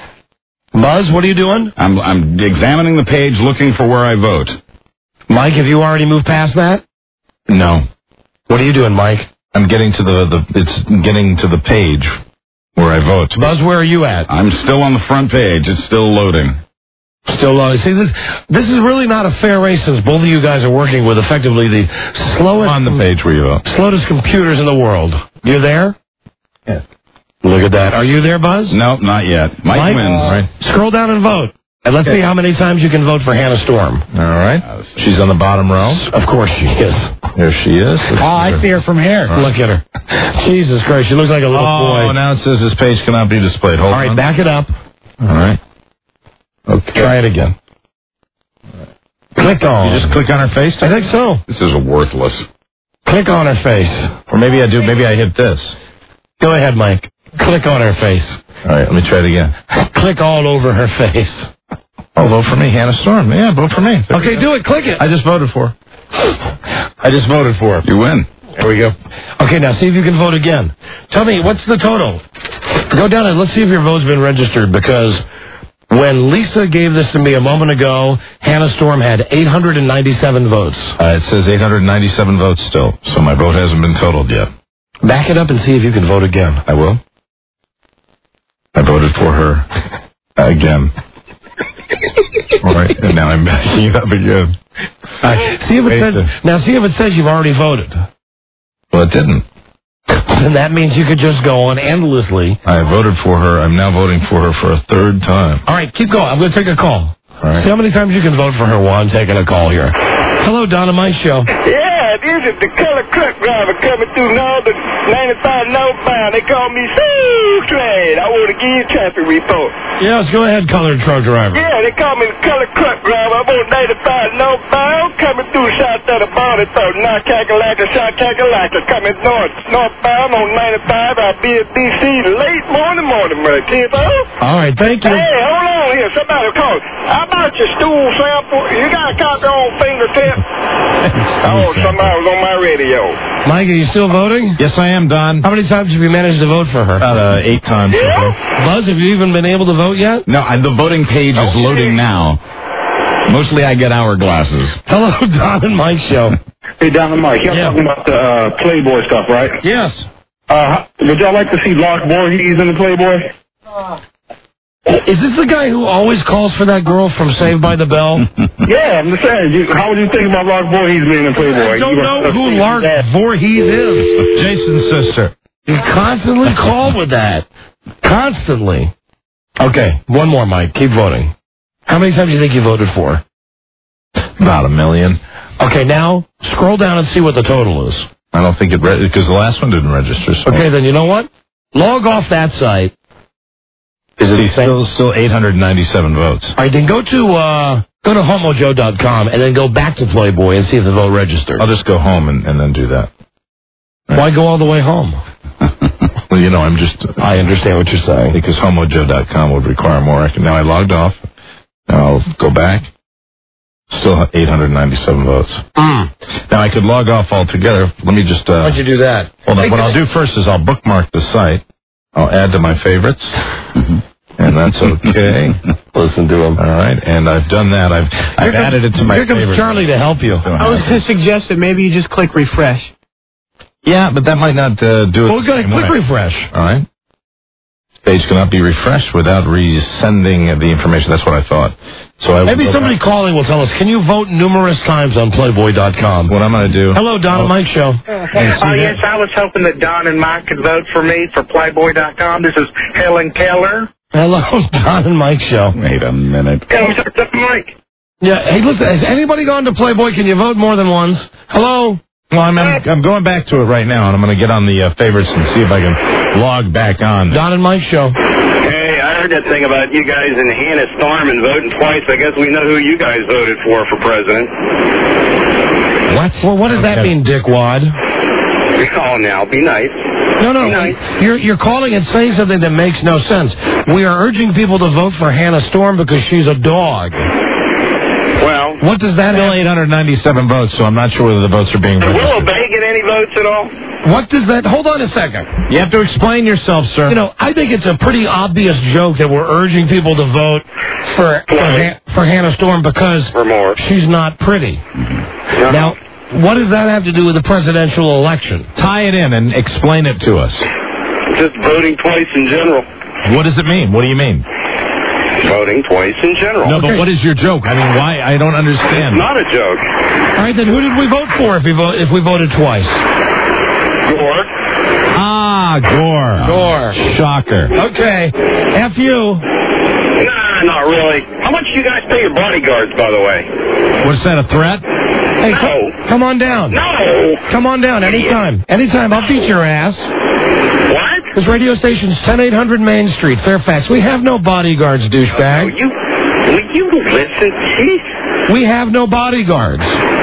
Buzz, what are you doing? I'm I'm examining the page looking for where I vote. Mike, have you already moved past that? No. What are you doing, Mike? I'm getting to the, the it's getting to the page where I vote. Buzz, where are you at? I'm still on the front page. It's still loading. Still loading. See, this, this is really not a fair race since both of you guys are working with effectively the slowest... On the page where you vote. Slowest computers in the world. You there? Yeah. Look at that. Are you there, Buzz? Nope, not yet. Mike, Mike wins. All right. Scroll down and vote. And let's okay. see how many times you can vote for Hannah Storm. All right. She's on the bottom row. Of course she is. There she is. Oh, I see her from here. Right. Look at her. Jesus Christ, she looks like a little oh, boy. Oh, now it says this page cannot be displayed. Hold All right, on. back it up. All right. Okay. Try it again. Click on. You just click on her face? I think so. This is a worthless. Click on her face. Or maybe I do. Maybe I hit this. Go ahead, Mike. Click on her face. All right, let me try it again. Click all over her face. Oh, vote for me, Hannah Storm. Yeah, vote for me. There okay, do it. Click it. I just voted for her. I just voted for her. You win. There we go. Okay, now see if you can vote again. Tell me, what's the total? Go down and let's see if your vote's been registered, because when Lisa gave this to me a moment ago, Hannah Storm had eight hundred ninety-seven votes. Uh, it says eight hundred ninety-seven votes still, so my vote hasn't been totaled yet. Back it up and see if you can vote again. I will. I voted for her again. All right, and now I'm backing it up again. Right, see if it says, now see if it says you've already voted. Well, it didn't. Then that means you could just go on endlessly. I voted for her. I'm now voting for her for a third time. All right, keep going. I'm going to take a call. All right. See how many times you can vote for her while I'm taking a call here. Hello, Donna, my show. Yeah, this is the color truck driver coming through Northern ninety-five northbound. They call me Sue Trade. I want to give you a traffic report. Yes, go ahead, colored truck driver. Yeah, they call me the color truck driver. I'm on ninety-five northbound, coming through south of the border. So not Kakalaka, South Kakalaka, coming north, northbound on ninety-five. I'll be at D C late morning, morning, right, kiddo? All right, thank you. Hey, hold on here. Somebody call. How about your stool sample? You got a copy on fingertip? Oh, somebody was on my radio. Mike, are you still voting? Yes, I am, Don. How many times have you managed to vote for her? About uh, eight times. Yeah? Buzz, have you even been able to vote yet? No, I, the voting page is Okay. loading now. Mostly I get hourglasses. Hello, Don and Mike show. Hey, Don and Mike, y'all Yeah. talking about the uh, Playboy stuff, right? Yes. Uh, would y'all like to see Lark Voorhees in the Playboy? Is this the guy who always calls for that girl from Saved by the Bell? Yeah, I'm just saying. You, how would you think about Lark Voorhees being in Playboy? I don't You know were- who Lark Voorhees is. Jason's sister. You constantly call with that. Constantly. Okay, one more, Mike. Keep voting. How many times do you think you voted for? About a million. Okay, now scroll down and see what the total is. I don't think it because the last one didn't register. So. Okay, then you know what? Log off that site Is it See, still, still eight hundred ninety-seven votes. All right, then go to uh, go to homojoe dot com and then go back to Playboy and see if the vote registered. I'll just go home and, and then do that. Right. Why go all the way home? Well, you know, I'm just... I understand what you're saying. Because homojoe dot com would require more. Now I logged off. Now I'll go back. Still eight hundred ninety-seven votes. Mm. Now I could log off altogether. Let me just... Uh, Why'd you do that? Hold on. Hey, what I'll do first is I'll bookmark the site. I'll add to my favorites. And that's okay. Listen to him. All right. And I've done that. I've, I've comes, added it to my Here comes favorites. Charlie to help you. I was going to suggest that maybe you just click refresh. Yeah, but that might not uh, do it. Well, we're going to click way. refresh. All right. Page cannot be refreshed without resending the information. That's what I thought. So I Maybe somebody back. calling will tell us, can you vote numerous times on Playboy dot com? What I'm going to do... Hello, Don and Mike Show. Oh, yes, I was hoping that Don and Mike could vote for me for Playboy dot com. This is Helen Keller. Hello, Don and Mike Show. Wait a minute. Hey, what's up, Mike? Yeah, hey, listen, has anybody gone to Playboy? Can you vote more than once? Hello? Well, I'm, I'm, I'm going back to it right now, and I'm going to get on the uh, favorites and see if I can log back on. Don and Mike Show. Hey, I heard that thing about you guys and Hannah Storm and voting twice. I guess we know who you guys voted for for president. What? Well, what does that mean, dickwad? Oh, now, be nice. No, no, be nice. you're, you're calling and saying something that makes no sense. We are urging people to vote for Hannah Storm because she's a dog. Well, what does that Still eight hundred ninety-seven votes, so I'm not sure whether the votes are being Did registered. Willow Bay get any votes at all? What does that... Hold on a second. You have to explain yourself, sir. You know, I think it's a pretty obvious joke that we're urging people to vote for for, Han- for Hannah Storm because she's not pretty. No. Now, what does that have to do with the presidential election? Tie it in and explain it to us. Just voting twice in general. What does it mean? What do you mean? Voting twice in general. No, but what is your joke? I mean, why? I don't understand. It's not a joke. All right, then who did we vote for if we, vo- if we voted twice? Gore. Ah, Gore. Gore. Shocker. Okay. F you. Nah, not really. How much do you guys pay your bodyguards, by the way? What's that, a threat? Hey, no. co- come on down. No. Come on down anytime. Anytime. I'll beat your ass. What? This radio station's ten eight hundred Main Street, Fairfax. We have no bodyguards, douchebag. Oh, you, will you listen, Chief? We have no bodyguards.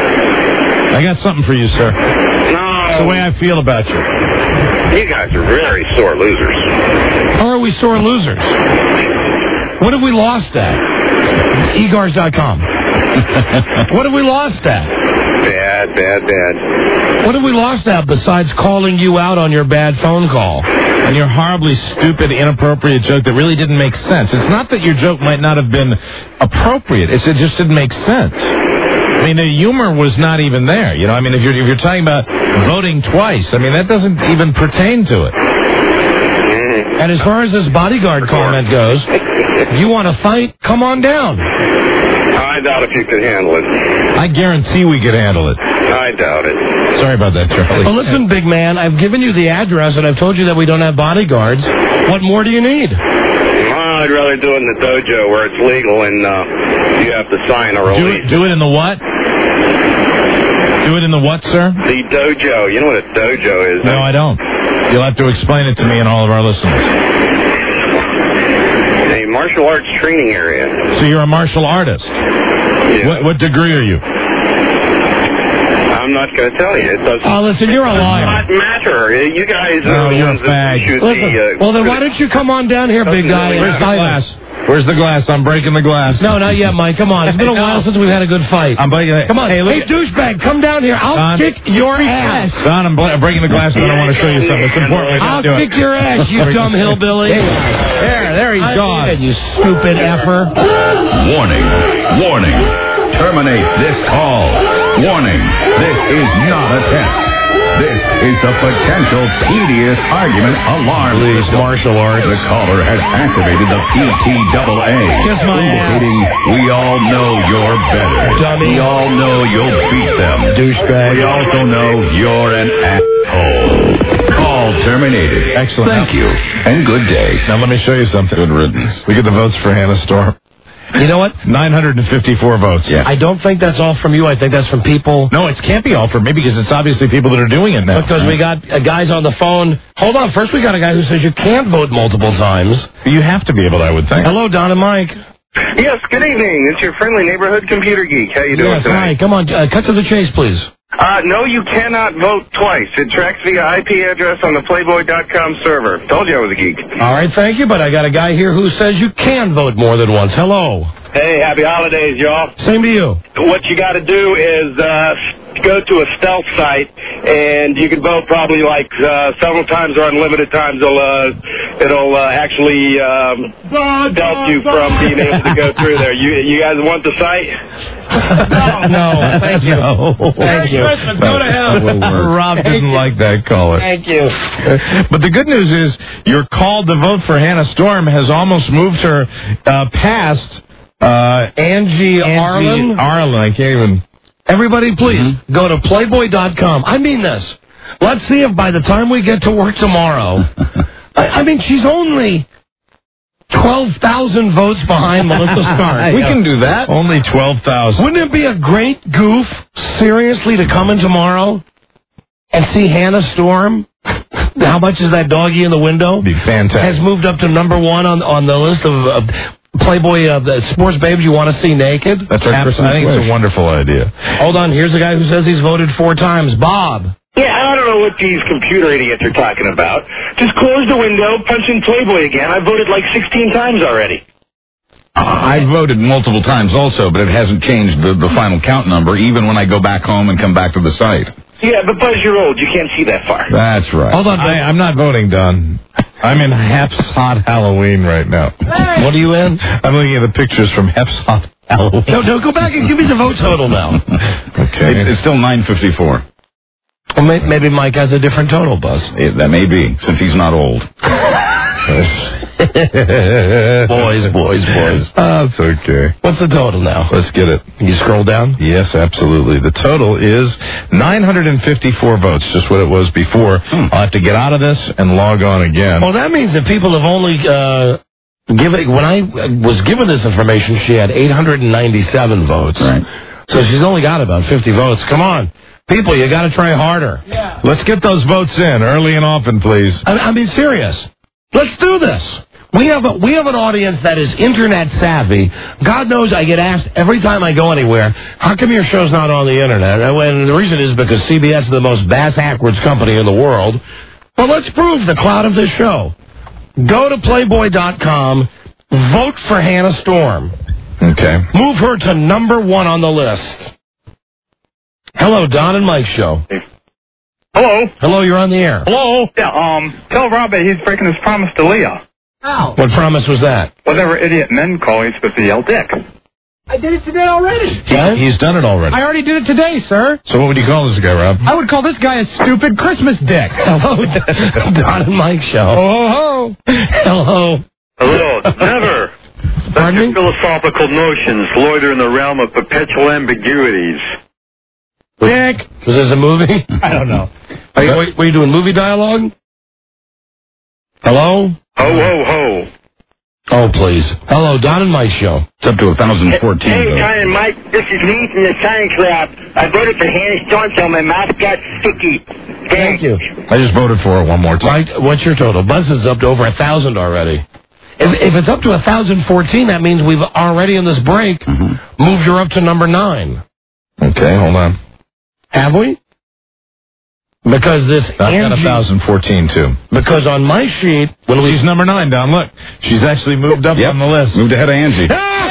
I got something for you, sir. No. That's the way I feel about you. You guys are very sore losers. How are we sore losers? What have we lost at? e gars dot com. What have we lost at? Bad, bad, bad. What have we lost at besides calling you out on your bad phone call? And your horribly stupid, inappropriate joke that really didn't make sense. It's not that your joke might not have been appropriate. It's, it just didn't make sense. I mean, the humor was not even there. You know, I mean, if you're, if you're talking about voting twice, I mean, that doesn't even pertain to it. And as far as this bodyguard comment goes, you want to fight? Come on down. I doubt if you could handle it. I guarantee we could handle it. I doubt it. Sorry about that, Charlie. Well, listen, big man, I've given you the address and I've told you that we don't have bodyguards. What more do you need? Well, I'd rather do it in the dojo where it's legal and uh, you have to sign a Do release. it, do it in the what? Do it in the what, sir? The dojo. You know what a dojo is? No, I don't. You'll have to explain it to me and all of our listeners. A martial arts training area. So you're a martial artist. Yeah. What, what degree are you? I'm not going to tell you. It doesn't. Oh, listen, you're a liar. It doesn't matter. You guys No, are the you're ones a fag. that shoot Listen, the. Uh, well, then why don't you come on down here, big guy? Where's and the fight glass? us? Where's the glass? I'm breaking the glass. No, not yet, Mike. Come on. It's been a while since we've had a good fight. I'm breaking it. Come on. Hey, Hey, look. douchebag, come down here. I'll Don, kick your ass. Don, I'm bl- breaking the glass, but I want to show you something. It's important. I'll Do it. kick your ass, you dumb hillbilly. There, there he's I gone. did, you stupid effer. Warning, warning. Terminate this call. Warning, this is not a test. This is the potential tedious argument alarm Please, system. martial arts. The caller has activated the P T A A, Kiss my indicating we all know you're better. Dummy. We all know you'll beat them. Douchebag. We also know you're an asshole. Call terminated. Excellent. Thank you, and good day. Now let me show you something. Good riddance. We get the votes for Hannah Storm. You know what? nine hundred fifty-four votes. Yeah. I don't think that's all from you. I think that's from people. No, it can't be all from me because it's obviously people that are doing it now. Because we got uh, guys on the phone. Hold on. First, we got a guy who says you can't vote multiple times. You have to be able to, I would think. Hello, Don and Mike. Yes, good evening. It's your friendly neighborhood computer geek. How you doing Yes, tonight? hi. Come on. Uh, cut to the chase, please. Uh, no, you cannot vote twice. It tracks via I P address on the Playboy dot com server. Told you I was a geek. All right, thank you. But I got a guy here who says you can vote more than once. Hello. Hey, happy holidays, y'all. Same to you. What you got to do is uh, go to a stealth site, and you can vote probably like uh, several times or unlimited times. It'll uh, it'll uh, actually um, stealth you from being able to go through there. You you guys want the site? No, thank you. No. Thank you. Go to hell. Rob didn't like that caller. Thank you. But the good news is your call to vote for Hannah Storm has almost moved her uh, past uh, Angie, Angie Arlen. Arlen, I can't even. Everybody, please, mm-hmm. go to Playboy dot com. I mean this. Let's see if by the time we get to work tomorrow, I, I mean, she's only twelve thousand votes behind Melissa Stark. We can do that. Only twelve thousand. Wouldn't it be a great goof, seriously, to come in tomorrow and see Hannah Storm? How much is that doggy in the window? Be fantastic. Has moved up to number one on on the list of uh, Playboy uh, the sports babes you want to see naked. That's our Christmas. I think it's a wonderful idea. Hold on, here's a guy who says he's voted four times. Bob. Yeah, I don't know what these computer idiots are talking about. Just close the window, punch in Playboy again. I voted like sixteen times already. I voted multiple times also, but it hasn't changed the, the final count number, even when I go back home and come back to the site. Yeah, but Buzz, you're old. You can't see that far. That's right. Hold on, I, I'm not voting, Don. I'm in Hef's Hot Halloween right now. Hey. What are you in? I'm looking at the pictures from Hef's Hot Halloween. No, no, go back and give me the vote total now. Okay. It, it's still nine fifty-four. Well, may, maybe Mike has a different total, Buzz. It, that may be, since he's not old. boys, boys, boys. That's okay. What's the total now? Let's get it. You scroll down? Yes, absolutely. The total is nine hundred fifty-four votes, just what it was before. Hmm. I'll have to get out of this and log on again. Well, that means that people have only uh, given... When I was given this information, she had eight hundred ninety-seven votes. Right. So she's only got about fifty votes. Come on. People, you got to try harder. Yeah. Let's get those votes in early and often, please. I, I mean, serious. Let's do this. We have a, we have an audience that is internet savvy. God knows I get asked every time I go anywhere, how come your show's not on the internet? And the reason is because C B S is the most bass-backwards company in the world. Well, let's prove the clout of this show. Go to Playboy dot com, vote for Hannah Storm. Okay. Move her to number one on the list. Hello, Don and Mike show. Hello. Hello, you're on the air. Hello. Yeah, um, tell Rob that he's breaking his promise to Leah. How? What promise was that? Whatever idiot men call, he's supposed to yell dick. I did it today already. He, he's done it already. I already did it today, sir. So what would you call this guy, Rob? I would call this guy a stupid Christmas dick. Hello, Don and Mike show. Oh, hello. Hello. Never. Let your philosophical notions loiter in the realm of perpetual ambiguities. Dick. Was this a movie? I don't know. Are you, were you doing movie dialogue? Hello? Ho, ho, ho. Oh, please. Hello, Don and Mike show. It's up to one thousand fourteen. Hey, Don and Mike, this is me from the Science Lab. I voted for Hannah Storm till my mouth got sticky. Thank you. I just voted for it one more time. Mike, what's your total? Buzz is up to over a thousand already. If, if it's up to one thousand fourteen, that means we've already in this break mm-hmm. moved her up to number nine. Okay, hold on. Have we? Because this I've got Angie... one thousand fourteen, too. Because on my sheet... Well, she's number nine, Don. Look. She's actually moved up yep. on the list. Moved ahead of Angie.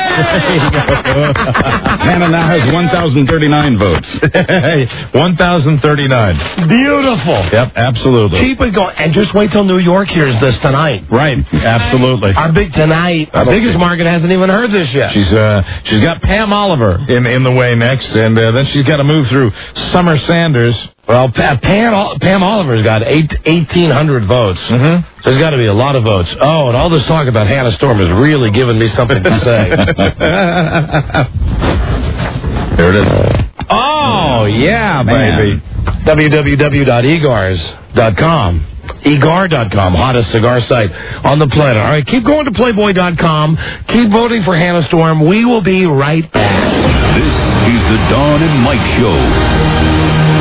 Hannah now has one thousand thirty-nine votes. one thousand thirty-nine. Beautiful. Yep, absolutely. Keep it going. And just wait till New York hears this tonight. Right, absolutely. Our big tonight. Our biggest market hasn't even heard this yet. She's uh, she's got Pam Oliver in, in the way next, and uh, then she's got to move through Summer Sanders. Well, Pam, Pam Oliver's got eight, eighteen hundred votes. Mm-hmm. So there's got to be a lot of votes. Oh, and all this talk about Hannah Storm has really given me something to say. There it is. Oh, yeah, baby. w w w dot e gars dot com. E G A R dot com, hottest cigar site on the planet. All right, keep going to Playboy dot com. Keep voting for Hannah Storm. We will be right back. This is the Don and Mike Show.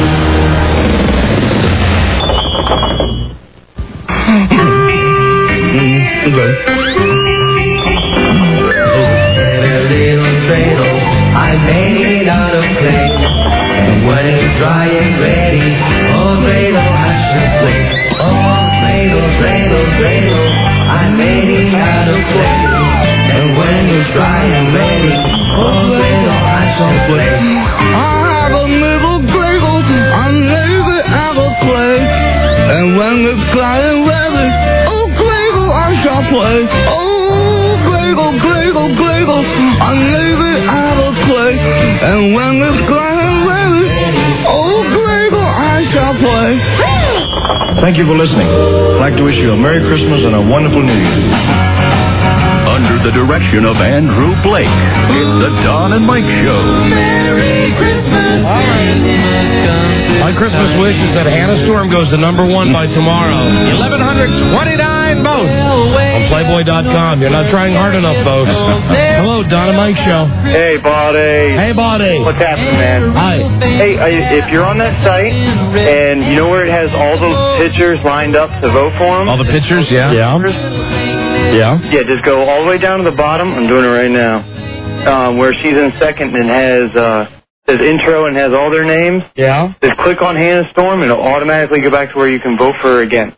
I made out of clay, and when it's dry and ready, oh, cradle has to play. Oh, cradle, cradle, cradle, I made it out of clay, and when it's dry and ready, oh, cradle has to play. I have a little cradle, I made it out of clay, and when it's dry and ready, oh, cradle I shall play. Oh, cradle, cradle, cradle, I made it out of clay, and when it's dry and ready, oh, cradle I shall play. Thank you for listening. I'd like to wish you a Merry Christmas and a wonderful New Year. Under the direction of Andrew Blake, it's the Don and Mike Show. Merry Christmas. All right. My Christmas wish is that Hannah Storm goes to number one by tomorrow. eleven twenty-nine votes on Playboy dot com. You're not trying hard enough, folks. Hello, Don and Mike Show. Hey, buddy. Hey, buddy. What's happening, man? Hi. Hey, I, if you're on that site and you know where it has all those pictures lined up to vote for them? All the pictures, yeah. Yeah. Yeah. Yeah, just go all the way down to the bottom. I'm doing it right now. Um, where she's in second and has uh, says intro and has all their names. Yeah. Just click on Hannah Storm and it'll automatically go back to where you can vote for her again.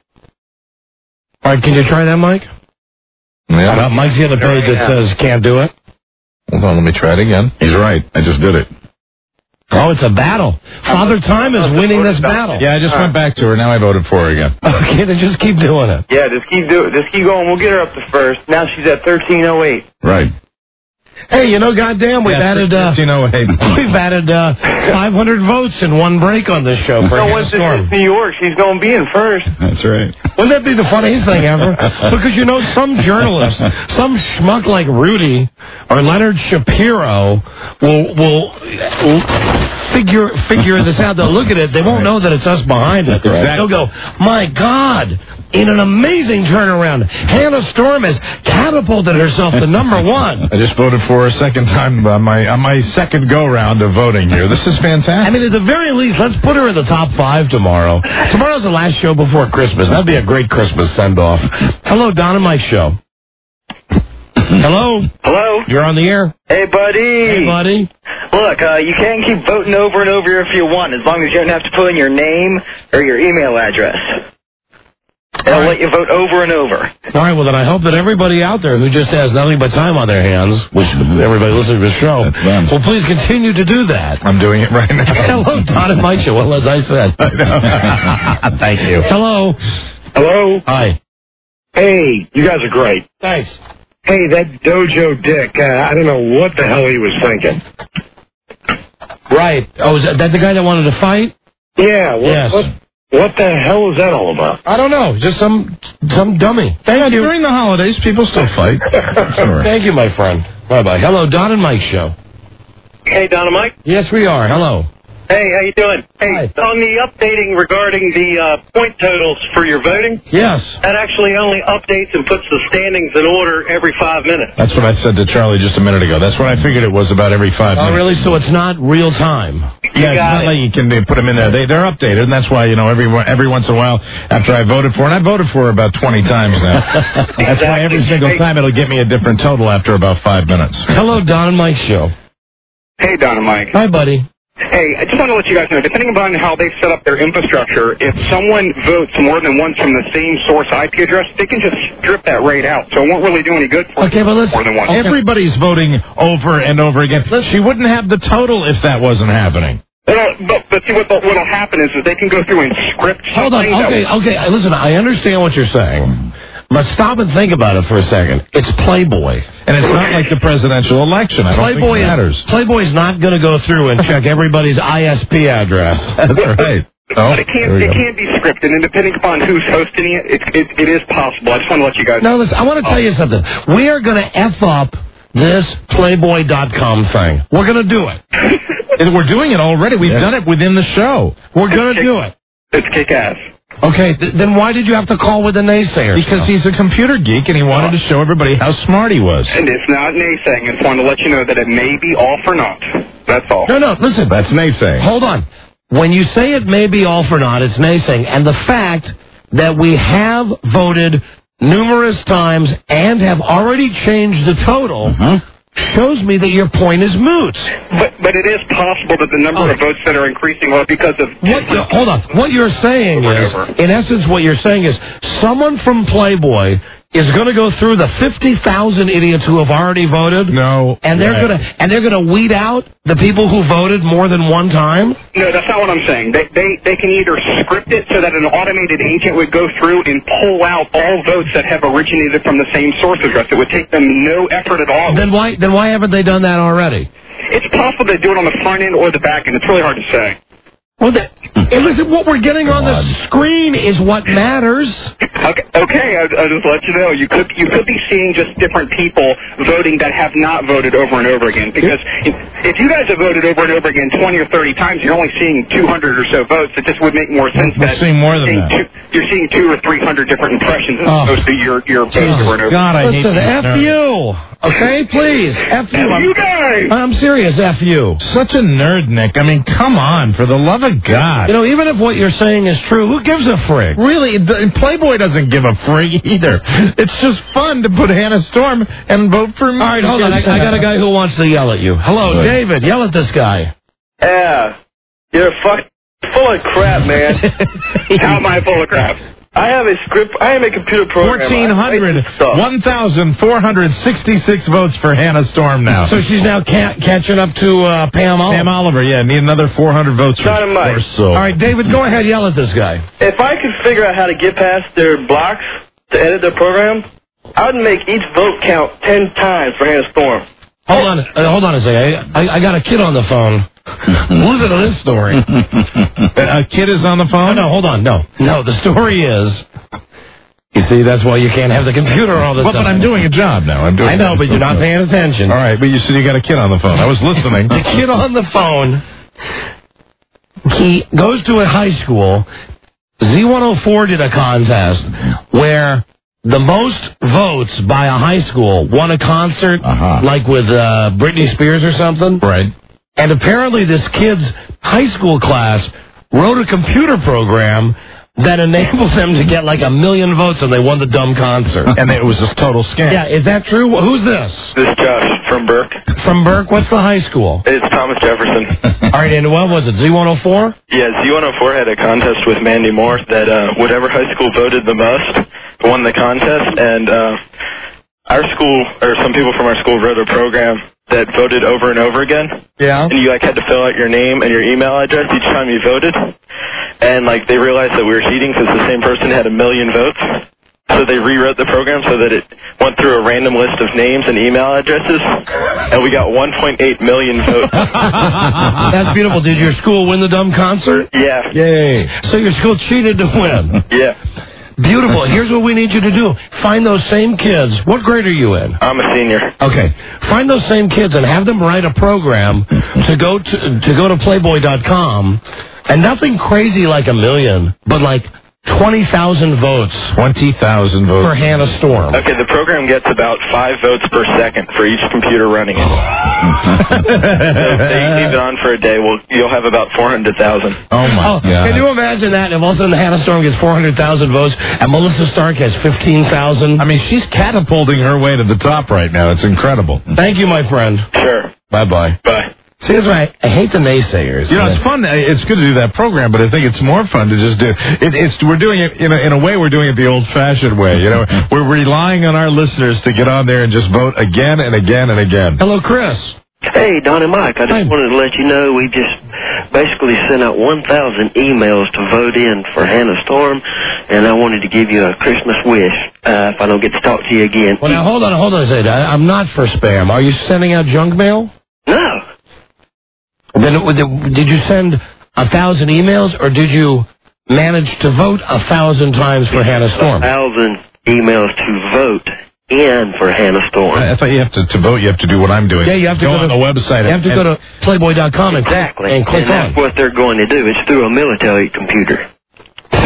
All right, can you try that, Mike? Yeah. Uh, Mike's the other page that says can't do it. Hold on, let me try it again. He's right. I just did it. Oh, it's a battle. Father Time is winning this battle. Yeah, I just went back to her. Now I voted for her again. Okay, then just keep doing it. Yeah, just keep do just keep going. We'll get her up to first. Now she's at thirteen oh eight. Right. Hey, you know, goddamn, we've yeah, added uh, you know, hey. we've added uh, five hundred votes in one break on this show. For no, once this is New York, she's going to be in first. That's right. Wouldn't that be the funniest thing ever? Because, you know, some journalist, some schmuck like Rudy or Leonard Shapiro will will, will figure figure this out. They'll look at it. They won't know that it's us behind it. Exactly. They'll go, my God, in an amazing turnaround, Hannah Storm has catapulted herself to number one. I just voted for her a second time on my on my second go-round of voting here. This is fantastic. I mean, at the very least, let's put her in the top five tomorrow. Tomorrow's the last show before Christmas. That'd be a great Christmas send-off. Hello, Don and Mike Show. Hello? Hello? You're on the air. Hey, buddy. Hey, buddy. Look, uh, you can keep voting over and over if you want, as long as you don't have to put in your name or your email address. They'll let you vote over and over. All right, well, then I hope that everybody out there who just has nothing but time on their hands, which everybody listening to the show, will please continue to do that. I'm doing it right now. Hello, Don and Mike Show. Well, as I said. Thank you. Hello. Hello? Hi. Hey, you guys are great. Thanks. Hey, that Dojo Dick, uh, I don't know what the hell he was thinking. Right. Oh, is that, that the guy that wanted to fight? Yeah. What, Yes. What, what the hell is that all about? I don't know. Just some some dummy. Thank yeah, you. During the holidays, people still fight. Sure. Thank you, my friend. Bye-bye. Hello, Don and Mike Show. Hey, Don and Mike. Yes, we are. Hello. Hey, how you doing? Hey, Hi. on the updating regarding the uh, point totals for your voting, Yes. that actually only updates and puts the standings in order every five minutes. That's what I said to Charlie just a minute ago. That's what I figured it was about every five Oh, minutes. really? So it's not real time? Yeah, it's not like you can they put them in there. They, they're updated, and that's why, you know, every every once in a while after I voted for it, and I voted for it about twenty times now. That's why every single time it'll give me a different total after about five minutes. Hello, Don and Mike Show. Hey, Don and Mike. Hi, buddy. Hey, I just want to let you guys know, depending upon how they set up their infrastructure, if someone votes more than once from the same source I P address, they can just strip that rate out. So it won't really do any good for okay, but listen, more than once. Everybody's voting over and over again. She wouldn't have the total if that wasn't happening. Well, but, but see, what what'll happen is, is they can go through and script Hold on. something Okay, that okay. Listen, I understand what you're saying. But stop and think about it for a second. It's Playboy. And it's not like the presidential election. I don't Playboy think it matters. Is, Playboy's not going to go through and check everybody's I S P address. That's right. Oh, but it can't, it can't be scripted, and depending upon who's hosting it, it, it, it is possible. I just want to let you guys No, know. listen, I want to tell you something. We are going to F up this Playboy dot com thing. We're going to do it. And we're doing it already. We've yeah. done it within the show. We're going to do it. It's kick-ass. Okay, th- then why did you have to call with the naysayers? Because he's a computer geek and he wanted to show everybody how smart he was. And it's not naysaying. It's wanting to let you know that it may be off or not. That's all. No, no, listen. That's naysaying. Hold on. When you say it may be off or not, it's naysaying. And the fact that we have voted numerous times and have already changed the total shows me that your point is moot. But but it is possible that the number Oh. of votes that are increasing are because of... What, uh, hold on. What you're saying Over and is, over. in essence, what you're saying is someone from Playboy is going to go through the fifty thousand idiots who have already voted. No. And they're right. going to and they're going to weed out the people who voted more than one time. No, that's not what I'm saying. They, they they can either script it so that an automated agent would go through and pull out all votes that have originated from the same source address. It would take them no effort at all. Then why then why haven't they done that already? It's possible they do it on the front end or the back end. It's really hard to say. Well, the, and listen, what we're getting on the screen is what matters. Okay, okay I'll, I'll just let you know. You could you could be seeing just different people voting that have not voted over and over again. Because if, if you guys have voted over and over again twenty or thirty times, you're only seeing two hundred or so votes. It just would make more sense We're that seeing more than you're that. Two, you're seeing two or three hundred different impressions as Oh. opposed to your your votes over and over. God, I hate Listen, these F nerds. you. Okay, please. F you. F you guys! I'm serious, F you. Such a nerd, Nick. I mean, come on, for the love of God. You know, even if what you're saying is true, who gives a frig? Really, the- Playboy doesn't give a frig either. It's just fun to put Hannah Storm and vote for me. All right, hold on. I, I got a guy who wants to yell at you. Hello, Good. David. Yell at this guy. Yeah, you're fuck full of crap, man. How am I full of crap? I have a script. I am a computer programmer. fourteen hundred, I write this stuff. one thousand four hundred sixty-six votes for Hannah Storm now. So she's now ca- catching up to uh, Pam Oliver. Pam Oliver, yeah, need another four hundred votes for Dynamite. or so. All right, David, go ahead. Yell at this guy. If I could figure out how to get past their blocks to edit their program, I would make each vote count ten times for Hannah Storm. Hold on. Uh, hold on a second. I, I, I got a kid on the phone. Listen to this story. A kid is on the Oh, phone? no, hold on. No. No, the story is... You see, that's why you can't have the computer all the Well, time. but I'm doing a job now. I'm doing I know, but you're not paying attention. All right, but you said you got a kid on the phone. I was listening. The kid on the phone, he goes to a high school. Z one oh four did a contest where the most votes by a high school won a concert, Uh-huh. like with uh, Britney Spears or something. Right. And apparently this kid's high school class wrote a computer program that enables them to get like a million votes, and they won the dumb concert. And it was a total scam. Yeah, is that true? Who's this? This is Josh from Burke. From Burke? What's the high school? It's Thomas Jefferson. All right, and what was it, Z one oh four? Yeah, Z one oh four had a contest with Mandy Moore that uh, whatever high school voted the most won the contest, and uh, our school, or some people from our school, wrote a program that voted over and over again. Yeah. And you like had to fill out your name and your email address each time you voted. And like they realized that we were cheating because the same person had a million votes. So they rewrote the program so that it went through a random list of names and email addresses, and we got one point eight million votes. That's beautiful. Did your school win the dumb concert? Yeah. Yay. So your school cheated to win. Yeah. Beautiful. Here's what we need you to do. Find those same kids. What grade are you in? I'm a senior. Okay. Find those same kids and have them write a program to go to to go to playboy dot com, and nothing crazy like a million, but like twenty thousand votes. twenty thousand votes. For Hannah Storm. Okay, the program gets about five votes per second for each computer running it. So if they leave it on for a day, well, you'll have about four hundred thousand. Oh, my Oh, God. can you imagine that? If all of a sudden Hannah Storm gets four hundred thousand votes and Melissa Stark has fifteen thousand? I mean, she's catapulting her way to the top right now. It's incredible. Thank you, my friend. Sure. Bye-bye. Bye. See, that's right. I hate the naysayers. You know, it's fun. It's good to do that program, but I think it's more fun to just do it. It's we're doing it in a, in a way. We're doing it the old-fashioned way. You know, we're relying on our listeners to get on there and just vote again and again and again. Hello, Chris. Hey, Don and Mike. I just wanted to let you know we just basically sent out one thousand emails to vote in for Hannah Storm, and I wanted to give you a Christmas wish uh, if I don't get to talk to you again. Well, now, hold on, hold on a second. I, I'm not for spam. Are you sending out junk mail? No. Then did you send a thousand emails, or did you manage to vote a thousand times for Hannah Storm? A thousand emails to vote in for Hannah Storm. I thought you have to, to vote. You have to do what I'm doing. Yeah, you have to go, go on to the website. You have to and, go to playboy dot com and exactly, and click and that's on. what they're going to do. It's through a military computer.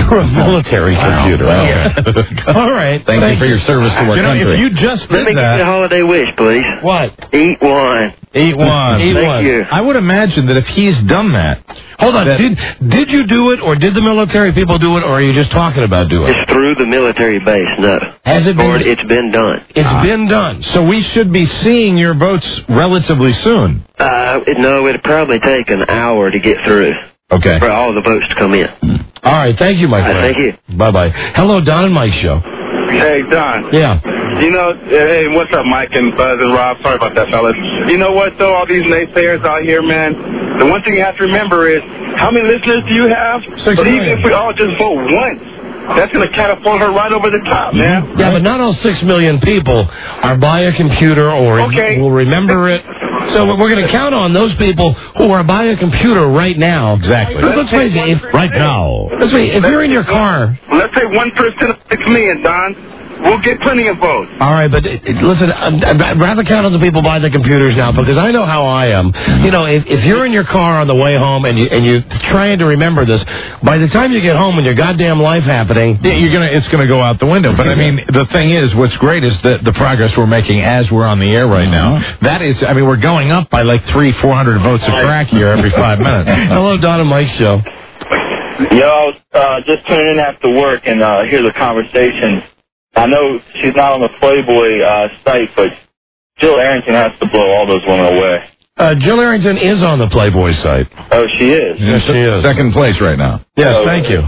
Through a military computer. Wow. Okay. All right. Thank, Thank you for your service to our you know, country. If you just Let did me that, give you a holiday wish, please. What? Eat one. Eat one. Eat Thank one. you. I would imagine that if he's done that, hold on. that- Did did you do it, or did the military people do it, or are you just talking about doing it? It's through the military base. No. Has it been? Lord, it's been done. It's been done. So we should be seeing your votes relatively soon. Uh, it, no, it'd probably take an hour to get through. Okay. For all the votes to come in. All right. Thank you, my All friend. right, thank you. Bye bye. Hello, Don and Mike show. Hey, Don. Yeah. You know, hey, what's up, Mike and Buzz and Rob? Sorry about that, fellas. You know what, though? All these naysayers out here, man, the one thing you have to remember is, how many listeners do you have? Six but even million. if we all just vote once, that's going to catapult her right over the top, man. Yeah, but not all six million people are by a computer or Okay. will remember it. So we're going to count on those people who are by a computer right now. Exactly. Let's face it. If, Right now. let's face it, if you're in your car. Let's say one percent of six million, Don. We'll get plenty of votes. All right, but it, it, listen, I'd I'd rather count on the people by the computers now because I know how I am. You know, if, if you're in your car on the way home and you and you're trying to remember this, by the time you get home and your goddamn life happening, Yeah, you're gonna, it's going to go out the window. But, I mean, the thing is, what's great is the, the progress we're making as we're on the air right now. That is, I mean, we're going up by like three, four hundred votes a crack here every five minutes. Hello, Don and Mike show. Yo, uh, just tuning in after work and uh, hear the conversation. I know she's not on the Playboy uh, site, but Jill Arrington has to blow all those women away. Uh, Jill Arrington is on the Playboy site. Oh, she is? Yes, she is. Second place right now. Yes, Oh. thank you.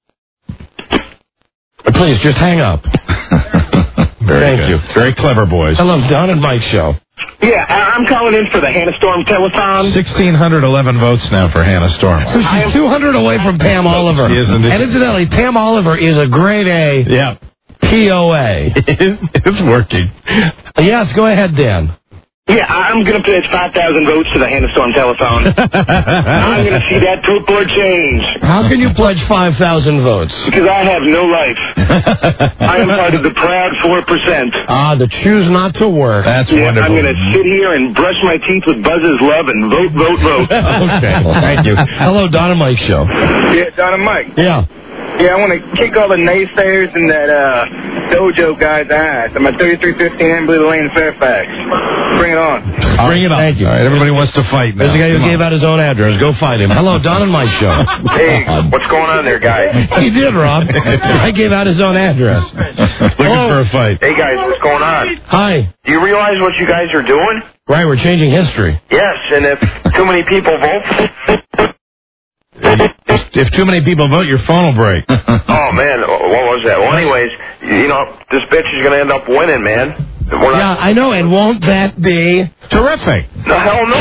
Please, just hang up. Very Thank good. you. Very clever, boys. Hello, Don and Mike show. Yeah, I- I'm calling in for the Hannah Storm telethon. sixteen eleven votes now for Hannah Storm. So she's two hundred away from Pam Oliver. She is indeed. And incidentally, Pam Oliver is a grade A Yeah. P O A. It's working. Yes, go ahead, Dan. Yeah, I'm going to pledge five thousand votes to the Hannah Storm telethon. I'm going to see that poop board change. How can you pledge five thousand votes? Because I have no life. I am part of the proud four percent. Ah, the choose not to work. That's Yeah, wonderful. I'm going to sit here and brush my teeth with Buzz's love and vote, vote, vote. Okay, thank you. Hello, Don and Mike show. Yeah, Don and Mike. Yeah. Yeah, I want to kick all the naysayers and that uh, dojo guy's ass. I'm at thirty-three fifteen Amberley Lane, Fairfax. Bring it on. Bring it on. Thank you. All right, everybody wants to fight now. There's a guy who Come gave on. out his own address. Go find him. Hello, Don and Mike show. Hey, what's going on there, guys? He did, Rob. I gave out his own address. Looking Hello. for a fight. Hey, guys, what's going on? Hi. Do you realize what you guys are doing? Right, we're changing history. Yes, and if too many people vote... If, if too many people vote, your phone will break. Oh, man, what was that? Well, anyways, you know, this bitch is going to end up winning, man. We're Yeah, not... I know, and won't that be Terrific. The hell no.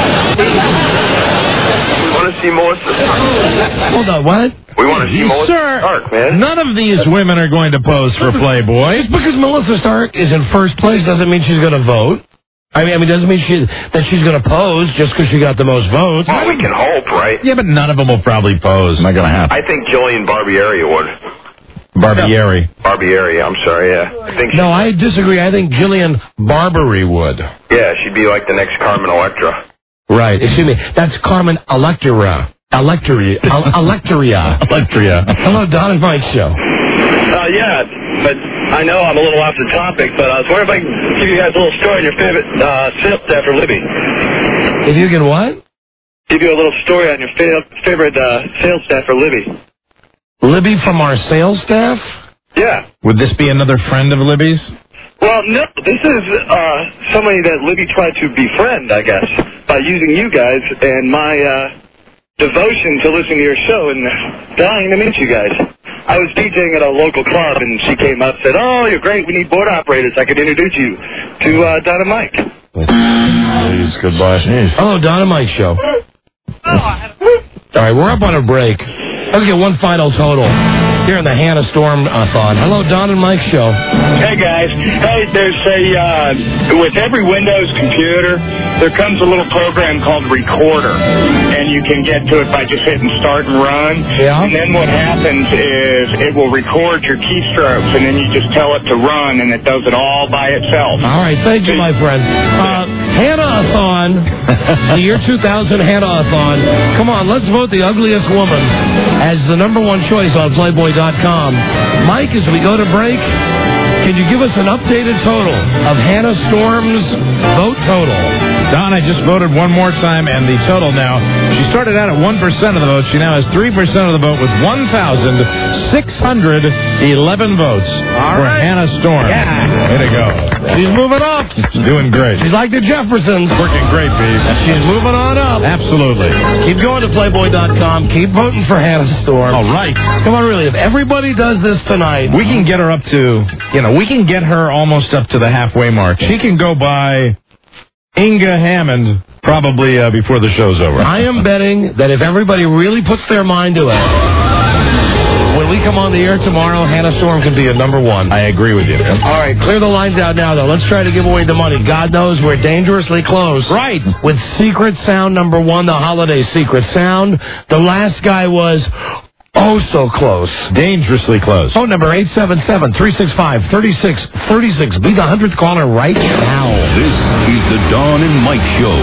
We want to see Melissa Stark. Hold on, what? We want to see Melissa Sir, Stark, man. none of these women are going to pose for Playboy. Just because Melissa Stark is in first place doesn't mean she's going to vote. I mean, I mean, doesn't mean she that she's going to pose just because she got the most votes. Well, we can hope, right? Yeah, but none of them will probably pose. Not going to happen. I think Jillian Barbieri would. Barbieri. Barbieri, I'm sorry, yeah. I think she, No, I disagree. I think Jillian Barbary would. yeah, she'd be like the next Carmen Electra. Right. Excuse me. That's Carmen Electra. Electria. El- Electria. Electria. Hello, Don and Mike show. Uh, yeah, but I know I'm a little off the topic, but I was wondering if I can give you guys a little story on your favorite uh, sales staff for Libby. If you can what? Give you a little story on your fa- favorite uh, sales staff for Libby. Libby from our sales staff? Yeah. Would this be another friend of Libby's? Well, no, this is uh, somebody that Libby tried to befriend, I guess, by using you guys and my uh, devotion to listening to your show and dying to meet you guys. I was DJing at a local club, and she came up and said, "Oh, you're great. We need board operators. I could introduce you to uh, Don and Mike." Please, goodbye. Hello, Don and Mike show. All right, we're up on a break. Let's get one final total here in the Hannah Storm uh, thon. Hello, Don and Mike show. Hey, guys. Hey, there's a, uh, with every Windows computer, there comes a little program called Recorder, and you can get to it by just hitting start and run. Yeah. And then what happens is it will record your keystrokes, and then you just tell it to run, and it does it all by itself. All right, thank you, my friend. Uh, Hannah-a-thon, the year two thousand Hannah-a-thon. Come on, let's vote the ugliest woman as the number one choice on Playboy dot com. Mike, as we go to break, can you give us an updated total of Hannah Storm's vote total? Don, I just voted one more time, and the total now, she started out at one percent of the vote. She now has three percent of the vote with one thousand six hundred eleven votes All for right. Hannah Storm. Yeah. Way to go. She's moving up. She's doing great. She's like the Jeffersons. Working great, Pete. She's moving on up. Absolutely. Keep going to Playboy dot com. Keep voting for Hannah Storm. All right. Come on, really. If everybody does this tonight, We can get her up to, you know, we can get her almost up to the halfway mark. She can go by Inga Hammond probably uh, before the show's over. I am betting that if everybody really puts their mind to it, when we come on the air tomorrow, Hannah Storm could be a number one. I agree with you. All right, clear the lines out now, though. Let's try to give away the money. God knows we're dangerously close. Right. With Secret Sound number one, the holiday Secret Sound. The last guy was oh so close. Dangerously close. Phone number eight seven seven, three six five, three six three six. Be the hundredth caller right now. This is the Dawn and Mike Show.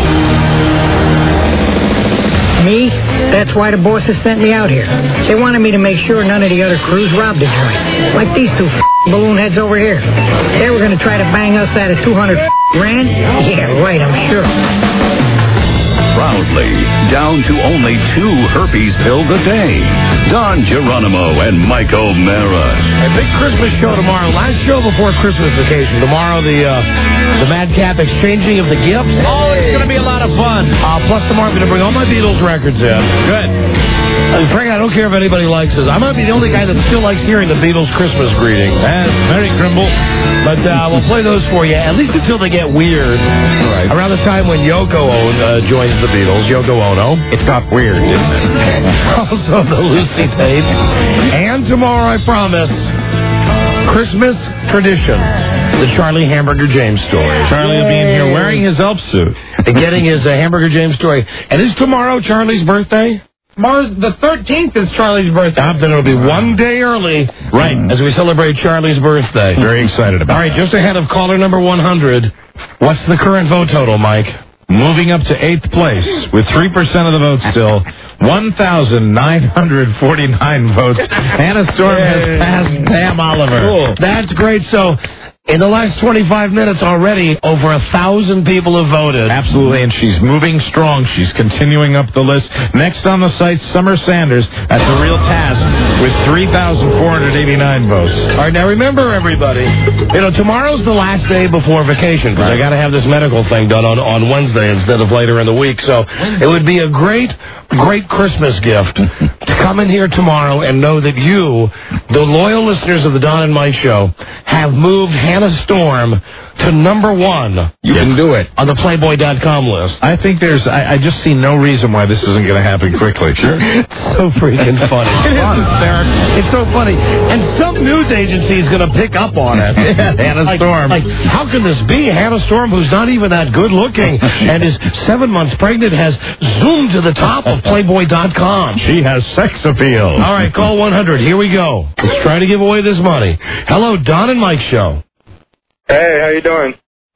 Me? That's why the bosses sent me out here. They wanted me to make sure none of the other crews robbed the joint. Like these two balloon heads over here. They were going to try to bang us out of two hundred grand? Yeah, right, I'm sure. Proudly, down to only two herpes pills a day. Don Geronimo and Mike O'Mara. A big Christmas show tomorrow. Last show before Christmas vacation. Tomorrow, the uh, the Madcap exchanging of the gifts. Oh, it's going to be a lot of fun. Uh, plus, tomorrow I'm going to bring all my Beatles records in. Good. Uh, frankly, I don't care if anybody likes this. I might be the only guy that still likes hearing the Beatles Christmas greetings. That's very Grimble. But uh, we'll play those for you, at least until they get weird. Right. Around the time when Yoko Ono uh, joins the Beatles, Yoko Ono. It got weird, didn't it? Also the Lucy tape. And tomorrow, I promise, Christmas tradition. The Charlie Hamburger James story. Charlie will be in here wearing his elf suit. And getting his uh, Hamburger James story. And is tomorrow Charlie's birthday? Tomorrow's the thirteenth is Charlie's birthday. Ah, then it'll be one day early. Right. As we celebrate Charlie's birthday. Very excited about All right, just ahead of caller number one hundred. What's the current vote total, Mike? Moving up to eighth place with three percent of the vote still. one thousand nine hundred forty-nine votes. Hannah Storm has passed Pam Oliver. Cool. That's great. So, in the last twenty-five minutes already, over a thousand people have voted. Absolutely, and she's moving strong. She's continuing up the list. Next on the site, Summer Sanders at the Real Task with three thousand four hundred eighty-nine votes. All right, now remember, everybody, you know, tomorrow's the last day before vacation because I got to have this medical thing done on, on Wednesday instead of later in the week. So it would be a great, great Christmas gift to come in here tomorrow and know that you, the loyal listeners of the Don and Mike Show, have moved Hannah Storm to number one. You can do it. On the Playboy dot com list. I think there's, I, I just see no reason why this isn't going to happen quickly. Sure. So freaking funny. It is hysterical. It's so funny. And some news agency is going to pick up on it. Hannah like, Storm. Like, how can this be? Hannah Storm, who's not even that good looking and is seven months pregnant, has zoomed to the top of Playboy dot com. She has sex appeal. All right, call one hundred. Here we go. Let's try to give away this money. Hello, Don and Mike Show. Hey, how you doing?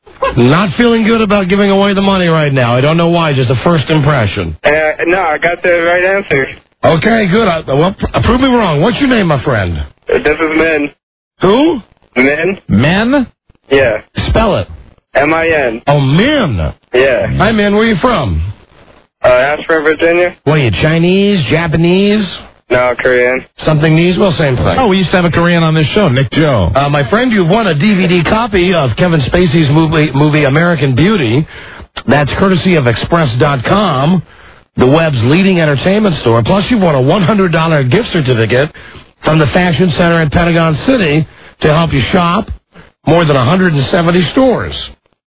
Not feeling good about giving away the money right now. I don't know why, just a first impression. Uh, no, I got the right answer. Okay, good. I, well, pr- prove me wrong. What's your name, my friend? Uh, This is Min. Who? Min? Men? Yeah. Spell it. M I N. Oh, Min. Yeah. Hi, Min. Where are you from? Uh, Ashburn, Virginia? What are you, Chinese, Japanese? No, Korean. Something knees? Well, same thing. Oh, we used to have a Korean on this show, Nick Joe. Uh, my friend, you've won a D V D copy of Kevin Spacey's movie, movie American Beauty. That's courtesy of Express dot com, the web's leading entertainment store. Plus, you've won a one hundred dollars gift certificate from the Fashion Center in Pentagon City to help you shop more than one hundred seventy stores.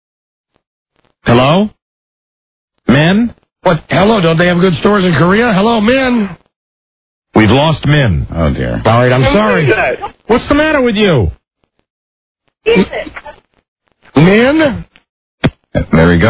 Hello? Men? What? Hello, don't they have good stores in Korea? Hello, men. We've lost men. Oh, dear. All right, I'm sorry. What's the matter with you? Men? There he goes.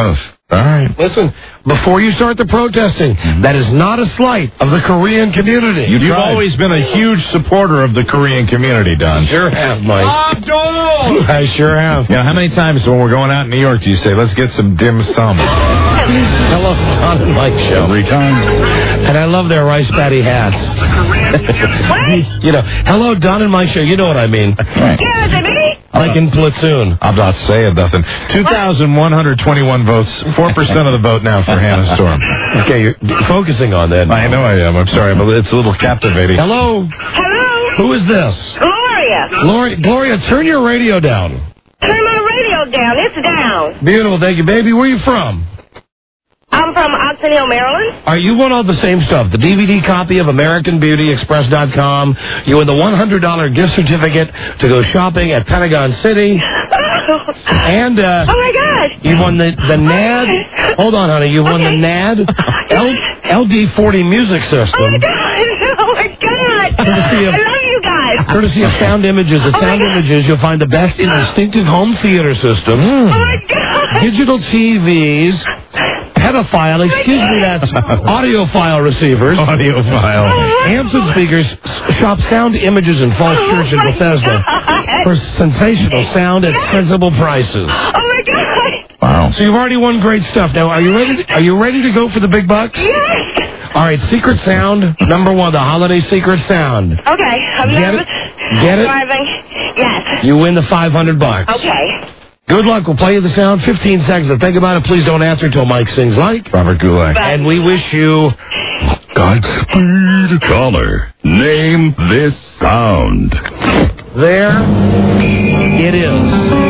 All right. Listen, before you start the protesting, that is not a slight of the Korean community. You've always been a huge supporter of the Korean community, Don. Sure have, Mike. I sure have. Yeah, how many times when we're going out in New York do you say, let's get some dim sum? Hello, Don and Mike show. Every time. And I love their rice patty hats. You know, hello, Don and Mike show. You know what I mean. Like in Platoon. I'm not saying nothing. two thousand one hundred twenty-one votes, four percent of the vote now for Hannah Storm. Okay, you're focusing on that. I know I am. I'm sorry, but it's a little captivating. Hello? Hello? Who is this? Gloria. Gloria, Gloria, turn your radio down. Turn my radio down. It's down. Beautiful, thank you, baby. Where are you from? I'm from Oxon Maryland. All right, you want all the same stuff. The D V D copy of American Beauty Express dot com. You win the one hundred dollars gift certificate to go shopping at Pentagon City. And, uh... oh, my gosh. You won the, the N A D... Hold on, honey. You won okay. the N A D L, D forty music system. Oh, my God. Oh, my God. Courtesy of, I love you guys. Courtesy of Sound Images. At oh Sound Images, you'll find the best in distinctive home theater system. Oh, my God. Digital T Vs. Pedophile, excuse me, that's audiophile receivers. Audiophile. Amps and speakers. Shop Sound Images in Falls Church in Bethesda for sensational sound at sensible prices. Oh, my God. Wow. So you've already won great stuff. Now, are you ready to, are you ready to go for the big bucks? Yes. All right, Secret Sound, number one, the Holiday Secret Sound. Okay, I'm Get nervous. it? Get it? Driving. Yes. You win the five hundred bucks. Okay. Good luck. We'll play you the sound. fifteen seconds. Think about it. Please don't answer until Mike sings like Robert Goulet. And we wish you Godspeed. Caller, name this sound. There it is.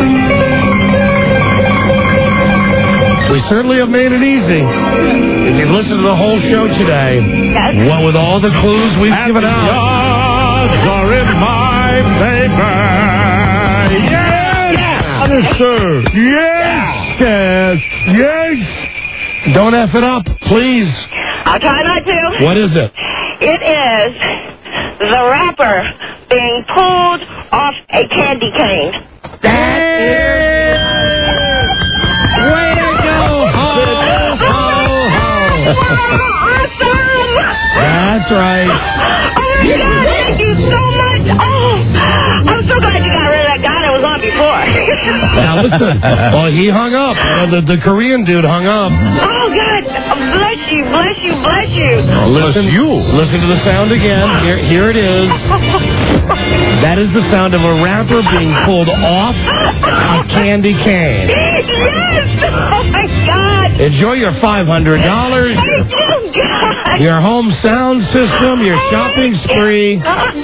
We certainly have made it easy. If you've listened to the whole show today, yes. What with all the clues we've and given the out. odds are in my favor. Yes! Yes, sir. Yes! Yes! Yes! Don't F it up, please. I'll try not to. What is it? It is the wrapper being pulled off a candy cane. That is... Way to go! Ho, ho, ho! Awesome! That's right. Oh, my God, thank you so much. Oh, I'm so glad you got rid of that guy that was on before. Now, listen. Well, he hung up. Uh, the, the Korean dude hung up. Oh, God. Bless you, bless you, bless you. Listen, you. Listen to the sound again. Here, here it is. That is the sound of a wrapper being pulled off a candy cane. Yes! Oh, my God. Enjoy your five hundred dollars. Thank you, God. Your home sound system, your shopping spree.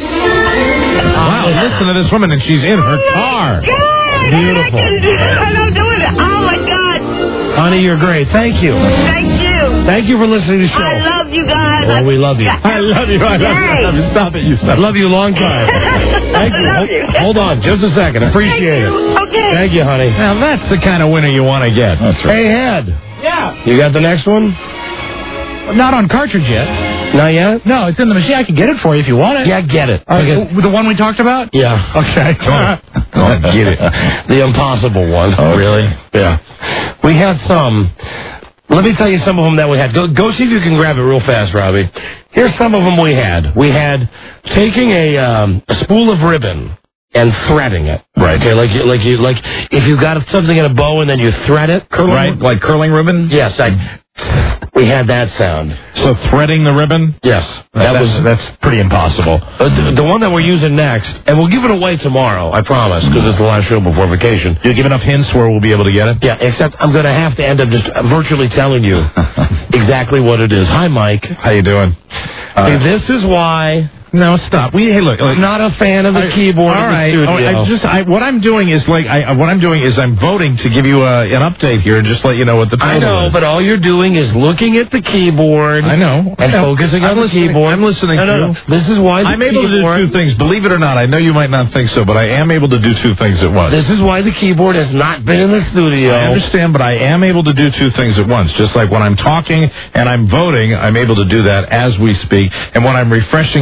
Wow, listen to this woman, and she's in her car. God, Beautiful. I love doing it. Oh, my God. Honey, you're great. Thank you. Thank you. Thank you for listening to the show. I love you guys. Oh, we love you. I love you. I love you. I love you. Stop it, you son. I love you a long time. Thank you. I love you. Hold on just a second. Appreciate Thank it. you. Okay. Thank you, honey. Now, that's the kind of winner you want to get. That's Hey, Head. Yeah. You got the next one? Not on cartridge yet. Not yet? No, it's in the machine. I can get it for you if you want it. Yeah, get it. All right, Okay. the one we talked about? Yeah. Okay. Go on. Go on, get it. The impossible one. Oh, really? Yeah. We had some. Let me tell you some of them that we had. Go, go see if you can grab it real fast, Robbie. Here's some of them we had. We had taking a, um, a spool of ribbon and threading it. Right. Okay, like you, like you, like if you got something in a bow and then you thread it. Right, like curling ribbon? Yes, I. We had that sound. So threading the ribbon? Yes, that that was was. that's pretty impossible. Uh, the, the one that we're using next, and we'll give it away tomorrow, I promise, because it's the last show before vacation. You give enough hints where we'll be able to get it? Yeah, except I'm going to have to end up just virtually telling you exactly what it is. Hi, Mike. How you doing? Uh, See, this is why... No, stop. We hey, look. look I'm not a fan of the I, keyboard all in the right. studio. Oh, I just I, what I'm doing is like I what I'm doing is I'm voting to give you a, an update here and just let you know what the total I know, is. but all you're doing is looking at the keyboard. I know. And I know. focusing I'm on the listening, keyboard. I'm listening no, no, to no. you. This is why the I'm able keyboard, to do two things. Believe it or not, I know you might not think so, but I am able to do two things at once. This is why the keyboard has not been in the studio. I understand, but I am able to do two things at once. Just like when I'm talking and I'm voting, I'm able to do that as we speak. And when I'm refreshing it and going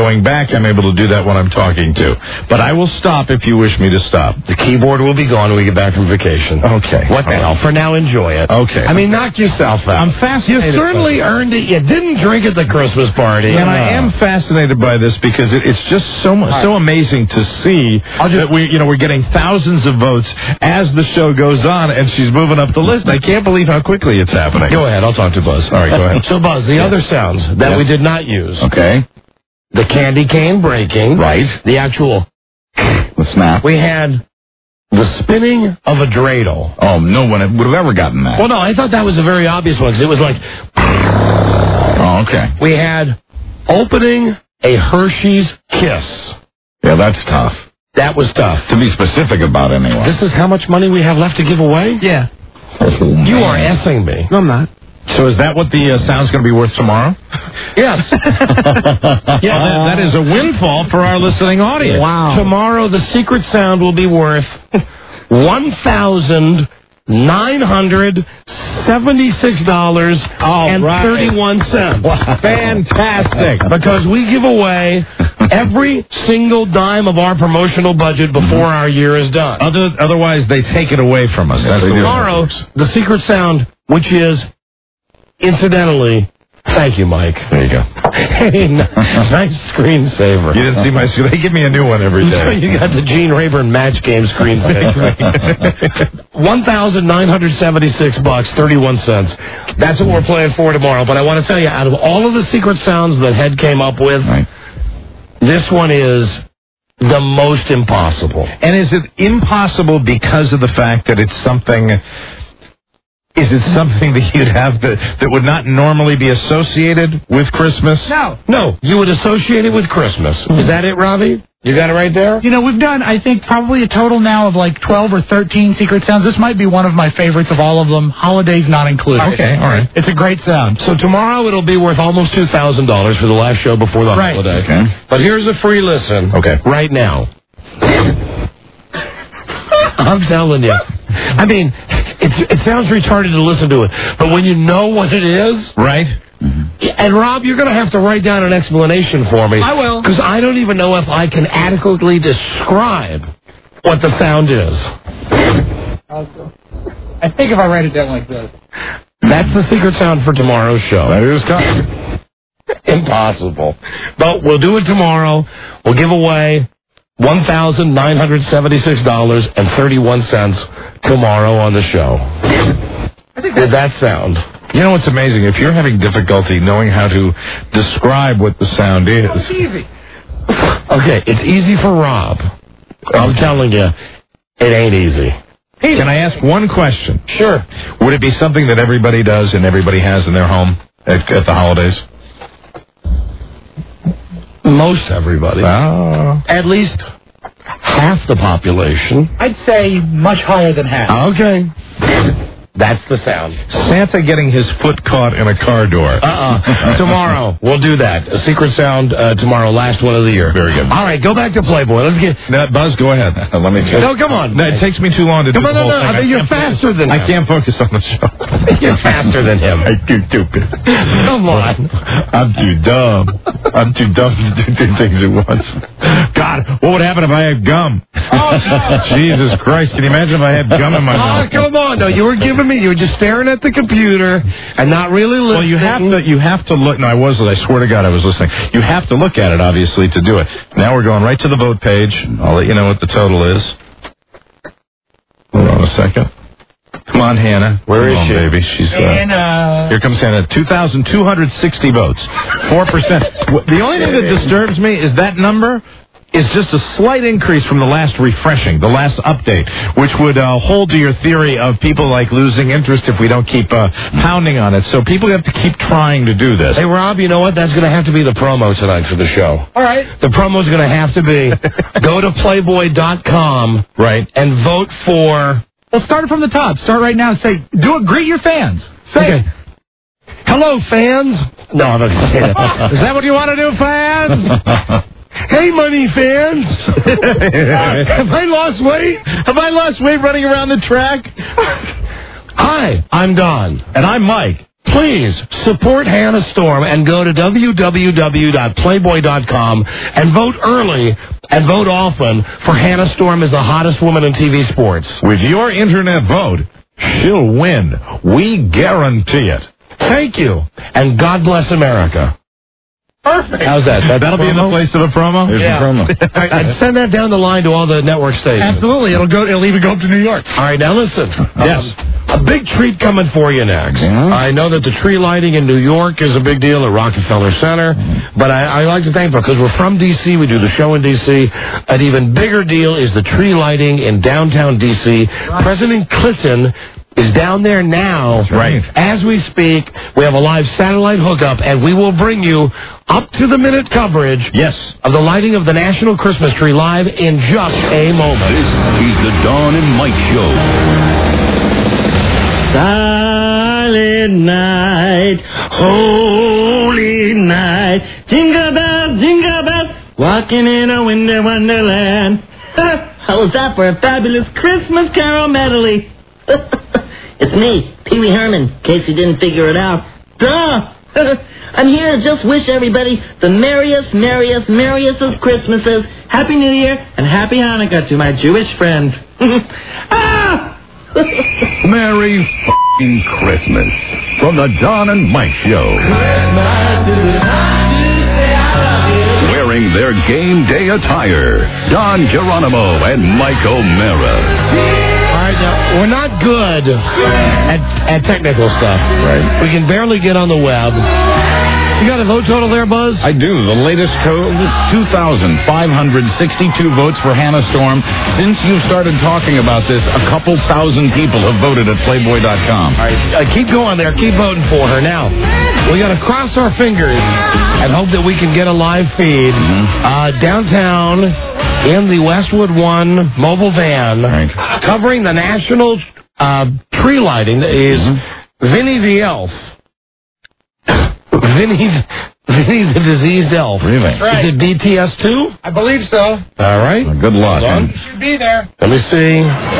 going back, I'm able to do that when I'm talking to. But I will stop if you wish me to stop. The keyboard will be gone when we get back from vacation. Okay. What the hell? For now, enjoy it. Okay. I mean, knock yourself out. I'm fascinated. You certainly earned it. You didn't drink at the Christmas party. And I am fascinated by this because it, it's just so mu- so amazing to see that we, you know, we're getting thousands of votes as the show goes on, and she's moving up the list. I can't believe how quickly it's happening. Go ahead. I'll talk to Buzz. All right, go ahead. So, Buzz, the Yeah. other sounds that Yeah. we did not use. Okay. The candy cane breaking. Right. The actual... The snap. We had the spinning of a dreidel. Oh, no one would have ever gotten that. Well, no, I thought that was a very obvious one because it was like... Oh, okay. We had opening a Hershey's Kiss. Yeah, that's tough. That was tough. To be specific about, anyway. This is how much money we have left to give away? Yeah. Oh, You man. are S-ing me. No, I'm not. So is that what the uh, sound's going to be worth tomorrow? Yes. Yeah, that, that is a windfall for our listening audience. Wow. Tomorrow, the secret sound will be worth one thousand nine hundred seventy-six dollars and thirty-one cents. Fantastic. Because we give away every single dime of our promotional budget before our year is done. Other, otherwise, they take it away from us. That's the Tomorrow, the secret sound, which is, incidentally, thank you, Mike. There you go. Hey, nice screensaver. You didn't see my screen. They give me a new one every day. You got the Gene Rayburn match game screensaver. One thousand nine hundred seventy-six bucks, thirty-one cents. That's what we're playing for tomorrow. But I want to tell you, out of all of the secret sounds that Head came up with, Right. this one is the most impossible. And is it impossible because of the fact that it's something... Is it something that you'd have that, that would not normally be associated with Christmas? No. No, you would associate it with Christmas. Is that it, Robbie? You got it right there? You know, we've done, I think, probably a total now of like twelve or thirteen secret sounds. This might be one of my favorites of all of them. Holidays not included. Okay, all right. It's a great sound. So tomorrow it'll be worth almost two thousand dollars for the last show before the Right. holiday. Okay. But here's a free listen. Okay. Right now. I'm telling you. I mean, it's, it sounds retarded to listen to it, but when you know what it is... Right. And, Rob, you're going to have to write down an explanation for me. I will. Because I don't even know if I can adequately describe what the sound is. I think if I write it down like this. That's the secret sound for tomorrow's show. That is tough. Impossible. But we'll do it tomorrow. We'll give away one thousand nine hundred seventy-six dollars and thirty-one cents tomorrow on the show. Did that sound? You know what's amazing? If you're having difficulty knowing how to describe what the sound is... It's easy. Okay, it's easy for Rob. I'm telling you, it ain't easy. Can I ask one question? Sure. Would it be something that everybody does and everybody has in their home at, at the holidays? Most everybody. Oh. At least half the population. I'd say much higher than half. Okay. That's the sound. Santa getting his foot caught in a car door. Uh-uh. Tomorrow, we'll do that. A secret sound uh, tomorrow, last one of the year. Very good. All right, go back to Playboy. Let's get... No, Buzz, go ahead. Let me... No, come on. No, it takes me too long to Come do on, the no, whole no, thing. I think you're can't faster focus- than him. I can't focus on the show. You're faster than him. I'm too stupid. Come on. I'm too dumb. I'm too dumb to do two things at once. God, what would happen if I had gum? Oh, no. Jesus Christ, can you imagine if I had gum in my Oh, mouth? come on. No, you were giving me... You were just staring at the computer and not really listening. Well, you have to. You have to look. No, I was. I swear to God, I was listening. You have to look at it, obviously, to do it. Now we're going right to the vote page. I'll let you know what the total is. Hold on a second. Come on, Hannah. Where Come is on, she? baby? She's. Uh, Hannah. Here comes Hannah. two thousand two hundred sixty votes. Four percent. The only thing that disturbs me is that number is just a slight increase from the last refreshing, the last update, which would uh, hold to your theory of people like losing interest if we don't keep uh, pounding on it. So people have to keep trying to do this. Hey, Rob, you know what? That's going to have to be the promo tonight for the show. All right. The promo's going to have to be go to playboy dot com Right. and vote for... Well, start it from the top. Start right now. Say, do it. Greet your fans. Say Okay. it. Hello, fans. No, I'm not going to say that. Is that what you want to do, fans? Hey, money fans. Have I lost weight? Have I lost weight running around the track? Hi, I'm Don. And I'm Mike. Please support Hannah Storm and go to w w w dot playboy dot com and vote early and vote often for Hannah Storm as the hottest woman in T V sports. With your internet vote, she'll win. We guarantee it. Thank you, and God bless America. Perfect. How's that? That That'll be in the place of the promo? There's yeah. the promo. I'd send that down the line to all the network stations. Absolutely. It'll go. It'll even go up to New York. All right, now listen. Yes. Um, a big treat coming for you next. Yeah. I know that the tree lighting in New York is a big deal at Rockefeller Center, mm-hmm. but I, I like to thank because we're from D C. We do the show in D C. An even bigger deal is the tree lighting in downtown D C. Right. President Clinton is down there now. Right. As we speak, we have a live satellite hookup, and we will bring you up-to-the-minute coverage yes. of the lighting of the National Christmas Tree live in just a moment. This is the Dawn and Mike Show. Silent night, holy night, jingle bells, jingle bells, walking in a winter wonderland. How was that for a fabulous Christmas carol medley? It's me, Pee Wee Herman, in case you didn't figure it out. Duh! I'm here to just wish everybody the merriest, merriest, merriest of Christmases, Happy New Year, and Happy Hanukkah to my Jewish friend. Ah! Merry f***ing Christmas from the Don and Mike Show. Wearing their game day attire, Don Geronimo and Mike O'Mara. Now, we're not good at, at technical stuff. Right. We can barely get on the web. You got a vote total there, Buzz? I do. The latest code, two thousand five hundred sixty-two votes for Hannah Storm. Since you started talking about this, a couple thousand people have voted at playboy dot com. All right, uh, keep going there. Keep voting for her. Now, we got to cross our fingers and hope that we can get a live feed Mm-hmm. uh, downtown in the Westwood One mobile van right. covering the national uh, tree lighting is mm-hmm. Vinny the Elf. Vinny, Vinny the diseased elf. Really? Right. Is it D T S two? I believe so. All right. Well, good luck. You should be there. Let me see.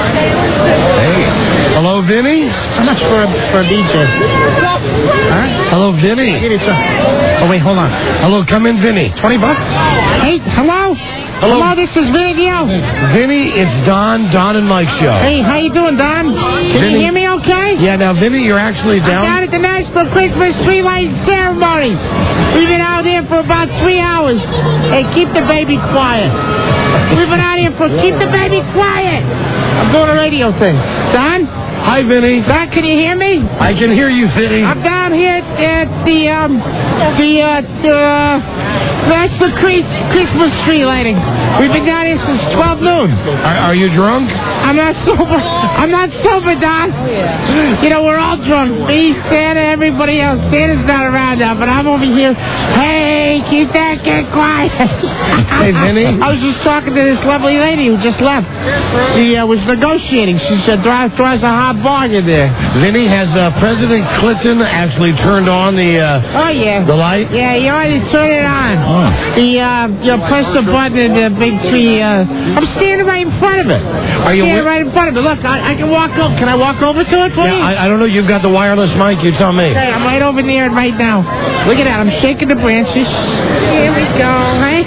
Hey. Hello, Vinny? How much for a, for a D J? Huh? Hello, Vinny. Oh, wait, hold on. Hello, come in, Vinny. twenty bucks? Hey, hello? Hello. Hello, this is Vinny the Elf. Vinny, it's Don, Don and Mike Show. Hey, how you doing, Don? Can Vinny? you hear me okay? Yeah, now, Vinny, you're actually down. I'm down at the National Christmas Tree Lighting Ceremony. We've been out here for about three hours. Hey, keep the baby quiet. We've been out here for... Keep the baby quiet. I'm doing a radio thing. Don? Hi, Vinny. Don, can you hear me? I can hear you, Vinny. I'm down here at the, um, the, uh, the, National Christmas Tree Lighting. We've been down here since twelve noon. Are, are you drunk? I'm not sober. I'm not sober, Don. You know, we're all drunk. Me, Santa, everybody else. Santa's not around now, but I'm over here. Hey, keep that kid quiet. Hey, Vinny. I was just talking to this lovely lady who just left. She uh, was negotiating. She said, drive, drives a hot bargain there. Vinny, has uh, President Clinton actually turned on the uh, oh yeah the light? Yeah, you already turned it on. Oh. The uh, you press the button and the big tree. Uh, I'm standing right in front of it. Are you standing right in front of it? Look, I, I can walk over. Can I walk over to it, please? Yeah, I, I don't know. You've got the wireless mic. You tell me. Okay, I'm right over near it right now. Look at that. I'm shaking the branches. Here we go. Right?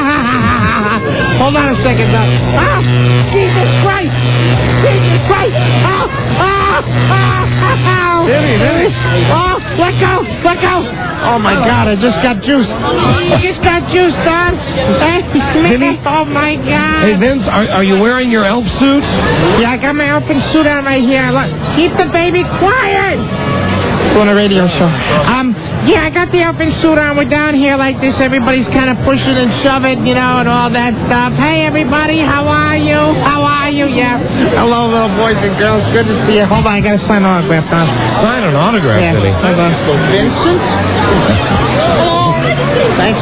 Hold on a second, Doc. Oh, Jesus Christ! Jesus Christ! Oh, oh, oh, oh. Vinny, Vinny. Oh, let go, let go. Oh, my God, I just got juice. I just got juice, Don. Vinny? Oh, my God. Hey, Vince, are, are you wearing your elf suit? Yeah, I got my elfin suit on right here. Look, keep the baby quiet. Doing a radio show. Um, yeah, I got the elfin suit on. We're down here like this. Everybody's kind of pushing and shoving, you know, and all that stuff. Hey, everybody, how are you? How are you? Yeah. Hello, little boys and girls. Good to see you. Hold on, I got to sign an autograph, Don. Sign an autograph, yeah. Vinny. Hold on. Vincent? Thanks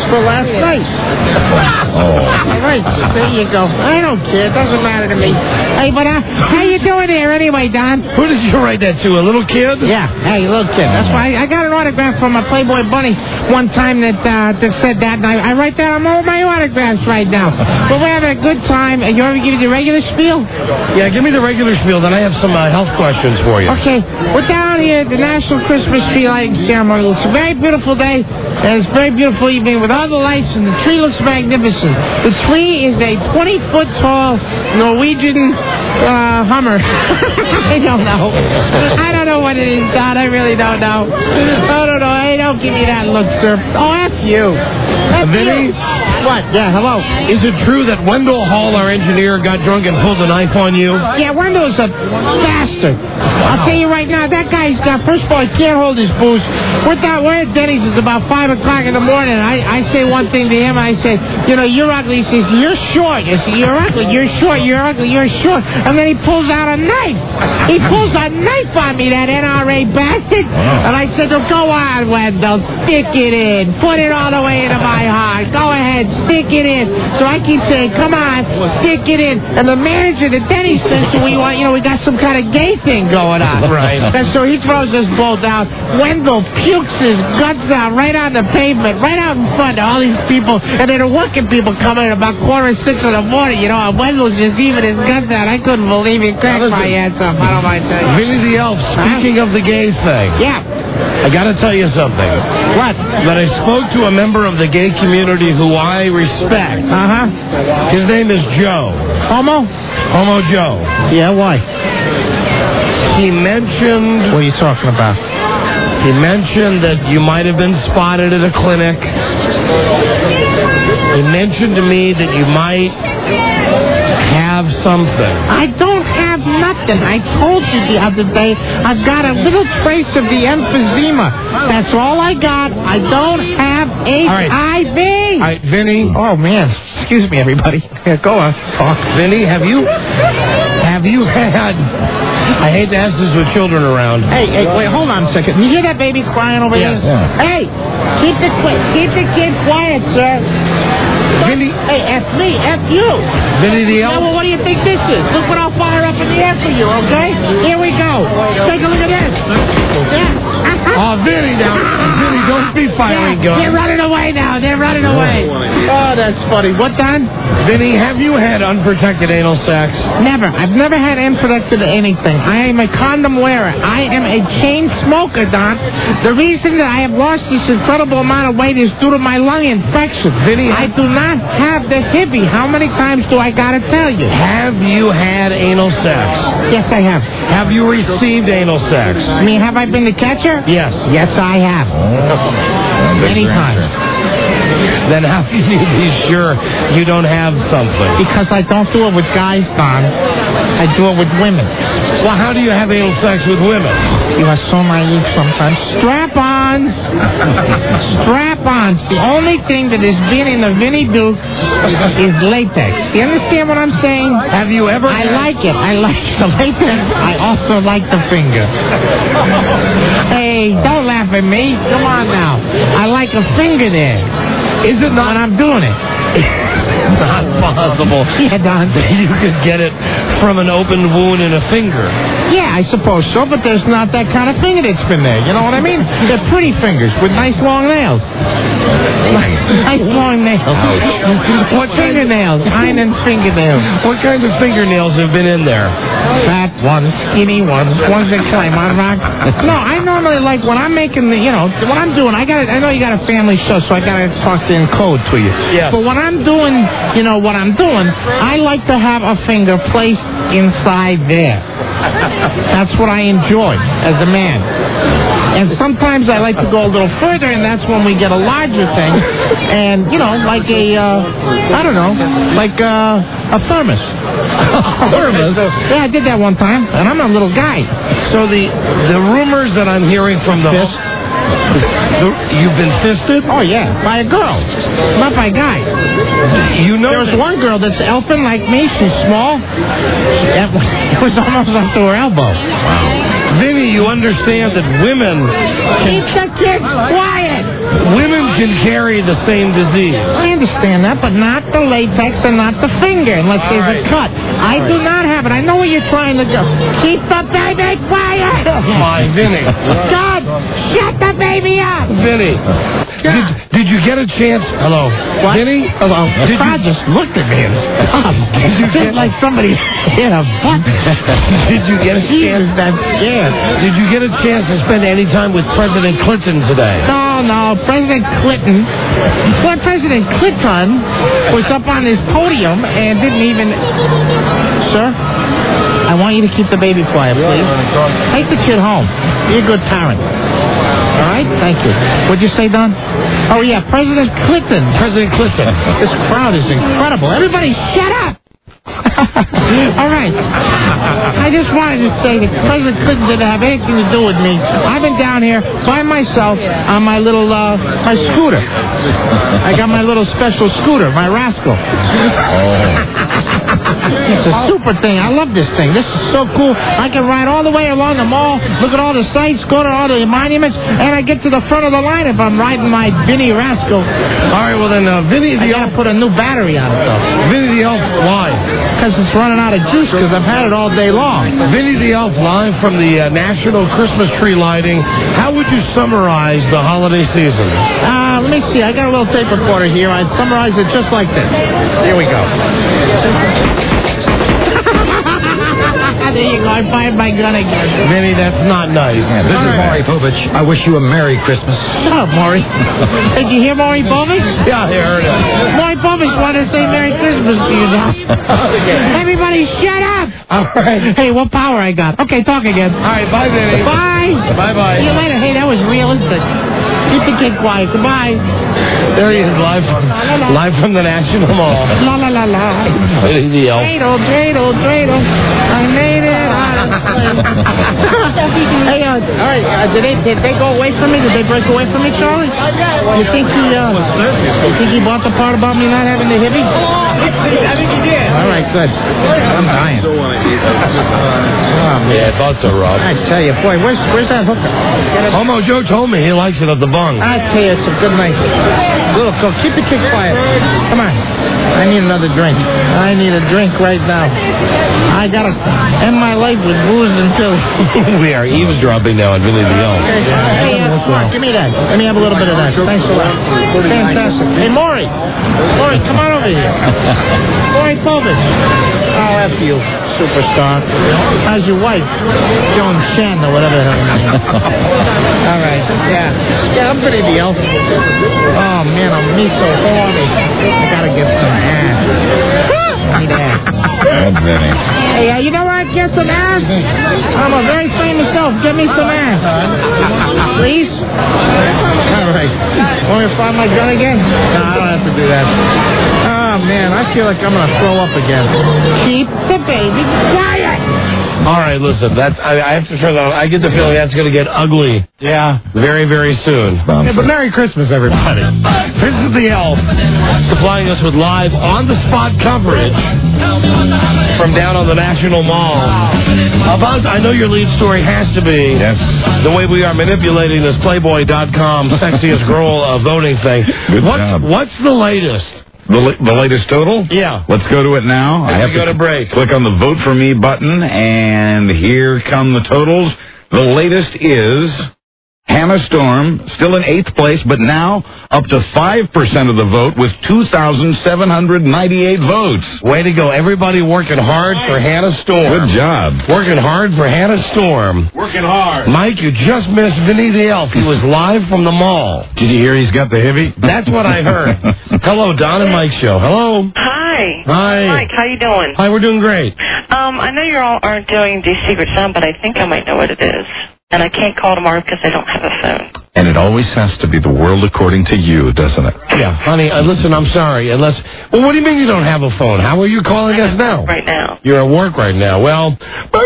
for last night. Oh. All right, there you go. I don't care. It doesn't matter to me. Hey, but uh, how you doing there anyway, Don? Who did you write that to? A little kid? Yeah, hey, little kid. That's why I, I got an autograph from a Playboy bunny one time that uh, that said that, and I, I write down all my autographs right now. But we're having a good time. And you want me to give you the regular spiel? Yeah, give me the regular spiel, then I have some uh, health questions for you. Okay, we're down here at the National Christmas Tree Lighting Ceremony. It's a very beautiful day, and it's a very beautiful evening with all the lights, and the tree looks magnificent. The tree is a twenty-foot tall Norwegian uh, Hummer. I don't know. I don't know what it is, Don. I really don't know. I don't know. Hey, don't give me that look, sir. Oh, F you. F Vinny? you. What? Yeah, hello. Is it true that Wendell Hall, our engineer, got drunk and pulled a knife on you? Yeah, Wendell's a bastard. I'll tell you right now, that guy's got, first of all, he can't hold his booze. We're, down, we're at Denny's. It's about five o'clock in the morning. I, I say one thing to him. I say, you know, you're ugly. He says, you're short. I say, you're ugly. You're short. You're ugly. You're short. And then he pulls out a knife. He pulls a knife on me, that N R A bastard. And I said, oh, go on, Wendell. Stick it in. Put it all the way into my heart. Go ahead. Stick it in. So I keep saying, come on, stick it in. And the manager, the Denny's, says, so we want, you know, we got some kind of gay thing going on. Right. And so he throws this bull down. Wendell pukes his guts out right on the pavement, right out in front of all these people. And then the working people come in about quarter to six in the morning, you know, and Wendell's just even his guts out. I couldn't believe it. Crack my ass up. I don't mind telling you. Vinny the Elf, speaking huh? of the gay thing. Yeah. I got to tell you something. What? That I spoke to a member of the gay community who I respect. Uh-huh. His name is Joe. Homo? Homo Joe. Yeah, why? He mentioned... What are you talking about? He mentioned that you might have been spotted at a clinic. He mentioned to me that you might have something. I don't have nothing. I told you the other day, I've got a little trace of the emphysema. That's all I got. I don't have H I V. All right, Vinny. Oh, man. Excuse me, everybody. Yeah, go on. Talk. Vinny, have you... Have you had... I hate to ask this with children around. Hey, hey, wait, hold on a second. You hear that baby crying over yes. there? Yeah. Hey, keep the, keep the kid quiet, sir. Vinny. Hey, F me, F you. Vinny the Elf. Now, well, what do you think this is? Look what I'll fire up in the air for you, okay? Here we go. Take a look at this. Yeah. Oh, Vinny, now. Vinny, don't be firing yeah, guns. They're running away now. They're running away. Oh, that's funny. What, Don? Vinny, have you had unprotected anal sex? Never. I've never had unprotected anything. I am a condom wearer. I am a chain smoker, Don. The reason that I have lost this incredible amount of weight is due to my lung infection. Vinny, I do not have the hippie. How many times do I gotta tell you? Have you had anal sex? Yes, I have. Have you received anal sex? I mean, have I been the catcher? Yes. Yes, I have. Oh, many times. Then how can you be sure you don't have something? Because I don't do it with guys, Don. I do it with women. Well, how do you have anal sex with women? You are so naive sometimes. Strap-ons. Strap-ons. The only thing that has been in the Vinny Duke is latex. Do you understand what I'm saying? Have you ever... I like it. I like the latex. I also like the finger. Hey, don't laugh at me. Come on now. I like a finger there. Is it not? When I'm doing it. It's not possible. Yeah, Don. You could get it from an open wound in a finger. Yeah, I suppose so, but there's not that kind of finger that's been there. You know what I mean? They're pretty fingers with nice long nails. Nice long nails. What fingernails? Iron fingernails. What kinds of fingernails have been in there? Fat ones, skinny ones, ones that climb on rock. No, I normally like when I'm making the, you know, what I'm doing. I got, I know you got a family show, so I got to talk in code to you. Yeah. But when I'm doing, you know, what I'm doing, I like to have a finger placed inside there. That's what I enjoy as a man. And sometimes I like to go a little further, and that's when we get a larger thing. And, you know, like a, uh, I don't know, like uh, a thermos. A thermos? Yeah, I did that one time, and I'm a little guy. So the the rumors that I'm hearing from the... Fist? the you've been fisted? Oh, yeah, by a girl, not by a guy. You know... There was one girl that's elfin like me. She's small. It was almost up to her elbow. Wow. Vinny, you understand that women can... Keep the kids quiet. women can carry the same disease. I understand that, but not the latex and not the finger, unless All there's right. a cut. I All do right. not have it. I know what you're trying to do. Keep the baby quiet. Oh, my, Vinny. God, shut the baby up. Vinny, did, did you get a chance? Hello. What? Vinny? Hello. Did The crowd you, just looked at me and stopped. Did you It get- feels like somebody hit a button. did you get a chance? Jesus, I'm scared. Did you get a chance to spend any time with President Clinton today? No, no, President Clinton. Well, President Clinton was up on his podium and didn't even... Sir, I want you to keep the baby quiet, please. Take the kid home. Be a good parent. All right? Thank you. What'd you say, Don? Oh, yeah, President Clinton. President Clinton. This crowd is incredible. Everybody shut up! All right. I just wanted to say that President Clinton didn't have anything to do with me. I've been down here by myself on my little, uh, my scooter. I got my little special scooter, my Rascal. It's a super thing. I love this thing. This is so cool. I can ride all the way along the mall, look at all the sights, go to all the monuments, and I get to the front of the line if I'm riding my Vinny Rascal. All right, well then, uh, Vinny I the gotta Elf. put a new battery on it, though. Vinny the Elf, why? Because it's running out of juice because I've had it all day long. Vinny the Elf live from the uh, National Christmas Tree Lighting. How would you summarize the holiday season? Uh, let me see. I got a little tape recorder here. I'd summarize it just like this. Here we go. There you go. I fired my gun again. Vinny, that's not nice. This is Maury Povich. I wish you a Merry Christmas. Shut up, Maury. Did you hear Maury Povich? Yeah, I heard it. Maury Povich wanted to say Merry Christmas to you now. Everybody shut up. All right. Hey, what power I got? Okay, talk again. All right, bye, Vinny. Bye. Bye-bye. See you later. Hey, that was realistic. Keep the kid quiet. Goodbye. There he is, live from, live from the National Mall. La la la la. Vinny the Elf. Dreidel, dreidel, dreidel. I made it out of the plane. Hey, uh, all right, uh, did, they, did they go away from me? Did they break away from me, Charlie? You think he, uh, you think he bought the part about me not having the hippie? I think he did. All right, good. I'm dying. Oh, man. Yeah, thoughts are rough. I tell you, boy, where's, where's that hooker? Homo Joe told me he likes it at the bung. I tell you, it's a good night. Little cook, keep the kid quiet. Come on. I need another drink. I need a drink right now. I gotta end my life with booze and pills. We are eavesdropping now on Vinny the Elf. Hey, uh, come on, give me that. Let me have a little bit of that. Thanks a lot. Fantastic. Hey, Maury. Maury, come on over here. Maury Povich. Oh, after you, superstar. How's your wife? Joan Shen or whatever the hell her name is. All right. Yeah. Yeah, I'm pretty the elf. Oh, man, I'm me so horny. I gotta get some ass. I need ass. That's Vinny. Hey, uh, you know where I get some ass? I'm a very famous elf. Get me some ass. Please? All right. Want me to fire my gun again? No, I don't have to do that. Oh, man, I feel like I'm going to throw up again. Keep the baby quiet. All right, listen, that's, I, I have to turn that on. I get the feeling that's going to get ugly. Yeah. Very, very soon. Yeah, but Merry Christmas, everybody. This is the Elf, supplying us with live, on-the-spot coverage from down on the National Mall. About, I know your lead story has to be Yes. the way we are manipulating this Playboy dot com sexiest girl uh, voting thing. Good what's, job. What's the latest? The, la- the latest total? Yeah. Let's go to it now. Let's I have go to break. Click on the Vote for Me button, and here come the totals. The latest is Hannah Storm, still in eighth place, but now up to five percent of the vote with two thousand seven hundred ninety-eight votes. Way to go. Everybody working hard for Hannah Storm. Good job. Working hard for Hannah Storm. Working hard. Mike, you just missed Vinny the Elf. He was live from the mall. Did you hear he's got the hippie? That's what I heard. Hello, Don and Mike show. Hello. Hi. Hi. Mike, how you doing? Hi, we're doing great. Um, I know you all aren't doing the secret sound, but I think I might know what it is. And I can't call tomorrow because I don't have a phone. And it always has to be the world according to you, doesn't it? Yeah, honey, uh, listen, I'm sorry. Unless, well, what do you mean you don't have a phone? How are you calling us now? Right now. You're at work right now. Well,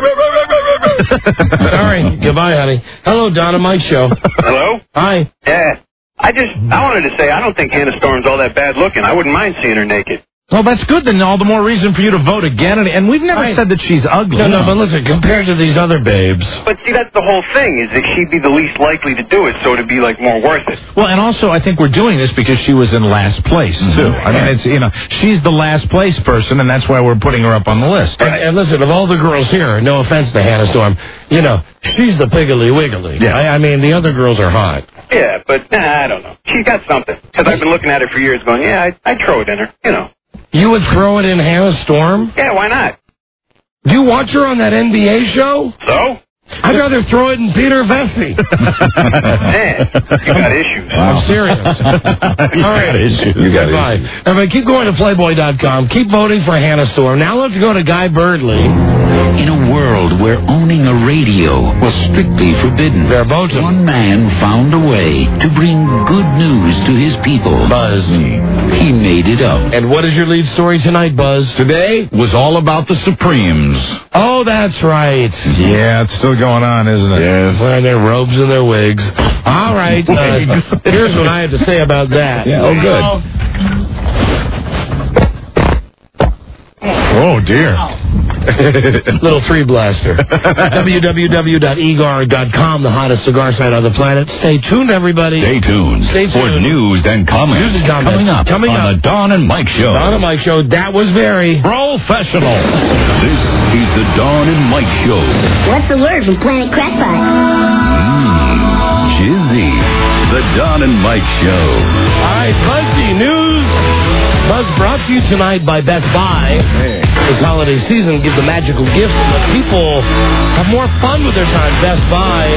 sorry. Goodbye, honey. Hello, Don and Mike show. Hello? Hi. Yeah. I just, I wanted to say, I don't think Hannah Storm's all that bad looking. I wouldn't mind seeing her naked. Well, that's good. Then all the more reason for you to vote again. And, and we've never Right. said that she's ugly. No, no, but listen, compared to these other babes. But see, that's the whole thing, is that she'd be the least likely to do it, so it'd be, like, more worth it. Well, and also I think we're doing this because she was in last place, too. I mean, it's, you know, she's the last place person, and that's why we're putting her up on the list. And, and listen, of all the girls here, no offense to Hannah Storm, you know, she's the piggly wiggly. Yeah. I, I mean, the other girls are hot. Yeah, but, nah, I don't know. She's got something. Because I've been looking at her for years going, yeah, I'd, I'd throw it in her, you know. You would throw it in Hannah Storm? Yeah, why not? Do you watch her on that N B A show? So? I'd rather throw it in Peter Vesey. Man, you got issues. I'm serious. All right. You got Goodbye. issues. Everybody, keep going to Playboy dot com. Keep voting for Hannah Storm. Now let's go to Guy Birdley. In a world where owning a radio was strictly forbidden, one man found a way to bring good news to his people. Buzz. He made it up. And what is your lead story tonight, Buzz? Today was all about the Supremes. Oh, that's right. Yeah, it's still going on, isn't it? Yes. Wearing their robes and their wigs. All right. Uh, here's what I have to say about that. Yeah, oh, good. Oh, dear. Little three blaster. w w w dot e g a r dot com, the hottest cigar site on the planet. Stay tuned, everybody. Stay tuned Stay for tuned. news and comments. News and comments. Coming up Coming on up. the Don and Mike Show. Don and Mike Show. That was very Professional. This is the Don and Mike Show. What's the word from Planet Crackpot? Mmm, Jizzy. The Don and Mike Show. All right, Buzzy News. Buzz brought to you tonight by Best Buy. This holiday season, give the magical gift and let people have more fun with their time. Best Buy.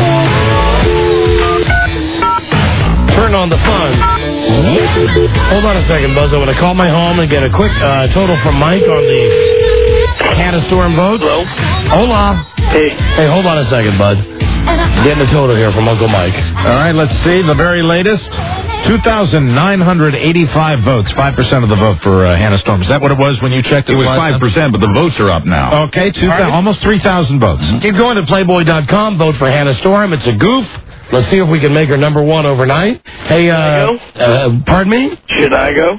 Turn on the fun. Hold on a second, Buzz. I want to call my home and get a quick uh, total from Mike on the Hannah Storm vote. Hello? Hola. Hey. Hey, hold on a second, bud. Getting a total here from Uncle Mike. All right, let's see. The very latest. two thousand nine hundred eighty-five votes. five percent of the vote for uh, Hannah Storm. Is that what it was when you checked it? It was last five time? percent, but the votes are up now. Okay, two, All right. almost three thousand votes. Keep going to Playboy dot com. Vote for Hannah Storm. It's a goof. Let's see if we can make her number one overnight. Hey, uh, uh pardon me? Should I go?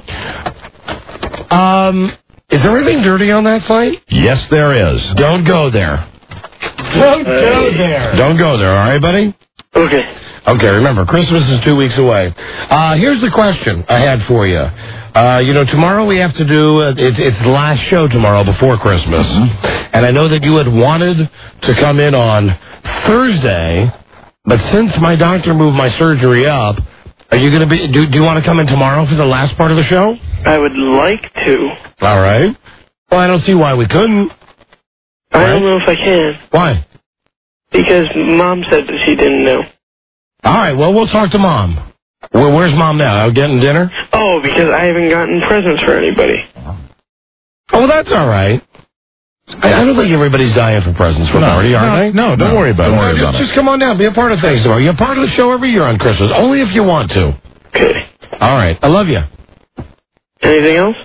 Um, is there anything dirty on that site? Yes, there is. Don't go there. Don't go there. Don't go there, all right, buddy? Okay. Okay, remember, Christmas is two weeks away. Uh, here's the question I had for you. Uh, you know, tomorrow we have to do, uh, it's, it's the last show tomorrow before Christmas. And I know that you had wanted to come in on Thursday, but since my doctor moved my surgery up, are you going to be, do, do you want to come in tomorrow for the last part of the show? I would like to. All right. Well, I don't see why we couldn't. I Right. don't know if I can. Why? Because Mom said that she didn't know. All right, well, we'll talk to Mom. Where, where's Mom now? Out getting dinner? Oh, because I haven't gotten presents for anybody. Oh, well, that's all right. I, I don't think everybody's dying for presents for No, Marty, are no, they? no, don't worry about it. Don't Don't worry just, about it. just come on down. Be a part of things tomorrow. You're part of the show every year on Christmas. Only if you want to. Okay. All right. I love you. Anything else?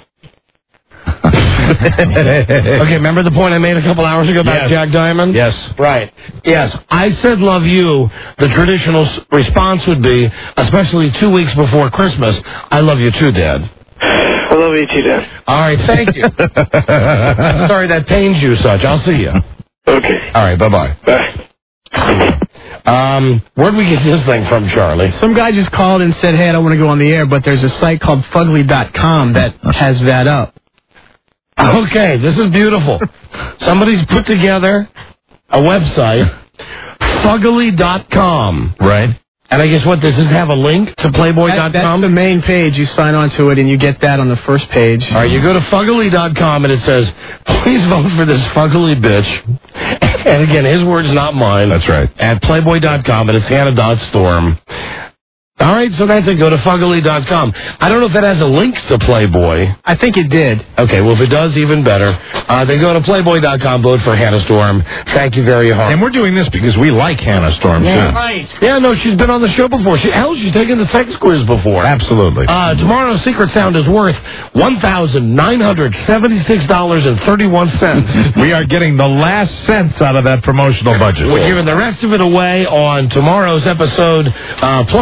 Okay, remember the point I made a couple hours ago about Yes. Jack Diamond? Yes. Right. Yes. I said love you. The traditional s- response would be, especially two weeks before Christmas, I love you too, Dad. I love you too, Dad. All right. Thank you. Sorry that pains you such. I'll see you. Okay. All right. Bye-bye. Bye. Um, where'd we get this thing from, Charlie? Some guy just called and said, hey, I don't want to go on the air, but there's a site called fugly dot com that has that up. Okay, this is beautiful. Somebody's put together a website, fugly dot com. Right. And I guess what, does this have a link to Playboy dot That, com? that's the main page. You sign on to it, and you get that on the first page. All right, you go to fugly dot com, and it says, please vote for this fugly bitch. And again, his words, not mine. That's right. At Playboy dot com, and it's Hannah dot Storm. All right, so that's it. Go to fugly dot com. I don't know if that has a link to Playboy. I think it did. Okay, well, if it does, even better. Uh, then go to Playboy dot com, vote for Hannah Storm. Thank you very hard. And we're doing this because we like Hannah Storm, too. Right. Yeah, no, she's been on the show before. She, hell, she's taken the sex quiz before. Absolutely. Uh, tomorrow's Secret Sound is worth one thousand nine hundred seventy-six dollars and thirty-one cents. We are getting the last cents out of that promotional budget. We're giving the rest of it away on tomorrow's episode, uh, plus tomorrow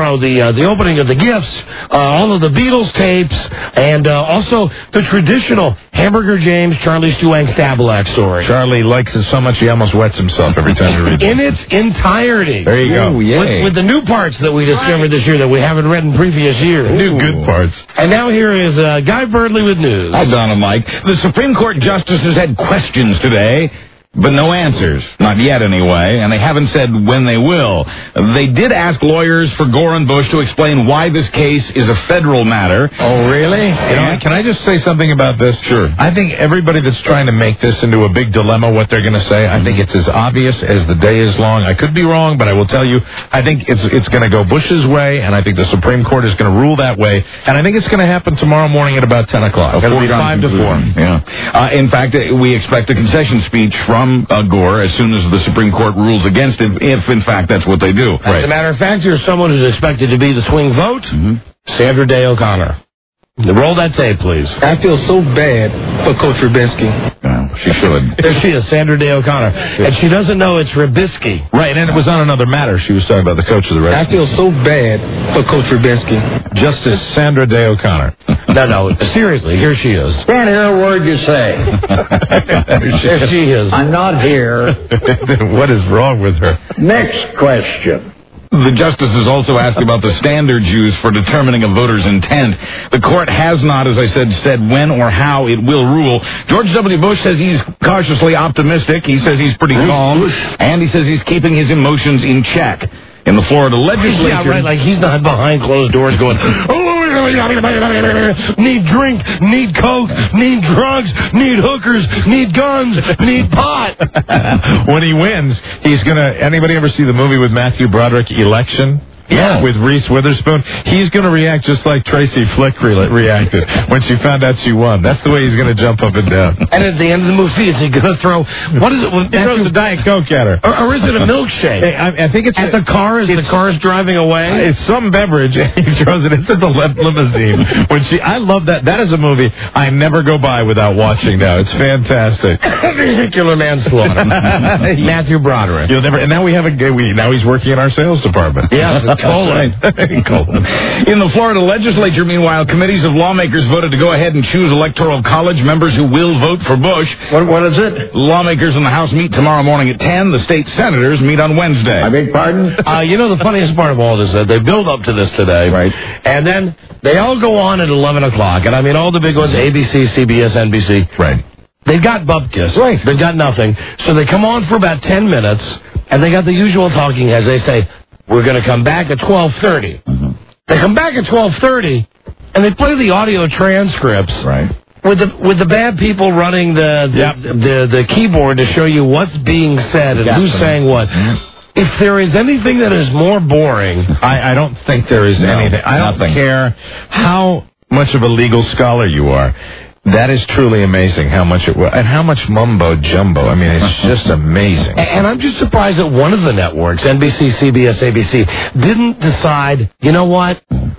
tomorrow the uh, the opening of the gifts, uh, all of the Beatles tapes, and uh, also the traditional Hamburger James, Charlie Stewang Stabalak story. Charlie likes it so much he almost wets himself every time you read it. In its entirety. There you go. Ooh, yay. With, with the new parts that we discovered this year that we haven't read in previous years. New good parts. And now here is uh, Guy Birdley with news. Hi, Don and Mike. The Supreme Court justices had questions today, but no answers. Not yet, anyway, and they haven't said when they will. They did ask lawyers for Gore and Bush to explain why this case is a federal matter. Oh, really? You know, can I just say something about this? Sure. I think everybody that's trying to make this into a big dilemma, what they're going to say, I think it's as obvious as the day is long. I could be wrong, but I will tell you, I think it's it's going to go Bush's way, and I think the Supreme Court is going to rule that way, and I think it's going to happen tomorrow morning at about ten o'clock. It'll be five to four. Yeah. Uh, in fact, we expect a concession speech from From uh, Gore as soon as the Supreme Court rules against it, if in fact that's what they do. As a matter of fact, here's someone who's expected to be the swing vote, mm-hmm. Sandra Day O'Connor. Roll that tape, please. I feel so bad for Coach Rubinski. Yeah, she should. There she is, Sandra Day O'Connor. And she doesn't know it's Rubisky. Right, and it was on another matter. She was talking about the coach of the Redskins. I feel so bad for Coach Rubinski. Justice Sandra Day O'Connor. No, no, seriously, here she is. Can't hear a word you say. There she is. I'm not here. What is wrong with her? Next question. The justices also asked about the standards used for determining a voter's intent. The court has not, as I said, said when or how it will rule. George W. Bush says he's cautiously optimistic. He says he's pretty calm, and he says he's keeping his emotions in check. In the Florida legislature... Yeah, right, like he's not behind closed doors going, need drink, need coke, need drugs, need hookers, need guns, need pot. When he wins, he's going to... Anybody ever see the movie with Matthew Broderick, Election? Yeah. With Reese Witherspoon. He's going to react just like Tracy Flick re- reacted when she found out she won. That's the way he's going to jump up and down. And at the end of the movie, is he going to throw... What is it? He throws a Diet Coke at her. Or, or is it a milkshake? Hey, I, I think it's... At the car as the car's driving away? It's some beverage, and he throws it into the left limousine. When she... I love that. That is a movie I never go by without watching now. It's fantastic. Vehicular manslaughter. Matthew Broderick. You'll never... And now we have a... We, now he's working in our sales department. Yes, Colin. Colin. In the Florida legislature, meanwhile, committees of lawmakers voted to go ahead and choose electoral college members who will vote for Bush. What, what is it? Lawmakers in the House meet tomorrow morning at ten. The state senators meet on Wednesday. I beg pardon? Uh, you know, the funniest part of all this is that they build up to this today. Right. And then they all go on at eleven o'clock. And I mean, all the big ones, A B C, C B S, N B C. Right. They've got bupkis. Right. They've got nothing. So they come on for about ten minutes, and they got the usual talking heads. They say, we're going to come back at twelve thirty. Mm-hmm. They come back at twelve thirty, and they play the audio transcripts. Right. With the with the bad people running the the, Yep. the, the keyboard to show you what's being said and who's saying what. Mm-hmm. If there is anything that is more boring... I, I don't think there is no, anything. I don't nothing. care how much of a legal scholar you are. That is truly amazing how much it was, and how much mumbo jumbo. I mean, it's just amazing. And I'm just surprised that one of the networks, N B C, C B S, A B C, didn't decide, you know what?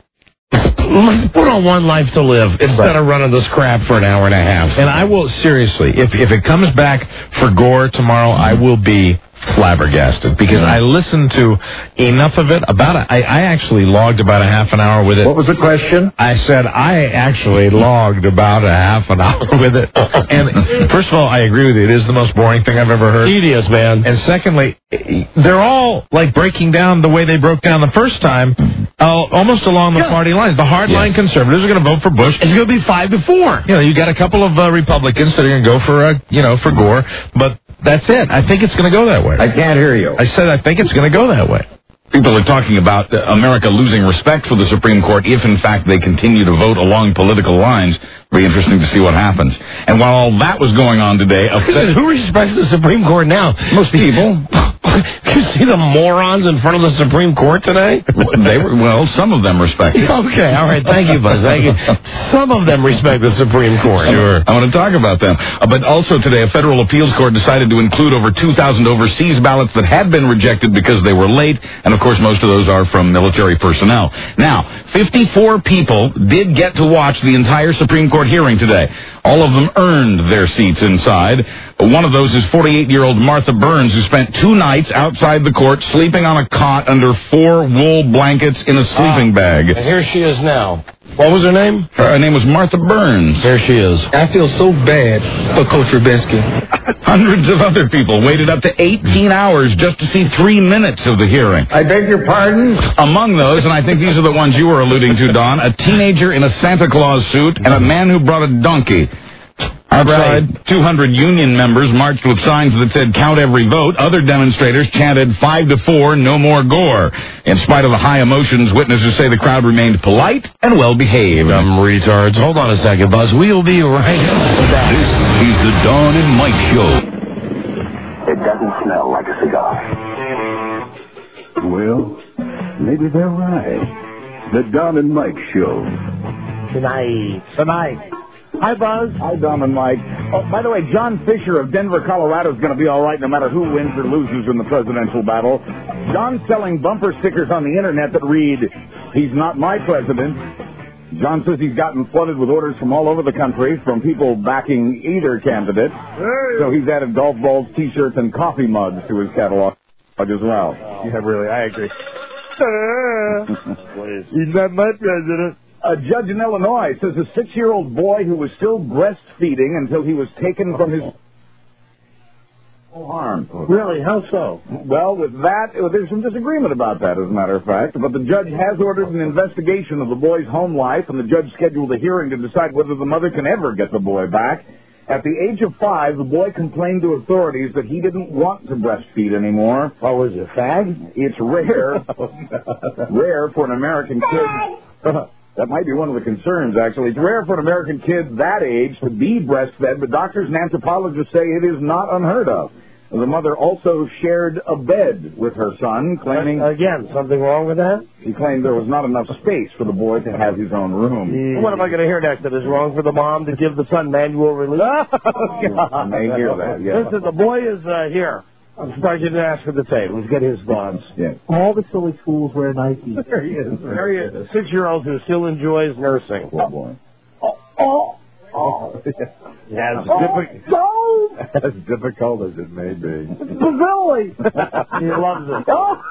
Let's put on One Life to Live instead right. of running this crap for an hour and a half. And I will, seriously, if if it comes back for Gore tomorrow, I will be flabbergasted because I listened to enough of it. About a, I, I actually logged about a half an hour with it. What was the question? I said I actually logged about a half an hour with it. And first of all, I agree with you. It is the most boring thing I've ever heard. Tedious, man. And secondly, they're all like breaking down the way they broke down the first time, uh, almost along the yeah. party lines. The hardline yes. conservatives are going to vote for Bush. It's going to be five to four. You know, you got a couple of uh, Republicans that are going to go for uh, you know for Gore, but. That's it. I think it's going to go that way. I can't hear you. I said I think it's going to go that way. People are talking about uh, America losing respect for the Supreme Court if, in fact, they continue to vote along political lines. It'll be interesting to see what happens. And while all that was going on today... Upset- Who respects the Supreme Court now? Most people. You see the morons in front of the Supreme Court today? They were, well, some of them respect it. Okay, all right. Thank you, Buzz. Thank you. Some of them respect the Supreme Court. Sure. I want to talk about them. Uh, but also today, a federal appeals court decided to include over two thousand overseas ballots that had been rejected because they were late. And, of course, most of those are from military personnel. Now, fifty-four people did get to watch the entire Supreme Court court hearing today. All of them earned their seats inside. One of those is forty-eight-year-old Martha Burns, who spent two nights outside the court sleeping on a cot under four wool blankets in a sleeping Ah, bag. and here she is now. What was her name? Her name was Martha Burns. There she is. I feel so bad for Coach Rubinsky. Hundreds of other people waited up to eighteen hours just to see three minutes of the hearing. I beg your pardon? Among those, and I think these are the ones you were alluding to, Don, a teenager in a Santa Claus suit and a man who brought a donkey. Outside, two hundred union members marched with signs that said, "Count every vote." Other demonstrators chanted, five to four, no more gore. In spite of the high emotions, witnesses say the crowd remained polite and well-behaved. Dumb retards. Hold on a second, Buzz. We'll be right back. This is the Don and Mike Show. It doesn't smell like a cigar. Well, maybe they're right. The Don and Mike Show. Tonight. Tonight. Hi, Buzz. Hi, Don and Mike. Oh, by the way, John Fisher of Denver, Colorado is going to be all right no matter who wins or loses in the presidential battle. John's selling bumper stickers on the internet that read, "He's not my president." John says he's gotten flooded with orders from all over the country from people backing either candidate. Hey. So he's added golf balls, T-shirts, and coffee mugs to his catalog as well. Yeah, really, I agree. He's not my president. A judge in Illinois says a six-year-old boy who was still breastfeeding until he was taken from his harm. Really? How so? Well, with that, there's some disagreement about that, as a matter of fact. But the judge has ordered an investigation of the boy's home life, and the judge scheduled a hearing to decide whether the mother can ever get the boy back. At the age of five, the boy complained to authorities that he didn't want to breastfeed anymore. What was it, fag? It's rare, rare for an American kid. That might be one of the concerns, actually. It's rare for an American kid that age to be breastfed, but doctors and anthropologists say it is not unheard of. The mother also shared a bed with her son, claiming... Again, something wrong with that? She claimed there was not enough space for the boy to have his own room. Yeah. What am I going to hear next? That it's wrong for the mom to give the son manual release? I may hear that, yeah. Listen, the boy is uh, here. I'm surprised you didn't ask for the tape. Let's get his thoughts. Yeah. All the silly schools wear Nike. There he is. There he is. A six-year-old who still enjoys nursing. Oh, boy. Oh, oh, oh. As, Oh, diffi- no! as difficult as it may be. It's Pavilli. He loves it.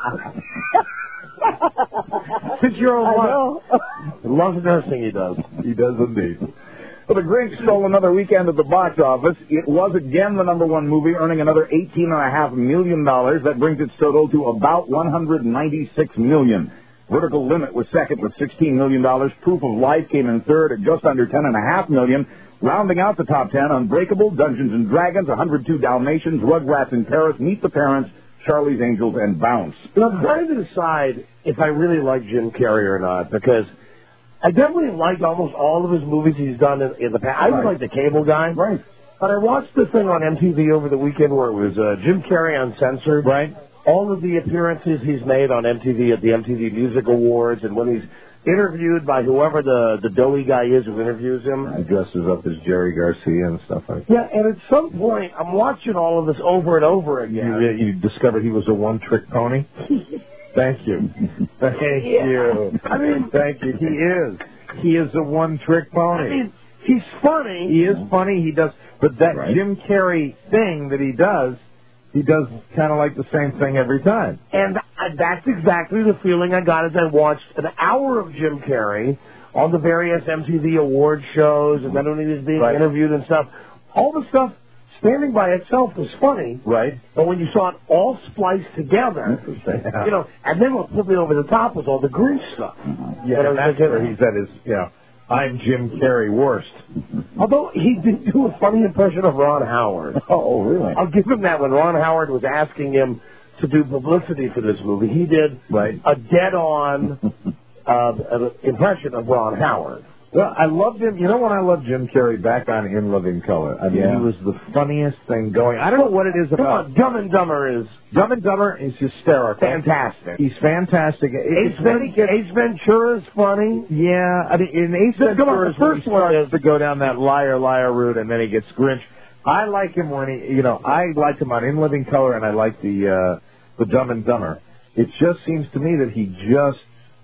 Six-year-old loves, loves nursing, he does. He does indeed. Well, The Grinch stole another weekend at the box office. It was again the number one movie, earning another eighteen point five million dollars. That brings its total to about one hundred ninety-six million dollars. Vertical Limit was second with sixteen million dollars. Proof of Life came in third at just under ten point five million dollars. Rounding out the top ten, Unbreakable, Dungeons and Dragons, one oh two Dalmatians, Rugrats in Paris, Meet the Parents, Charlie's Angels, and Bounce. You know, I'm trying to decide if I really like Jim Carrey or not, because I definitely liked almost all of his movies he's done in, in the past. I was Right. like the Cable Guy. Right. But I watched the thing on M T V over the weekend where it was uh, Jim Carrey Uncensored. Right. All of the appearances he's made on M T V at the M T V Music Awards, and when he's interviewed by whoever the, the doughy guy is who interviews him. He dresses up as Jerry Garcia and stuff like that. Yeah, and at some point, I'm watching all of this over and over again. You, you discovered he was a one-trick pony? Thank you. Thank Yeah. you. I mean, Thank you. He is. He is a one-trick pony. I mean, he's funny. He is funny. He does, but that Right. Jim Carrey thing that he does, he does kind of like the same thing every time. And I, that's exactly the feeling I got as I watched an hour of Jim Carrey on the various M T V award shows, and then when he was being Right. interviewed and stuff. All the stuff standing by itself was funny, Right. but when you saw it all spliced together, you know, and then what put me over the top was all the Grinch stuff. Yeah, But I and was that's thinking- where he's at his, you know, I'm Jim Carrey worst. Although he did do a funny impression of Ron Howard. Oh, really? I'll give him that. When Ron Howard was asking him to do publicity for this movie, he did Right. a dead-on uh, impression of Ron Howard. Well, I loved him. You know when I loved Jim Carrey back on In Living Color? I mean, Yeah. he was the funniest thing going. I don't know what it is Come about. on, Dumb and Dumber is Dumb and Dumber is hysterical. fantastic. He's fantastic. It- Ace, it's when he Ven- gets- Ace Ventura is funny. Yeah, I mean, in Ace Come on, Ventura, the the first first one starts is- to go down that liar, liar route, and then he gets Grinch. I like him when he, you know, I like him on In Living Color, and I like the uh, the Dumb and Dumber. It just seems to me that he just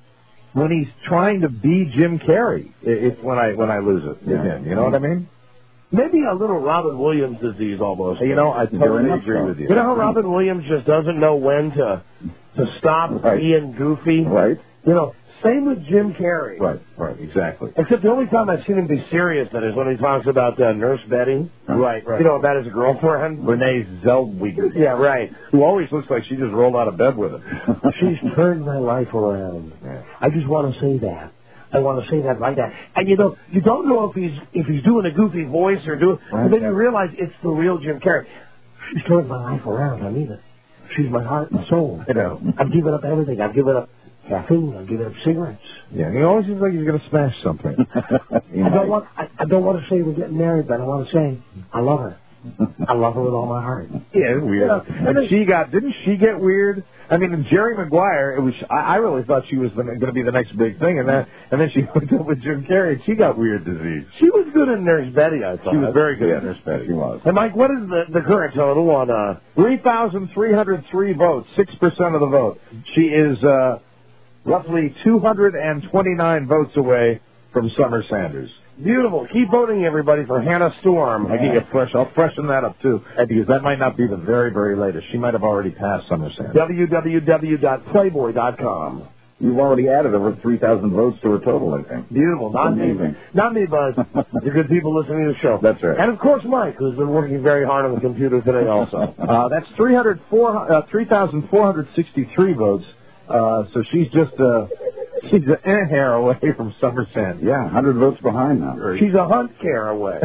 when he's trying to be Jim Carrey. It's when I when I lose it with him. You know what I mean? Maybe a little Robin Williams disease almost. You know, I totally agree with you. You know how Robin Williams just doesn't know when to to stop Right. being goofy? Right. You know, same with Jim Carrey. Right, right, exactly. Except the only time I've seen him be serious, that is when he talks about uh, Nurse Betty. Right, right. You know, about his girlfriend. Renee Zellweger. Yeah, right. Who always looks like she just rolled out of bed with him. She's turned my life around. I just want to say that. I want to say that like that. And you know, you don't know if he's if he's doing a goofy voice or doing, Right. but then you realize it's the real Jim Carrey. She's turned my life around. I mean it. She's my heart and soul. You know. I've given up everything. I've given up caffeine. I've given up cigarettes. Yeah, he always seems like he's going to smash something. I don't want. I, I don't want to say we're getting married, but I want to say I love her. I love her with all my heart. Yeah, it's weird. Yeah. And she got, didn't she get weird? I mean, in Jerry Maguire, it was. I, I really thought she was going to be the next big thing, and then and then she hooked up with Jim Carrey, and she got weird disease. She was good in Nurse Betty, I thought. She was very good in Nurse Betty. She was. And Mike, what is the the current total on uh? Three thousand three hundred three votes, six percent of the vote. She is uh, roughly two hundred and twenty-nine votes away from Summer Sanders. Beautiful. Keep voting, everybody, for Hannah Storm. I can get fresh. I'll freshen that up too, because that might not be the very, very latest. She might have already passed Summer Sanders. w w w dot playboy dot com. You've already added over three thousand votes to her total, I think. Beautiful. Not me. Amazing. Not me, Buzz. The good people listening to the show. That's right. And, of course, Mike, who's been working very hard on the computer today also. Uh, that's three hundred four, uh, three thousand four hundred sixty-three votes. Uh, so she's just uh, she's an eh hair away from Summer Sanders. Yeah, one hundred votes behind now. She's a hunt care away.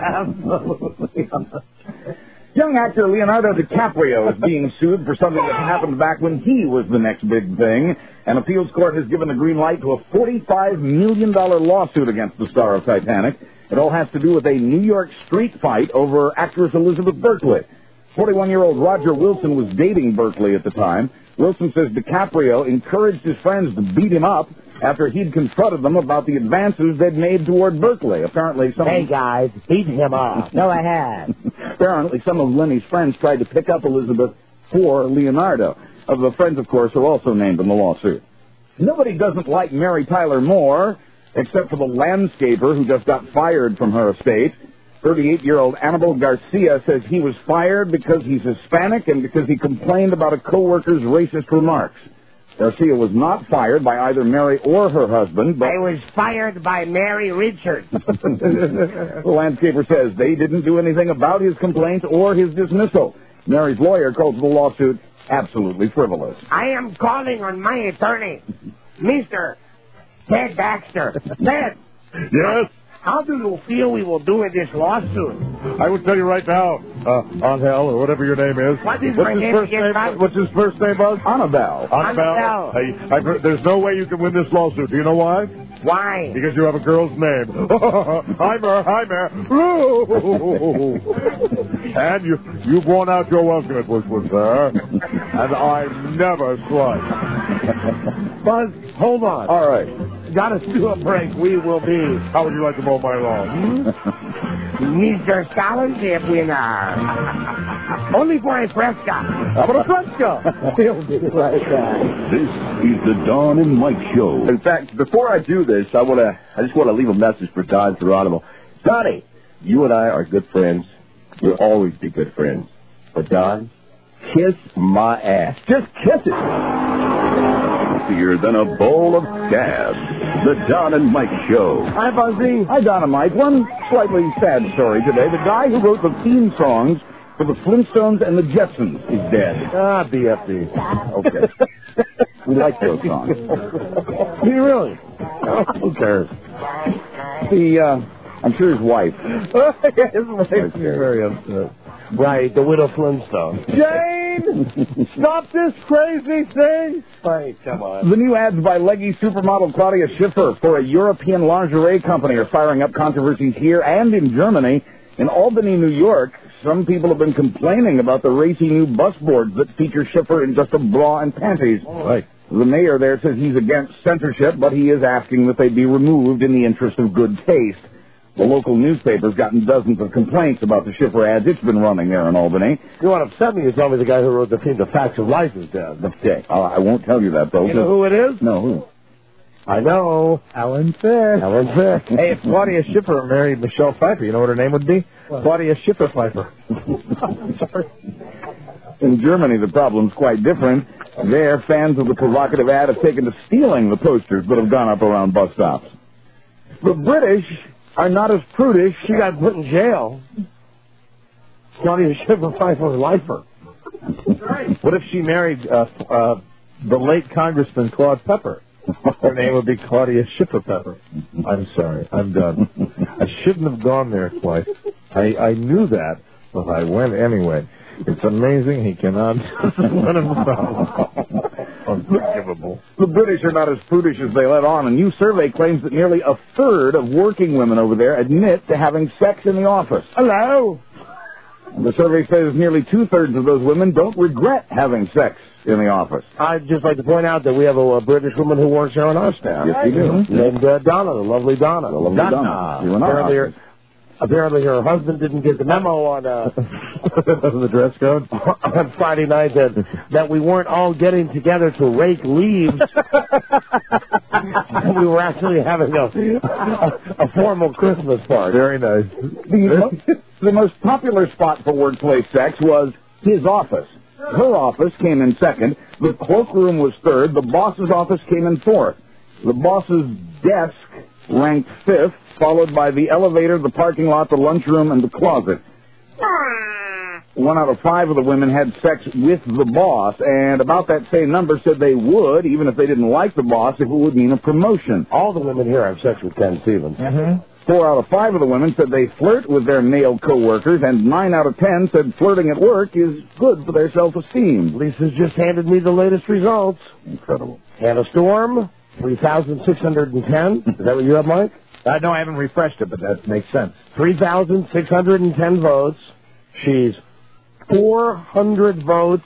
Young actor Leonardo DiCaprio is being sued for something that happened back when he was the next big thing. An appeals court has given the green light to a forty-five million dollars lawsuit against the star of Titanic. It all has to do with a New York street fight over actress Elizabeth Berkley. forty-one-year-old Roger Wilson was dating Berkley at the time. Wilson says DiCaprio encouraged his friends to beat him up after he'd confronted them about the advances they'd made toward Berkley. Apparently, some Hey, guys, beat him up. No, I had. Apparently, some of Lenny's friends tried to pick up Elizabeth for Leonardo. Of the friends, of course, are also named in the lawsuit. Nobody doesn't like Mary Tyler Moore, except for the landscaper who just got fired from her estate. thirty-eight-year-old Annabelle Garcia says he was fired because he's Hispanic and because he complained about a co-worker's racist remarks. Garcia was not fired by either Mary or her husband, but I was fired by Mary Richards. the landscaper says they didn't do anything about his complaints or his dismissal. Mary's lawyer calls the lawsuit absolutely frivolous. I am calling on my attorney, Mister Ted Baxter. Ted. Yes? How do you feel we will do in this lawsuit? I will tell you right now, uh, Angel, or whatever your name is. What is What's my his name first again, name? Bob? What's his first name, Buzz? Annabelle. Annabelle. Annabelle. Hey, I've heard, there's no way you can win this lawsuit. Do you know why? Why? Because you have a girl's name. Hi, Mer. Hi, Mer. And you, you've worn out your welcome, which was there. And I'm never slut. Buzz, hold on. All right. Got us to a break. We will be. How would you like to mow my lawn? Mister Scholarship winner. Only for a fresca. How about a fresca? We'll be right back. This is the Don and Mike Show. In fact, before I do this, I want to. I just want to leave a message for Don Geronimo. Donnie, you and I are good friends. We'll always be good friends. But Don, kiss my ass. Just kiss it. Fancier than a bowl of scabs. The Don and Mike Show. Hi, Buzzy. Hi, Don and Mike. One slightly sad story today. The guy who wrote the theme songs for the Flintstones and the Jetsons is dead. Ah, B F D. Okay. We like those songs. Do you really? Who cares? The, uh, I'm sure his wife. His wife is very upset. Right, the widow Flintstone. Jane, stop this crazy thing. Right, come on. The new ads by leggy supermodel Claudia Schiffer for a European lingerie company are firing up controversies here and in Germany. In Albany, New York, some people have been complaining about the racy new bus boards that feature Schiffer in just a bra and panties. Right. The mayor there says he's against censorship, but he is asking that they be removed in the interest of good taste. The local newspaper's gotten dozens of complaints about the Schiffer ads it's been running there in Albany. You want to upset me? You tell me the guy who wrote the theme, The Facts of Life, is dead. Okay, uh, I won't tell you that, though. You know who it is? No, who? I know. Alan Thicke. Alan Thicke. Hey, if Claudia Schiffer married Michelle Pfeiffer, you know what her name would be? What? Claudia Schiffer Pfeiffer. Sorry. In Germany, the problem's quite different. There, fans of the provocative ad have taken to stealing the posters that have gone up around bus stops. The British are not as prudish. She got put in jail. Claudia Schiffer Pfeiffer lifer. What if she married uh, uh, the late Congressman Claude Pepper? Her name would be Claudia Schiffer Pepper. I'm sorry. I'm done. I shouldn't have gone there twice. I, I knew that, but I went anyway. It's amazing he cannot let him go. Unforgivable. The British are not as prudish as they let on. A new survey claims that nearly a third of working women over there admit to having sex in the office. Hello. The survey says nearly two-thirds of those women don't regret having sex in the office. I'd just like to point out that we have a, a British woman who works here on our staff. Yes, we do. Mm-hmm. Named uh, Donna, the lovely Donna. The lovely Donna. Donna. You and I. Apparently, her, apparently her husband didn't get the memo on uh, the dress code on Friday night that, that we weren't all getting together to rake leaves. We were actually having a, a, a formal Christmas party. Very nice. The, the most popular spot for workplace sex was his office. Her office came in second. The cloakroom was third. The boss's office came in fourth. The boss's desk ranked fifth, followed by the elevator, the parking lot, the lunchroom, and the closet. One out of five of the women had sex with the boss, and about that same number said they would, even if they didn't like the boss, if it would mean a promotion. All the women here have sex with Ken Stevens. Mm-hmm. Four out of five of the women said they flirt with their male coworkers, and nine out of ten said flirting at work is good for their self-esteem. Lisa's just handed me the latest results. Incredible. Hannah Storm, three thousand six hundred ten. Is that what you have, Mike? Uh, no, I haven't refreshed it, but that makes sense. three thousand six hundred ten votes. She's four hundred votes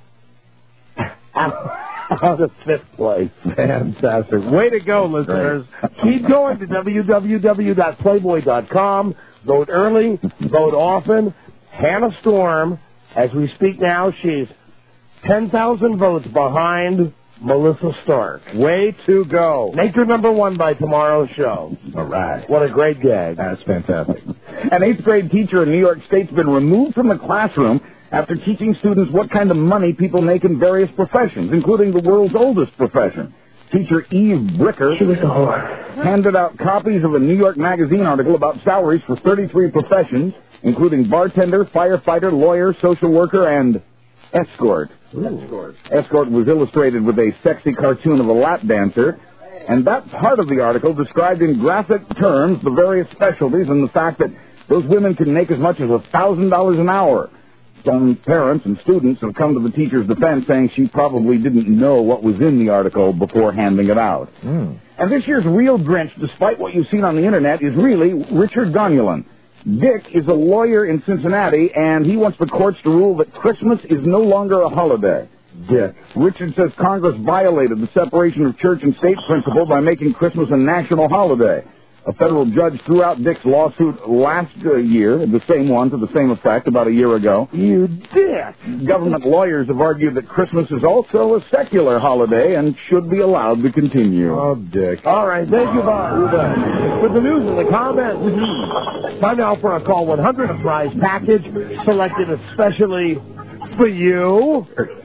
out of fifth place. Fantastic. Way to go, listeners. Keep going to w w w dot playboy dot com. Vote early, vote often. Hannah Storm, as we speak now, she's ten thousand votes behind Melissa Stark. Way to go. Make her number one by tomorrow's show. All right. What a great gag. That's fantastic. An eighth grade teacher in New York State's been removed from the classroom after teaching students what kind of money people make in various professions, including the world's oldest profession. Teacher Eve Bricker handed out copies of a New York Magazine article about salaries for thirty-three professions, including bartender, firefighter, lawyer, social worker, and escort. Escort. Escort was illustrated with a sexy cartoon of a lap dancer, and that part of the article described in graphic terms the various specialties and the fact that those women can make as much as one thousand dollars an hour. Some parents and students have come to the teacher's defense saying she probably didn't know what was in the article before handing it out. Mm. And this year's real Grinch, despite what you've seen on the internet, is really Richard Gonulin. Dick is a lawyer in Cincinnati, and he wants the courts to rule that Christmas is no longer a holiday. Dick. Richard says Congress violated the separation of church and state principle by making Christmas a national holiday. A federal judge threw out Dick's lawsuit last uh, year, the same one to the same effect about a year ago. You dick! Government lawyers have argued that Christmas is also a secular holiday and should be allowed to continue. Oh, Dick. All right, thank you, Bob. With the news and the comments, time now for a Call one hundred, a prize package selected especially for you.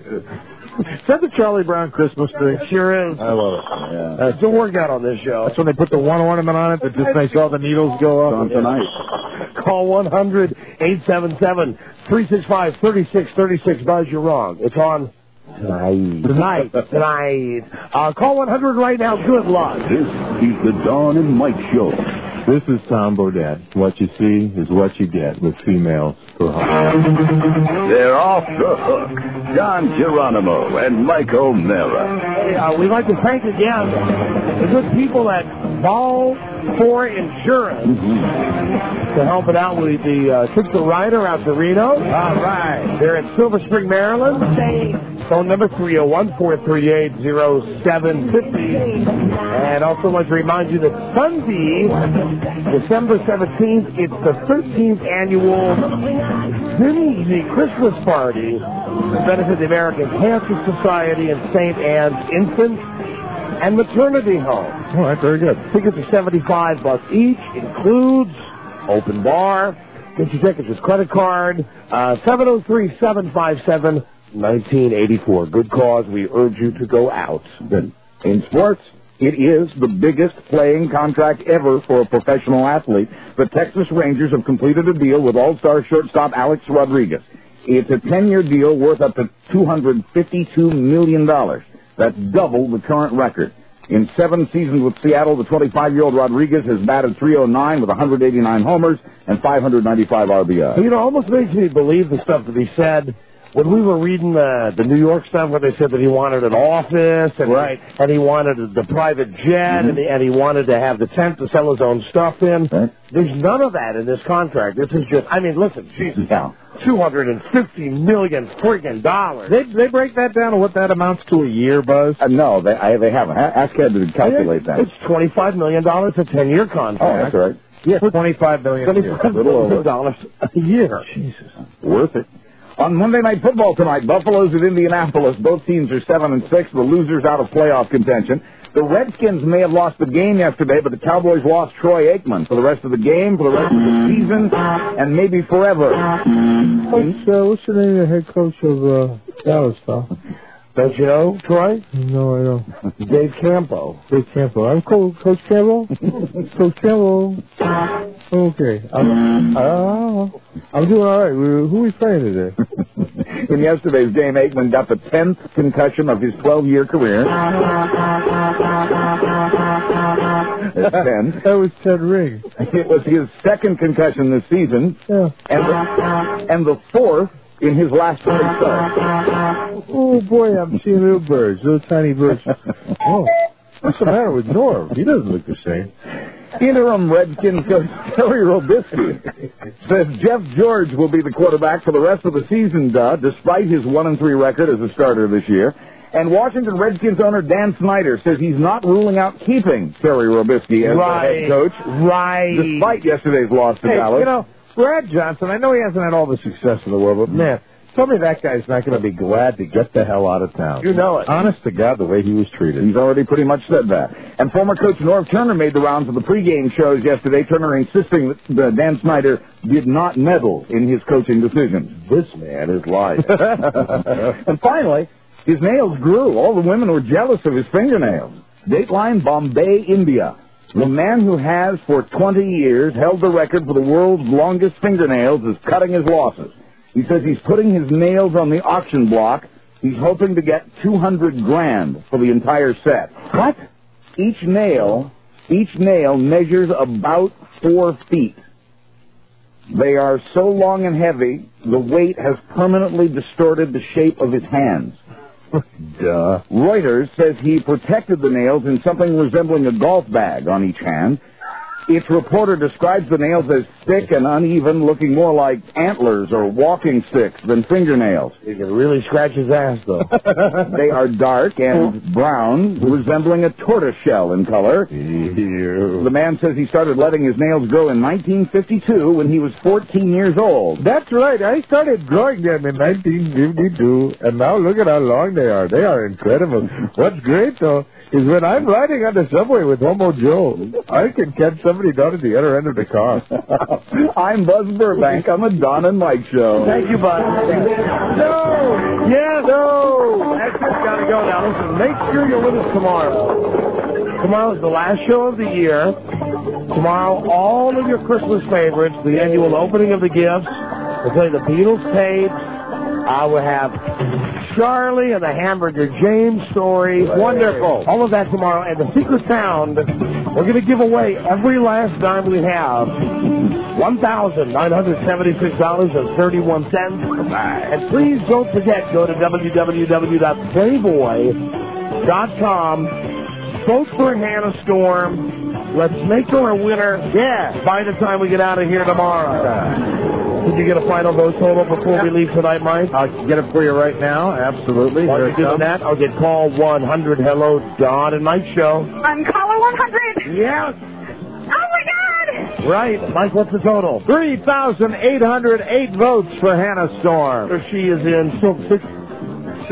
Is that the Charlie Brown Christmas tree? Sure is. I love it. Yeah. Uh, it's a workout on this show. That's when they put the one ornament on it that just makes all the needles go up. On tonight. Call one hundred, eight seven seven, three six five, three six three six. Buzz, you're wrong. It's on tonight. Tonight. Tonight. Uh, call one hundred right now. Good luck. This is the Dawn and Mike Show. This is Tom Bodett. What you see is what you get with females for They're off the hook. John Geronimo and Mike O'Mara. Hey, uh, we'd like to thank again the good people at Ball for Insurance mm-hmm. to help it out with the uh, Took the Rider out to Reno. All right. They're at Silver Spring, Maryland. Phone number three oh one, four three eight, oh seven five oh. And also want to remind you that Sunday, December seventeenth, it's the thirteenth annual Dimsey Christmas Party to benefit the American Cancer Society and Saint Anne's Infant and maternity home. All right, very good. Tickets are seventy-five bucks each. Includes open bar. Get your tickets with credit card. Uh, seven oh three, seven five seven, nineteen eighty-four. Good cause. We urge you to go out. Good. In sports, it is the biggest playing contract ever for a professional athlete. The Texas Rangers have completed a deal with all-star shortstop Alex Rodriguez. It's a ten-year deal worth up to two hundred fifty-two million dollars. That's double the current record. In seven seasons with Seattle, the twenty-five-year-old Rodriguez has batted three oh nine with one hundred eighty-nine homers and five hundred ninety-five R B Is. You know, it almost makes me believe the stuff that he said when we were reading the, the New York stuff where they said that he wanted an office and, right. and he wanted the private jet mm-hmm. and, he, and he wanted to have the tent to sell his own stuff in. Right. There's none of that in this contract. This is just, I mean, listen, Jesus, yeah. two hundred fifty million friggin' dollars. They they break that down to what that amounts to a year, Buzz? Uh, no, they I, they haven't. Ask Ed to calculate that. It's twenty-five million dollars a ten-year contract. Oh, that's right. Yeah, twenty-five million dollars twenty-five million dollars a year. Jesus. Worth it. On Monday Night Football tonight, Buffalo's at Indianapolis. Both teams are seven and six. The losers out of playoff contention. The Redskins may have lost the game yesterday, but the Cowboys lost Troy Aikman for the rest of the game, for the rest of the season, and maybe forever. What's, uh, what's the name of the head coach of uh, Dallas, pal? Don't you know, Troy? No, I don't. Dave Campo. Dave Campo. I'm Co- Coach Campo. Coach Campo. Okay. I'm, uh, I'm doing all right. Who are we playing today? In yesterday's game, Aikman got the tenth concussion of his twelve-year career. That's ten. That was Ted Ring. It was his second concussion this season. Yeah. And the, and the fourth in his last three starts. Oh, boy, I'm seeing little birds, little tiny birds. Oh, what's the matter with Norv? He doesn't look the same. Interim Redskins coach Terry Robisky says Jeff George will be the quarterback for the rest of the season, duh, despite his one and three record as a starter this year. And Washington Redskins owner Dan Snyder says he's not ruling out keeping Terry Robisky as right. the head coach, right? Despite yesterday's loss to hey, Dallas. You know, Brad Johnson, I know he hasn't had all the success in the world, but man, tell me that guy's not going to be glad to get the hell out of town. You know it. Honest to God, the way he was treated. He's already pretty much said that. And former coach Norv Turner made the rounds of the pregame shows yesterday. Turner insisting that uh, Dan Snyder did not meddle in his coaching decisions. This man is lying. And finally, his nails grew. All the women were jealous of his fingernails. Dateline, Bombay, India. The man who has for twenty years held the record for the world's longest fingernails is cutting his losses. He says he's putting his nails on the auction block. He's hoping to get two hundred grand for the entire set. What? Each nail, each nail measures about four feet. They are so long and heavy, the weight has permanently distorted the shape of his hands. Duh. Reuters says he protected the nails in something resembling a golf bag on each hand. Its reporter describes the nails as thick and uneven, looking more like antlers or walking sticks than fingernails. He can really scratch his ass, though. They are dark and brown, resembling a tortoise shell in color. Ew. The man says he started letting his nails grow in nineteen fifty-two when he was fourteen years old. That's right. I started growing them in nineteen fifty-two, and now look at how long they are. They are incredible. What's great, though, is when I'm riding on the subway with Homo Joe, I can catch somebody down at the other end of the car. I'm Buzz Burbank on the Don and Mike Show. Thank you, Buzz. No! Yeah, no! That's just got to go now. Listen, make sure you're with us tomorrow. Tomorrow's the last show of the year. Tomorrow, all of your Christmas favorites, the annual opening of the gifts. We'll play the Beatles tapes. I will have Charlie and the Hamburger James story. Wonderful. All of that tomorrow. And the secret sound, we're going to give away every last dime we have. one thousand nine hundred seventy-six dollars and thirty-one cents. And please don't forget, go to w w w dot playboy dot com. Vote for Hannah Storm. Let's make her a winner. Yeah. By the time we get out of here tomorrow. Did you get a final vote total before we leave tonight, Mike? I'll get it for you right now. Absolutely. While you're doing that, I'll get call one hundred. Hello, Don and Mike Show. I'm caller one hundred. Yes. Oh, my God. Right. Mike, what's the total? three thousand eight hundred eight votes for Hannah Storm. She is in six,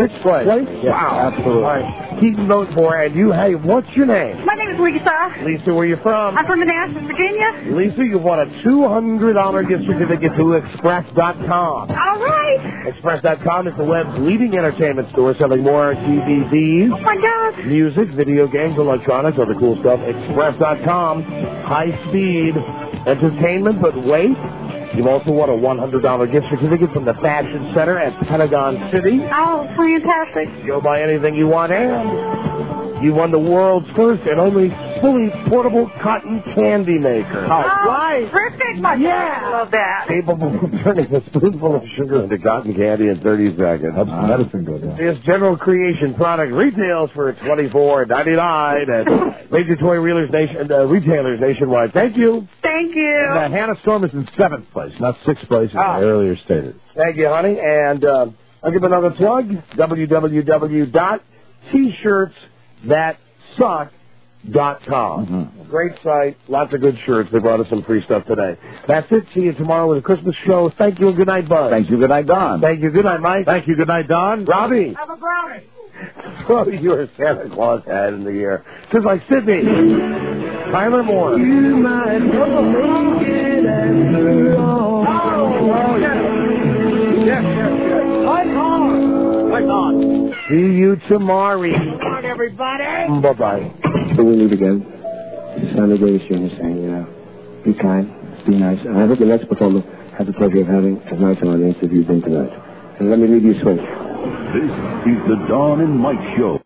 Sixth place. Yeah, Wow. absolutely. All right. Keep voting for her. And you, hey, what's your name? My name is Lisa. Lisa, where you from? I'm from Manassas, Virginia. Lisa, you've won a two hundred dollars gift certificate to Express dot com. All right. Express dot com is the web's leading entertainment store selling more D V Ds, Oh, my God. music, video games, electronics, other cool stuff. Express dot com, high-speed entertainment, but wait. You've also won a one hundred dollars gift certificate from the Fashion Center at Pentagon City. Oh, fantastic. Go buy anything you want, and you won the world's first and only fully portable cotton candy maker. Oh, right. Perfect. My yeah. I love that. Capable of turning a spoonful of sugar into cotton candy in thirty seconds. That's medicine good. Yeah. This General Creation product retails for twenty-four ninety-nine at major toy reelers nation, uh, retailers nationwide. Thank you. Thank you. And, uh, Hannah Storm is in seventh place, not sixth place, as Ah. I earlier stated. Thank you, honey. And uh, I'll give another plug, w w w dot t shirts that suck dot com. Mm-hmm. Great site, lots of good shirts. They brought us some free stuff today. That's it. See you tomorrow with a Christmas show. Thank you and good night, Buzz. Thank you. Good night, Don. Thank you. Good night, Mike. Thank you. Good night, Don. Robbie. Have a brownie. Throw your Santa Claus hat in the air. Just like Sydney. Tyler Moore. You might not make it after all. Oh, yes. Yes, yes, yes. Fight on. Fight on. See you tomorrow. Come on, everybody. Bye-bye. So we meet again. Sammy Davis Junior saying, you know, be kind, be nice. And I hope the next performer has the pleasure of having as nice an audience as you've been tonight. And let me leave you swing. This is the Dawn and Mike Show.